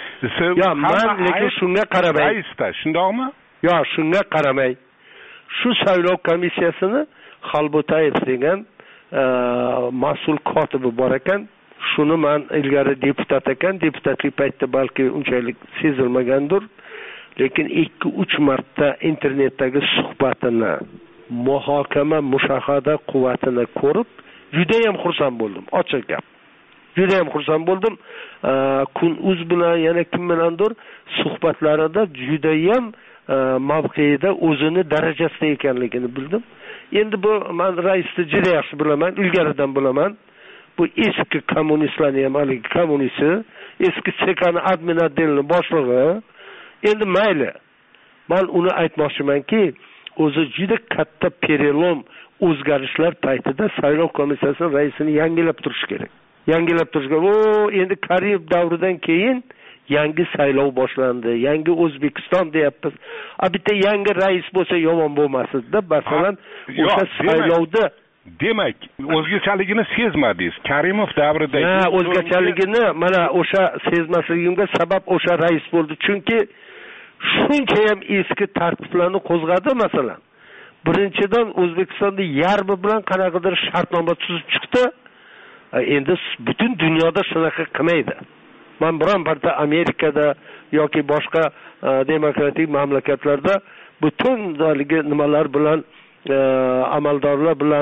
men lekin shunga qaramay, raisda, shundaqmi? Yo'q, shunga qaramay. Shu saylov komissiyasini Xalbotayev degan mas'ul kotibi bor ekan. Shuni men ilgari deputat ekan, deputatlik paytida balki unchalik sezilmagandir. Lekin 2-3 marta internetdagi suhbatini, muhokama, mushahada quvvatini ko'rib, juda ham xursand bo'ldim, ochiq gap. Juda ham xursand bo'ldim. Kun.uz bilan yana kim bilandir suhbatlarida juda ham mavqeida o'zini darajasida ekanligini bildim. Endi bu men raisni juda yaxshi bilaman, ilgaridan bilaman. Bu eski kommunistlarni ham haligi kommunisti, eski chekani admin отделni boshlig'i. Endi mayli. Men uni aytmoqchimanki, o'zi juda katta perelom o'zgarishlar paytida saylov komissiyasining raisini yangilab turish kerak. Yangilab turishga, endi Karimov davridan keyin yangi saylov boshlandi. Yangi O'zbekiston deyapmiz. Bitta yangi rais bo'lsa yomon bo'lmasdi-da. Masalan, o'sha saylovda demak, o'zgachaligini sezmadingiz. Karimov davridagi o'zgachaligini mana o'sha sezmasligimga sabab o'sha rais bo'ldi. Chunki shuncha ham eski tartiblarni qo'zg'adi masalan. Birinchidan O'zbekistonda yarmi bilan qanaqadir shartnoma tuzib chiqdi. Endi butun dunyoda shunaqa qilmaydi. Men biron birda Amerikada yoki boshqa demokratik mamlakatlarda butun nimalar bilan amaldorlar bilan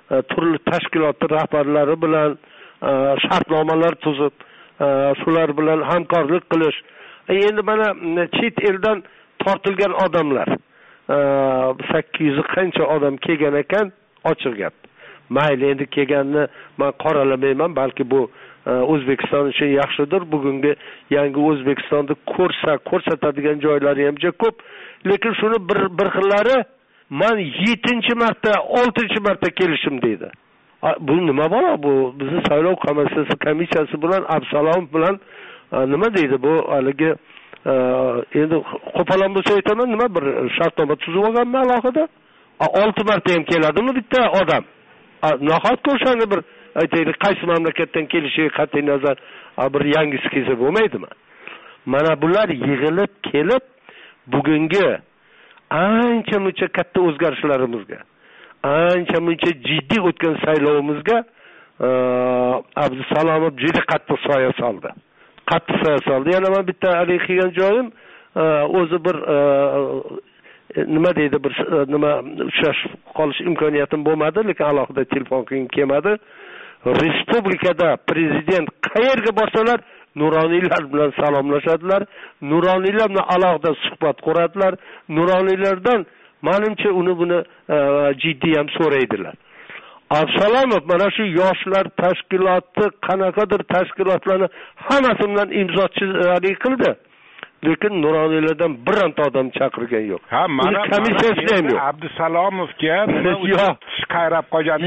turli tashkilot rahbarlari bilan shartnomalar tuzib shular bilan hamkorlik qilish. Endi mana chet eldan tortilgan odamlar 800 qancha odam kelgan ekan, ochiq gap. Mayli, endi kelganni men qoralamayman, balki bu O'zbekiston uchun yaxshidir. Bugungi yangi O'zbekistonda ko'rsatadigan joylari ham juda ko'p. Lekin shuni bir xillari men 7-marta, 6-marta kelishim deydi. Bu nima bo'la? Bu bizning saylov komissiyasi bilan Absalom bilan nima deydi bu haligi endi qo'polon bo'lsa aytaman, nima bir shartnoma tuzib olganmi alohida? 6 marta ham keladimi bitta odam? Nahot ko'rshani bir aytaylik, qaysi mamlakatdan kelishiga qat'iy nazar bir yangisi kelsa bo'lmaydimi? Mana bular yig'ilib kelib bugungi ancha-muncha katta o'zgarishlarimizga, ancha-muncha jiddiy o'tgan saylovimizga Abdusalomov juda qattiq soya soldi. Yana men bitta hali kelgan joyim o'zi bir nima deydi, bir nima uchrashib qolish imkoniyatim bo'lmadi, lekin alohida telefon qilib kelmadi. Respublikada prezident qayerga borsalar nuroniylar bilan salomlashadilar, nuroniylar bilan alohida suhbat quradilar, nuroniylardan menimcha buni jiddiy ham so'raydilar. Absalomov mana shu yoshlar tashkiloti, qanaqadir tashkilotlarni hammasi bilan imzochilik qildi. Lekin nuroniylardan bironta odam chaqirgan yo'q. Ha, mana komissiyasi ham yo'q. Abdusalomovga nima uchun qayrab qolgani?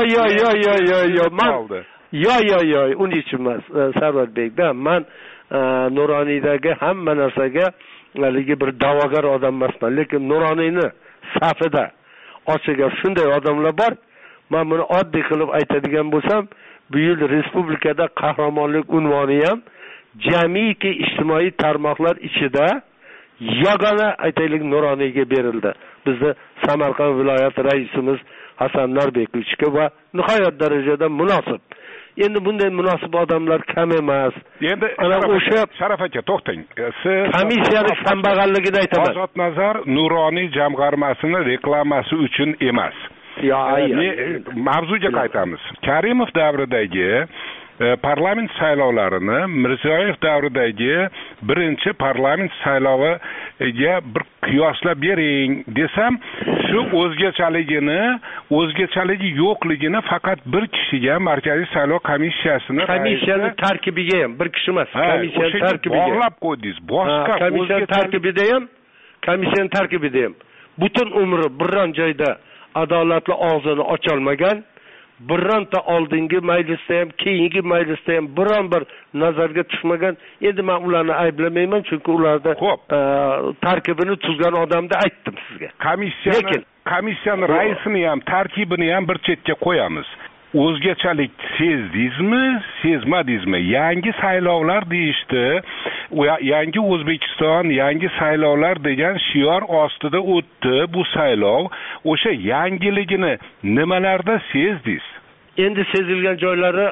Yo'q. Uning uchun emas, Sarvarbekda men Nuroniydagi hamma narsaga haligi bir da'vogar odam emasman, lekin Nuroniyni safida ochiga shunday odamlar bor. Men buni oddiy qilib aytadigan bo'lsam, bu yil respublikada qahramonlik unvoni ham jamiki ijtimoiy tarmoqlar ichida yagona aytaylik Nuroniyga berildi. Bizni Samarqand viloyati raisimiz Hasan Norbekovichga va nihoyat darajada munosib. Endi bunday munosib odamlar kam emas. Endi ana o'sha Sharaf aka, to'xtang. Siz komissiyani kambag'alligini aytaman. Ozod nazar Nuroniy jamg'armasini reklamasi uchun emas. Mavzuga qaytamiz. Karimov davridagi parlament saylovlarini Mirziyoyev davridagi birinchi parlament sayloviga bir qiyoslab bering desam, shu o'zgachaligi yo'qligini faqat bir kishiga Markaziy saylov komissiyani tarkibiga ham bir kishi emas, komissiyani tarkibiga bog'lab qo'ydingiz. Boshqa komissiyani tarkibida ham butun umri biron joyda adolatli og'zini ocholmagan, bironta oldingi majlisda ham, keyingi majlisda ham biron bir nazarga tushmagan. Endi men ularni ayblamayman, chunki ularda tarkibini tuzgan odamni aytdim sizga. Komissiyani raisini ham, tarkibini ham bir chetga qo'yamiz. O'zgachalik sezdingizmi, sezmadingizmi? Yangi saylovlar deyishdi. Yangi O'zbekiston, yangi saylovlar degan shior ostida o'tdi bu saylov. O'sha yangiligini nimalarda sezdingiz? Endi sezilgan joylari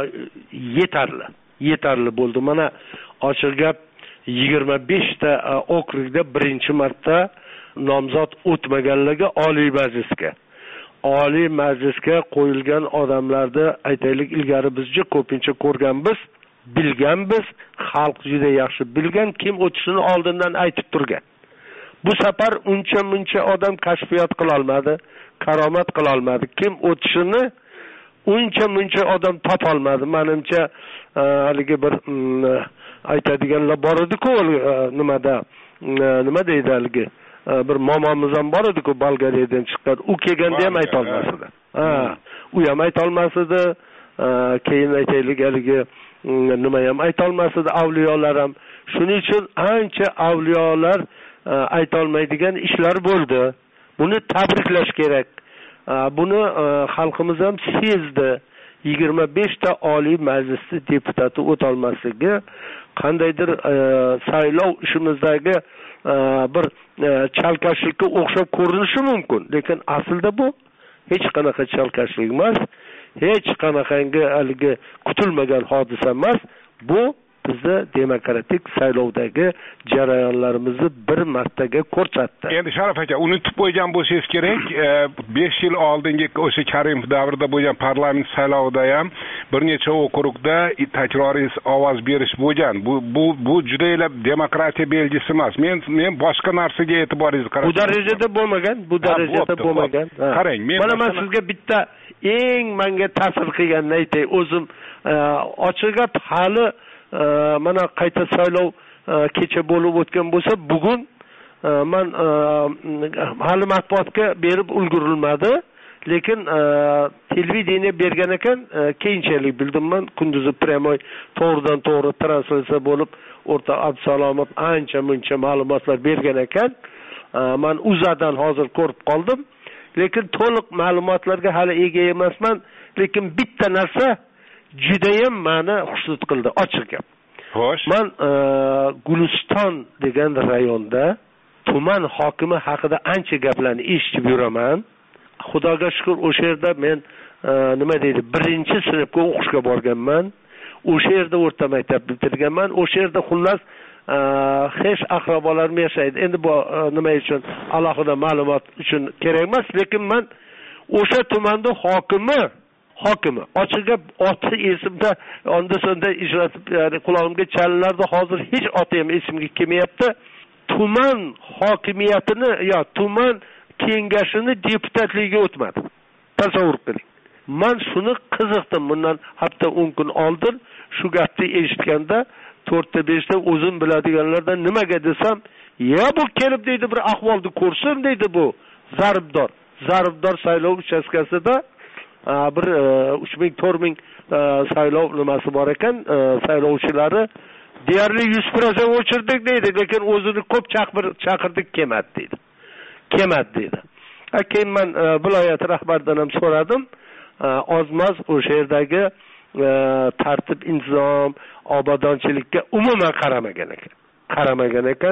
yetarli bo'ldi. Mana ochiq gap 25 ta okrugda birinchi marta nomzod o'tmaganligi Oliy Majlisga qo'yilgan odamlarda aytaylik, ilgari biz juda ko'pincha ko'rganmiz, bilganmiz, xalq juda yaxshi bilgan, kim o'tishini oldindan aytib turgan. Bu safar uncha odam kashfiyot qila olmadi, karomat qila olmadi. Kim o'tishini uncha odam topa olmadi. Menimcha haligi bir aytadiganlar bor edi-ku, nima deydi haligi? Bir momomiz ham bor edi-ku, Bolgariyadan chiqqan. U kelganda ham ayta olmasdi. U ham ayta olmasdi. Keyin aytaylik haligi nima ham ayta olmasdi, avliyolar ham. Shuning uchun ancha avliyolar ayta olmaydigan ishlar bo'ldi. Buni tabriklash kerak. Buni xalqimiz ham sezdi. 25 ta Oliy Majlisda deputati o'ta olmasligi qandaydir saylov ishimizdagi bir chalkashlikka o'xshab ko'rinishi mumkin, lekin aslida bu hech qanaqa chalkashlik emas, hech qanaqangi haligi kutilmagan hodisa emas. Bu bizni demokratik saylovdagi jarayonlarimizni bir martaga ko'rsatdi. Endi Sharaf aka, unutib qo'ygan bo'lsangiz kerak, 5 yil oldingi o'sha Karimov davrida bo'lgan parlament saylovida ham bir necha okrugda takroriy ovoz berish bo'lgan. Bu juda demokratiya belgisi emas. Men boshqa narsaga e'tiboringizni qaratdim. Bu darajada bo'lmagan. Qarang, mana men sizga bitta eng menga ta'sir qilganini aytay. O'zim ochiq gap, hali mana qayta saylov kecha bo'lib o'tgan bo'lsa, bugun men hali matbuotga berib ulgurilmadi, lekin televideniya bergan ekan, keyinchalik bildim men, kunduzi pryamoy to'g'ridan to'g'ri translyatsiya bo'lib, o'rta Absalomov ancha-muncha ma'lumotlar bergan ekan. Men UZAdan hozir ko'rib qoldim, lekin to'liq ma'lumotlarga hali ega emasman, lekin bitta narsa judayam meni xursand qildi, ochiq gap. Xo'sh. Men Guliston degan rayonda tuman hokimi haqida ancha gaplarni eshitib yuraman. Xudoga shukr, o'sha yerda men nima deydi, 1-sinfga o'qishga borganman. O'sha yerda o'rta maktab bitirganman. O'sha yerda xullas hech aqrabolarim yashaydi. Endi bu nima uchun alohida ma'lumot uchun kerak emas, lekin men o'sha tumanda hokimi ochiq gap, oti esimda onda-sonda ishlatib, ya'ni qulog'imga chalinardi. Hozir hech oti ham esimga kelmayapti. Tuman hokimiyatini tuman kengashini deputatligiga o'tmadi. Tasavvur qiling. Men shuni qiziqdim. Bundan hafta 10 kun oldin shu gapni eshitganda 4-5 o'zim biladiganlardan nimaga desam, bu kelib deydi, bir ahvolni ko'rsin deydi, bu zaribdor saylov uchastkasida bir 3000-4000 saylov nimasi bor ekan, saylovchilari deyarli 100% o'chirdik deydi, lekin o'zini ko'p chaqirdik, kelmadi deydi. Keyin men viloyat rahbaridan ham so'radim. Ozmaz o'sha yerdagi tartib, intizom, obodonchilikka umuman qaramagan ekan.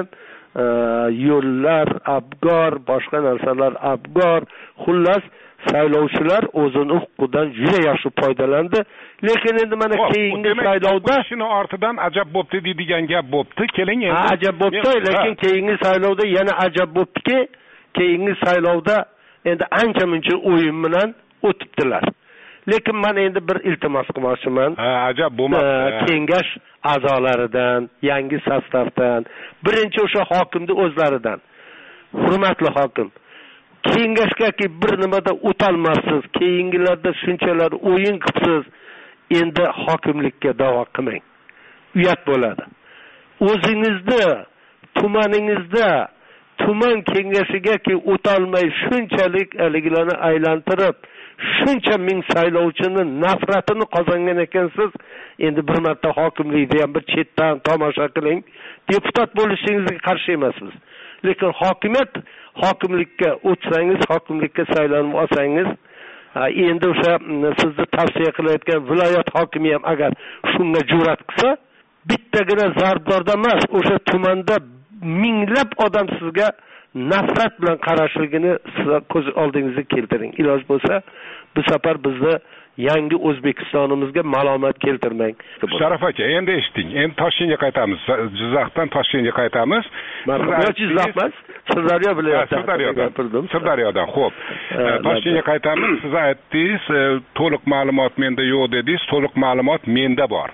Yo'llar abgor, boshqa narsalar abgor. Xullas saylovchilar o'zini huquqidan juda yaxshi foydalandi. Lekin endi mana keyingi saylovda shuni ortidan ajab bo'pti deydigan gap bo'pti. Keling endi. Ajab bo'pti, lekin keyingi saylovda yana ajab bo'ptiki, keyingi saylovda endi ancha-muncha o'yin bilan o'tibdilar. Lekin men endi bir iltimos qilmoqchiman. Ajab bo'lmadi. Kengash a'zolaridan, yangi sostavdan, birinchi o'sha hokimni o'zlaridan. Hurmatli hokim, kengashgaki bir nimada o'tolmassiz, keyingilarda shunchalar o'yin qilsiz, endi hokimlikka da'vo qilmang. Uyat bo'ladi. O'zingizni tumaningizda tuman kengashigaki o'tolmay shunchalik aliglarni aylantirib, shuncha ming saylovchini nafratini qozongan ekansiz, endi bir marta hokimlikni ham bir chetdan tomosha qiling. Deputat bo'lishingizga qarshi emasmiz. Lekin hokimlikka o'tsangiz, hokimlikka saylanib olsangiz, endi o'sha sizni tavsiya qilayotgan viloyat hokimi ham agar shunga jur'at qilsa, bittagina zarbdorda emas, o'sha tumanda minglab odam sizga nafrat bilan qarashligini siz ko'z oldingizga keltiring. Iloj bo'lsa, bu safar bizni yangi O'zbekistonimizga malomat keltirmang. Sharaf aka, endi eshiting. Endi Toshkentga qaytamiz. Jizzaxdan Toshkentga qaytamiz. Jizzax emas, Sirdaryo viloyatidan. Sirdaryodan. Xo'p. Toshkentga qaytamiz. Siz aytdingiz, to'liq ma'lumot menda yo'q dedingiz. To'liq ma'lumot menda bor.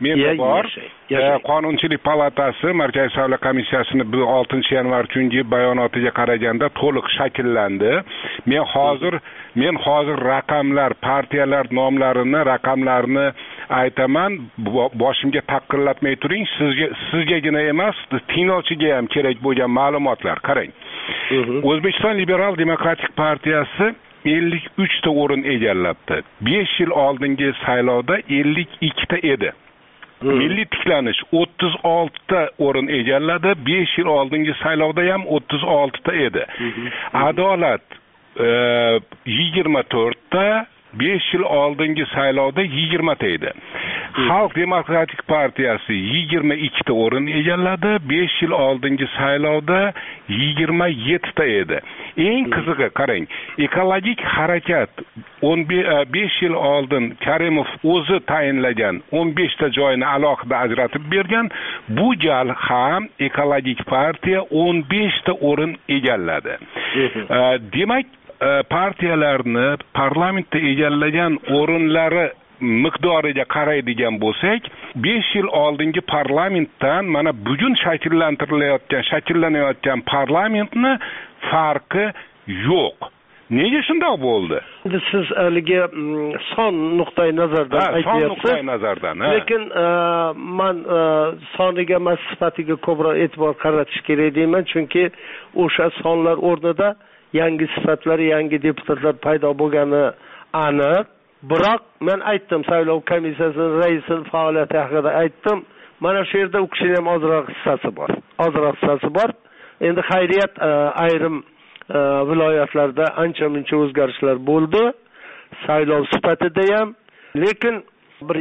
Qonunchilik palatasi Markaziy saylov komissiyasini 6 yanvar kungi bayonotiga qaraganda to'liq shakllandi. Men hozir raqamlar, partiyalar nomlarini, raqamlarni aytaman. Boshimga taqillatmay turing. Sizgagina emas, tinglovchiga ham kerak bo'lgan ma'lumotlar. Qarang. O'zbekiston Liberal Demokratik partiyasi 53 ta o'rin egallabdi. 5 yil oldingi saylovda 52 ta edi. Milliy tiklanish 36 ta o'rin egalladi. 5 yil oldingi saylovda ham 36 ta edi. Adolat 24 ta, 5 yil oldingi saylovda 20 ta edi. Xalq Demokratik partiyasi 22 ta o'rin egalladi. 5 yil oldingi saylovda 27 ta edi. eng qizig'i qarang, ekologik harakat 5 yil oldin Karimov o'zi tayinlagan 15 ta joyni alohida ajratib bergan. Bu gal ham ekologik partiya 15 ta o'rin egalladi. Demak, partiyalarni parlamentda egallagan o'rinlari miqdoriga qaraydigan bo'lsak, 5 yil oldingi parlamentdan mana bugun shakllanayotgan parlamentni farqi yo'q. Nega shunday bo'ldi? Siz haligi son nuqtai nazardan aytyapsiz. Son nuqtai nazardan. Lekin men soniga emas sifatiga ko'proq e'tibor qaratish kerak deyman, chunki o'sha sonlar o'rnida yangi sifatlar, yangi deputatlar paydo bo'lgani aniq. Biroq men aytdim, saylov komissiyasining raisining faoliyati haqida aytdim. Mana shu yerda u kishining ham ozroq hissasi bor. Endi xayriyat ayrim viloyatlarda ancha-muncha o'zgarishlar bo'ldi. Saylov sifatida ham, lekin bir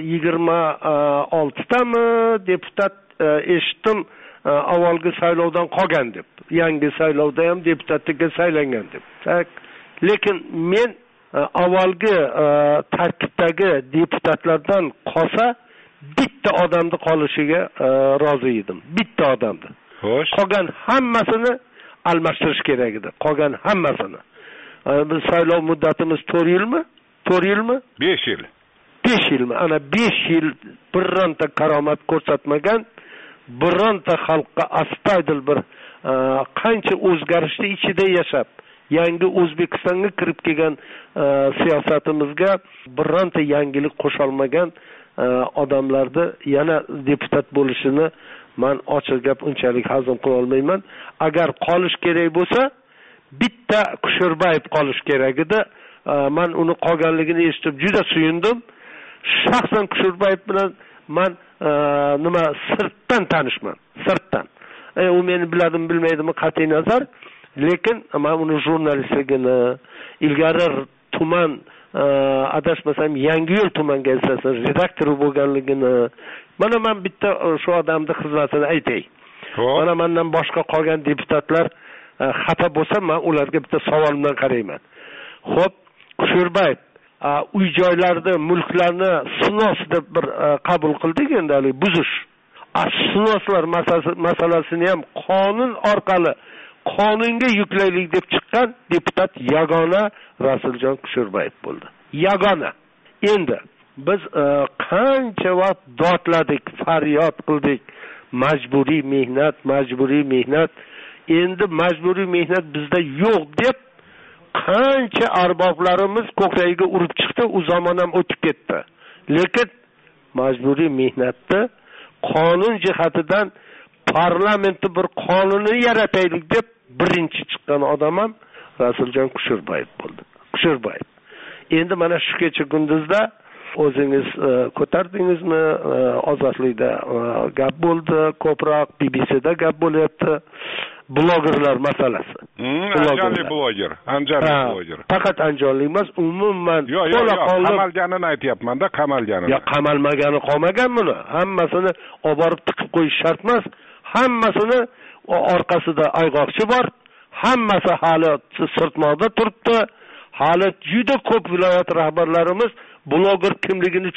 26 tami deputat eshitdim avvalgi saylovdan qolgan deb. Yangi saylovda ham deputatga saylangan deb. Lekin men avvalgi tarkibdagi deputatlardan qolsa bitta odamni qolishiga rozi edim. Bitta odamni. Xo'sh. Qolgan hammasini almashtirish kerak edi. Qolgan hammasini. Biz saylov muddatimiz 4 yilmi? 4 yilmi? 5 yil. 5 yilmi? Ana 5 yil bironta karomat ko'rsatmagan, bironta xalqqa astoydil bir qancha o'zgarishni ichida yashab, yangi O'zbekistonga kirib kelgan siyosatimizga bironta yangilik qo'sholmagan odamlarni yana deputat bo'lishini men ochiq gap unchalik hazm qila olmayman. Agar qolish kerak bo'lsa, bitta Kusherbayev qolish kerak edi. Men uni qolganligini eshitib juda suyundim. Shaxsan Kusherbayev bilan men sirtdan tanishman. Sirtdan. U meni biladimi, bilmaydimi qat'iy nazar. Lekin men uni jurnalistligini, ilgari tuman adashmasam Yangiyo'l tuman gazetasi redaktori bo'lganligini, mana men bitta shu odamning xizmatini aytay. Mana mendan boshqa qolgan deputatlar xato bo'lsa, men ularga bitta savol bilan qarayman. Xo'p, Kusherbayev uy-joylarni, mulklarni sinos deb bir qabul qildik endi, buzish. Sinoslar masalasini ham qonun orqali qonunga yuklaylik deb chiqqan deputat yagona Rasuljon Kusherbayev bo'ldi. Yagona. Endi biz qancha vaqt dodladik, faryod qildik. Majburiy mehnat. Endi majburiy mehnat bizda yo'q deb qancha arboblarimiz ko'kragiga urib chiqdi, u zamon ham o'tib ketdi. Lekin majburiy mehnatni qonun jihatidan parlamentda bir qonunni yarataylik deb birinchi chiqqan odam ham Rasuljon Kusherbayev bo'ldi. Kusherbayev. Endi mana shu kecha kunduzda o'zingiz ko'tardingizmi? Ozodlikda gap bo'ldi, ko'proq BBCda gap bo'lyapti. Blogerlar masalasi. Andijonlik bloger. Faqat andijonlik emas, umuman qamalganini aytyapman-da, qamalganini. Yo, qamalmagani qolmagan buni. Hammasini olib borib tiqib qo'yish shart emas. Hammasini orqasida ayg'oqchi bor. Hammasi hali sirtmoqda turibdi. Hali juda ko'p viloyat rahbarlarimiz bloger kimligini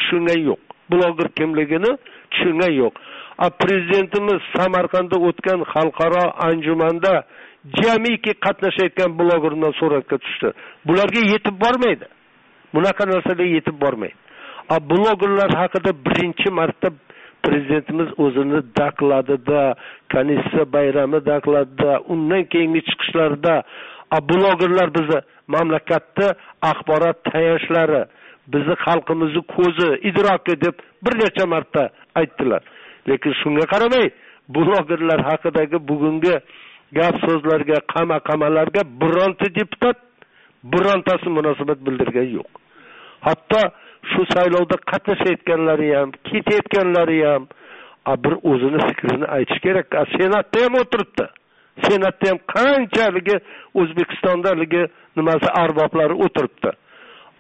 tushungan yo'q. Prezidentimiz Samarqandda o'tgan xalqaro anjumanda jamiki qatnashayotgan blogerdan suratga tushdi. Bularga yetib bormaydi. Bunaqa narsalarga yetib bormaydi. Blogerlar haqida birinchi marta prezidentimiz o'zini daqladida, Kanissa bayrami daqladida, undan keyingi chiqishlarda blogerlar bizni mamlakatda axborot tayanchlari, bizni xalqimizning ko'zi, idroki deb bir necha marta aytdilar. Lekin shunga qaramay, blogerlar haqidagi bugungi gap so'zlarga, qama-qamalarga bironta deputat, birontasi munosabat bildirgan yo'q. Hatto shu saylovda qatnashayotganlari ham, ketayotganlari ham bir o'zini fikrini aytish kerak. Senatda ham o'tiribdi. Senatda ham qanchaligi O'zbekistondaligi nimasi arboblari o'tiribdi.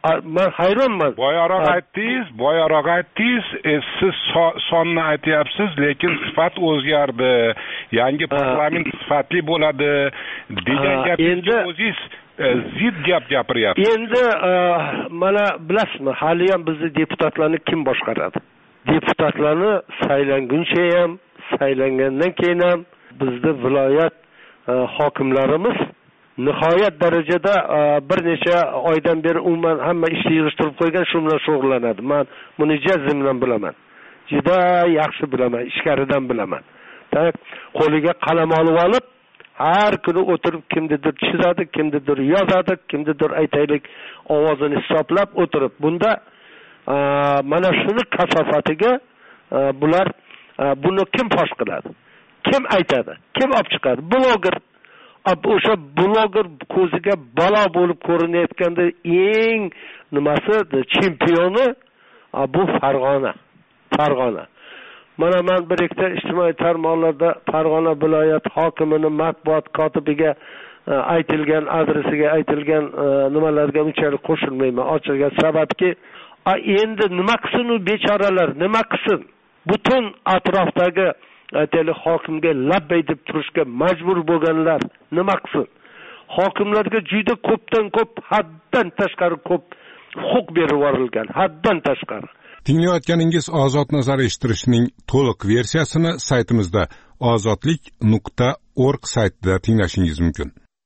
men hayronman. Boyaroq aytdingiz, siz sonni aytyapsiz, lekin sifat o'zgardi. Yangi parlament sifatli bo'ladi degan gapingiz o'zingiz zid gap gapiryapsiz. Endi mana bilasizmi, hali ham bizni deputatlarni kim boshqaradi? Deputatlarni saylanguncha ham, saylangandan keyin ham bizni viloyat hokimlarimiz nihoyat darajada bir necha oydan beri umuman hamma ishni yig'ishtirib qo'ygan, shu bilan shug'ullanadi. Men buni jazmdan bilaman. Juda yaxshi bilaman, ichkaridan bilaman. Qo'liga qalam olib olib, har kuni o'tirib kimnidir chizadi, kimnidir yozadi, kimnidir aytaylik ovozini hisoblab o'tirib. Bunda mana shuni kasofatiga bular buni kim fosh qiladi? Kim aytadi? Kim olib chiqadi? Bloger. O'sha bloger ko'ziga balo bo'lib ko'rinayotganda eng nimasi chempioni bu Farg'ona. Mana men bir ikkita ijtimoiy tarmoqlarda Farg'ona viloyat hokimini matbuot kotibiga aytilgan adresiga aytilgan nimalarga unchalik qo'shilmayman. Ochig'i sababki, endi nima qilsin u bechoralar, nima qilsin? Butun atrofdagi aytaylik hokimga labbay deb turishga majbur bo'lganlar nima qilsin? Hokimlarga juda ko'pdan ko'p, haddan tashqari ko'p huquq berib yuborilgan, haddan tashqari. Tinglayotganingiz Ozod nazar eshittirishning to'liq versiyasini saytimizda ozodlik.org saytida tinglashingiz mumkin.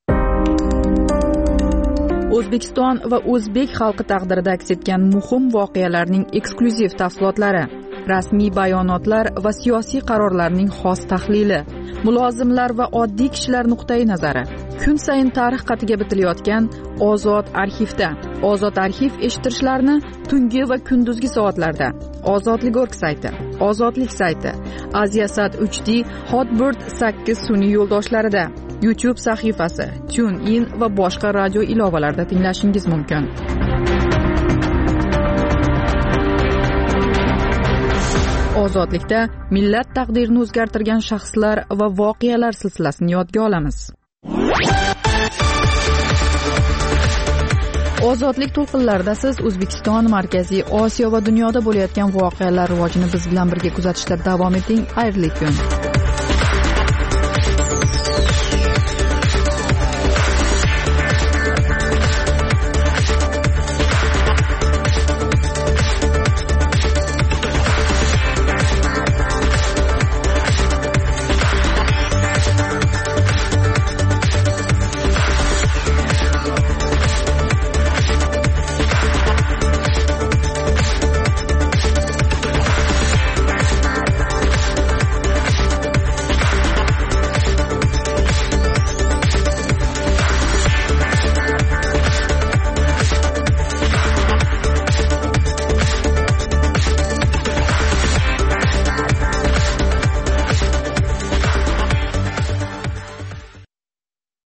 O'zbekiston va o'zbek xalqi taqdirida aks etgan muhim voqealarning eksklyuziv tafsilotlari, rasmiy bayonotlar va siyosiy qarorlarning xos tahlili, mulozimlar va oddiy kishilar nuqtai nazari. Kun sayin tarix qatiga bitilayotgan Ozod arxivda. Ozod arxiv eshittirishlarni tungi va kunduzgi soatlarda Ozodlik.org sayti, Ozodlik sayti, Aziasat 3D, Hotbird 8 sun'iy yo'ldoshlarida, YouTube sahifasi, TuneIn va boshqa radio ilovalarida tinglashingiz mumkin. Ozodlikda millat taqdirini o'zgartirgan shaxslar va voqealar silsilasini yodga olamiz. Ozodlik to'lqinlarida siz O'zbekiston, Markaziy Osiyo va dunyoda bo'layotgan voqealar rivojini biz bilan birga kuzatishda davom eting. Xayrli kun.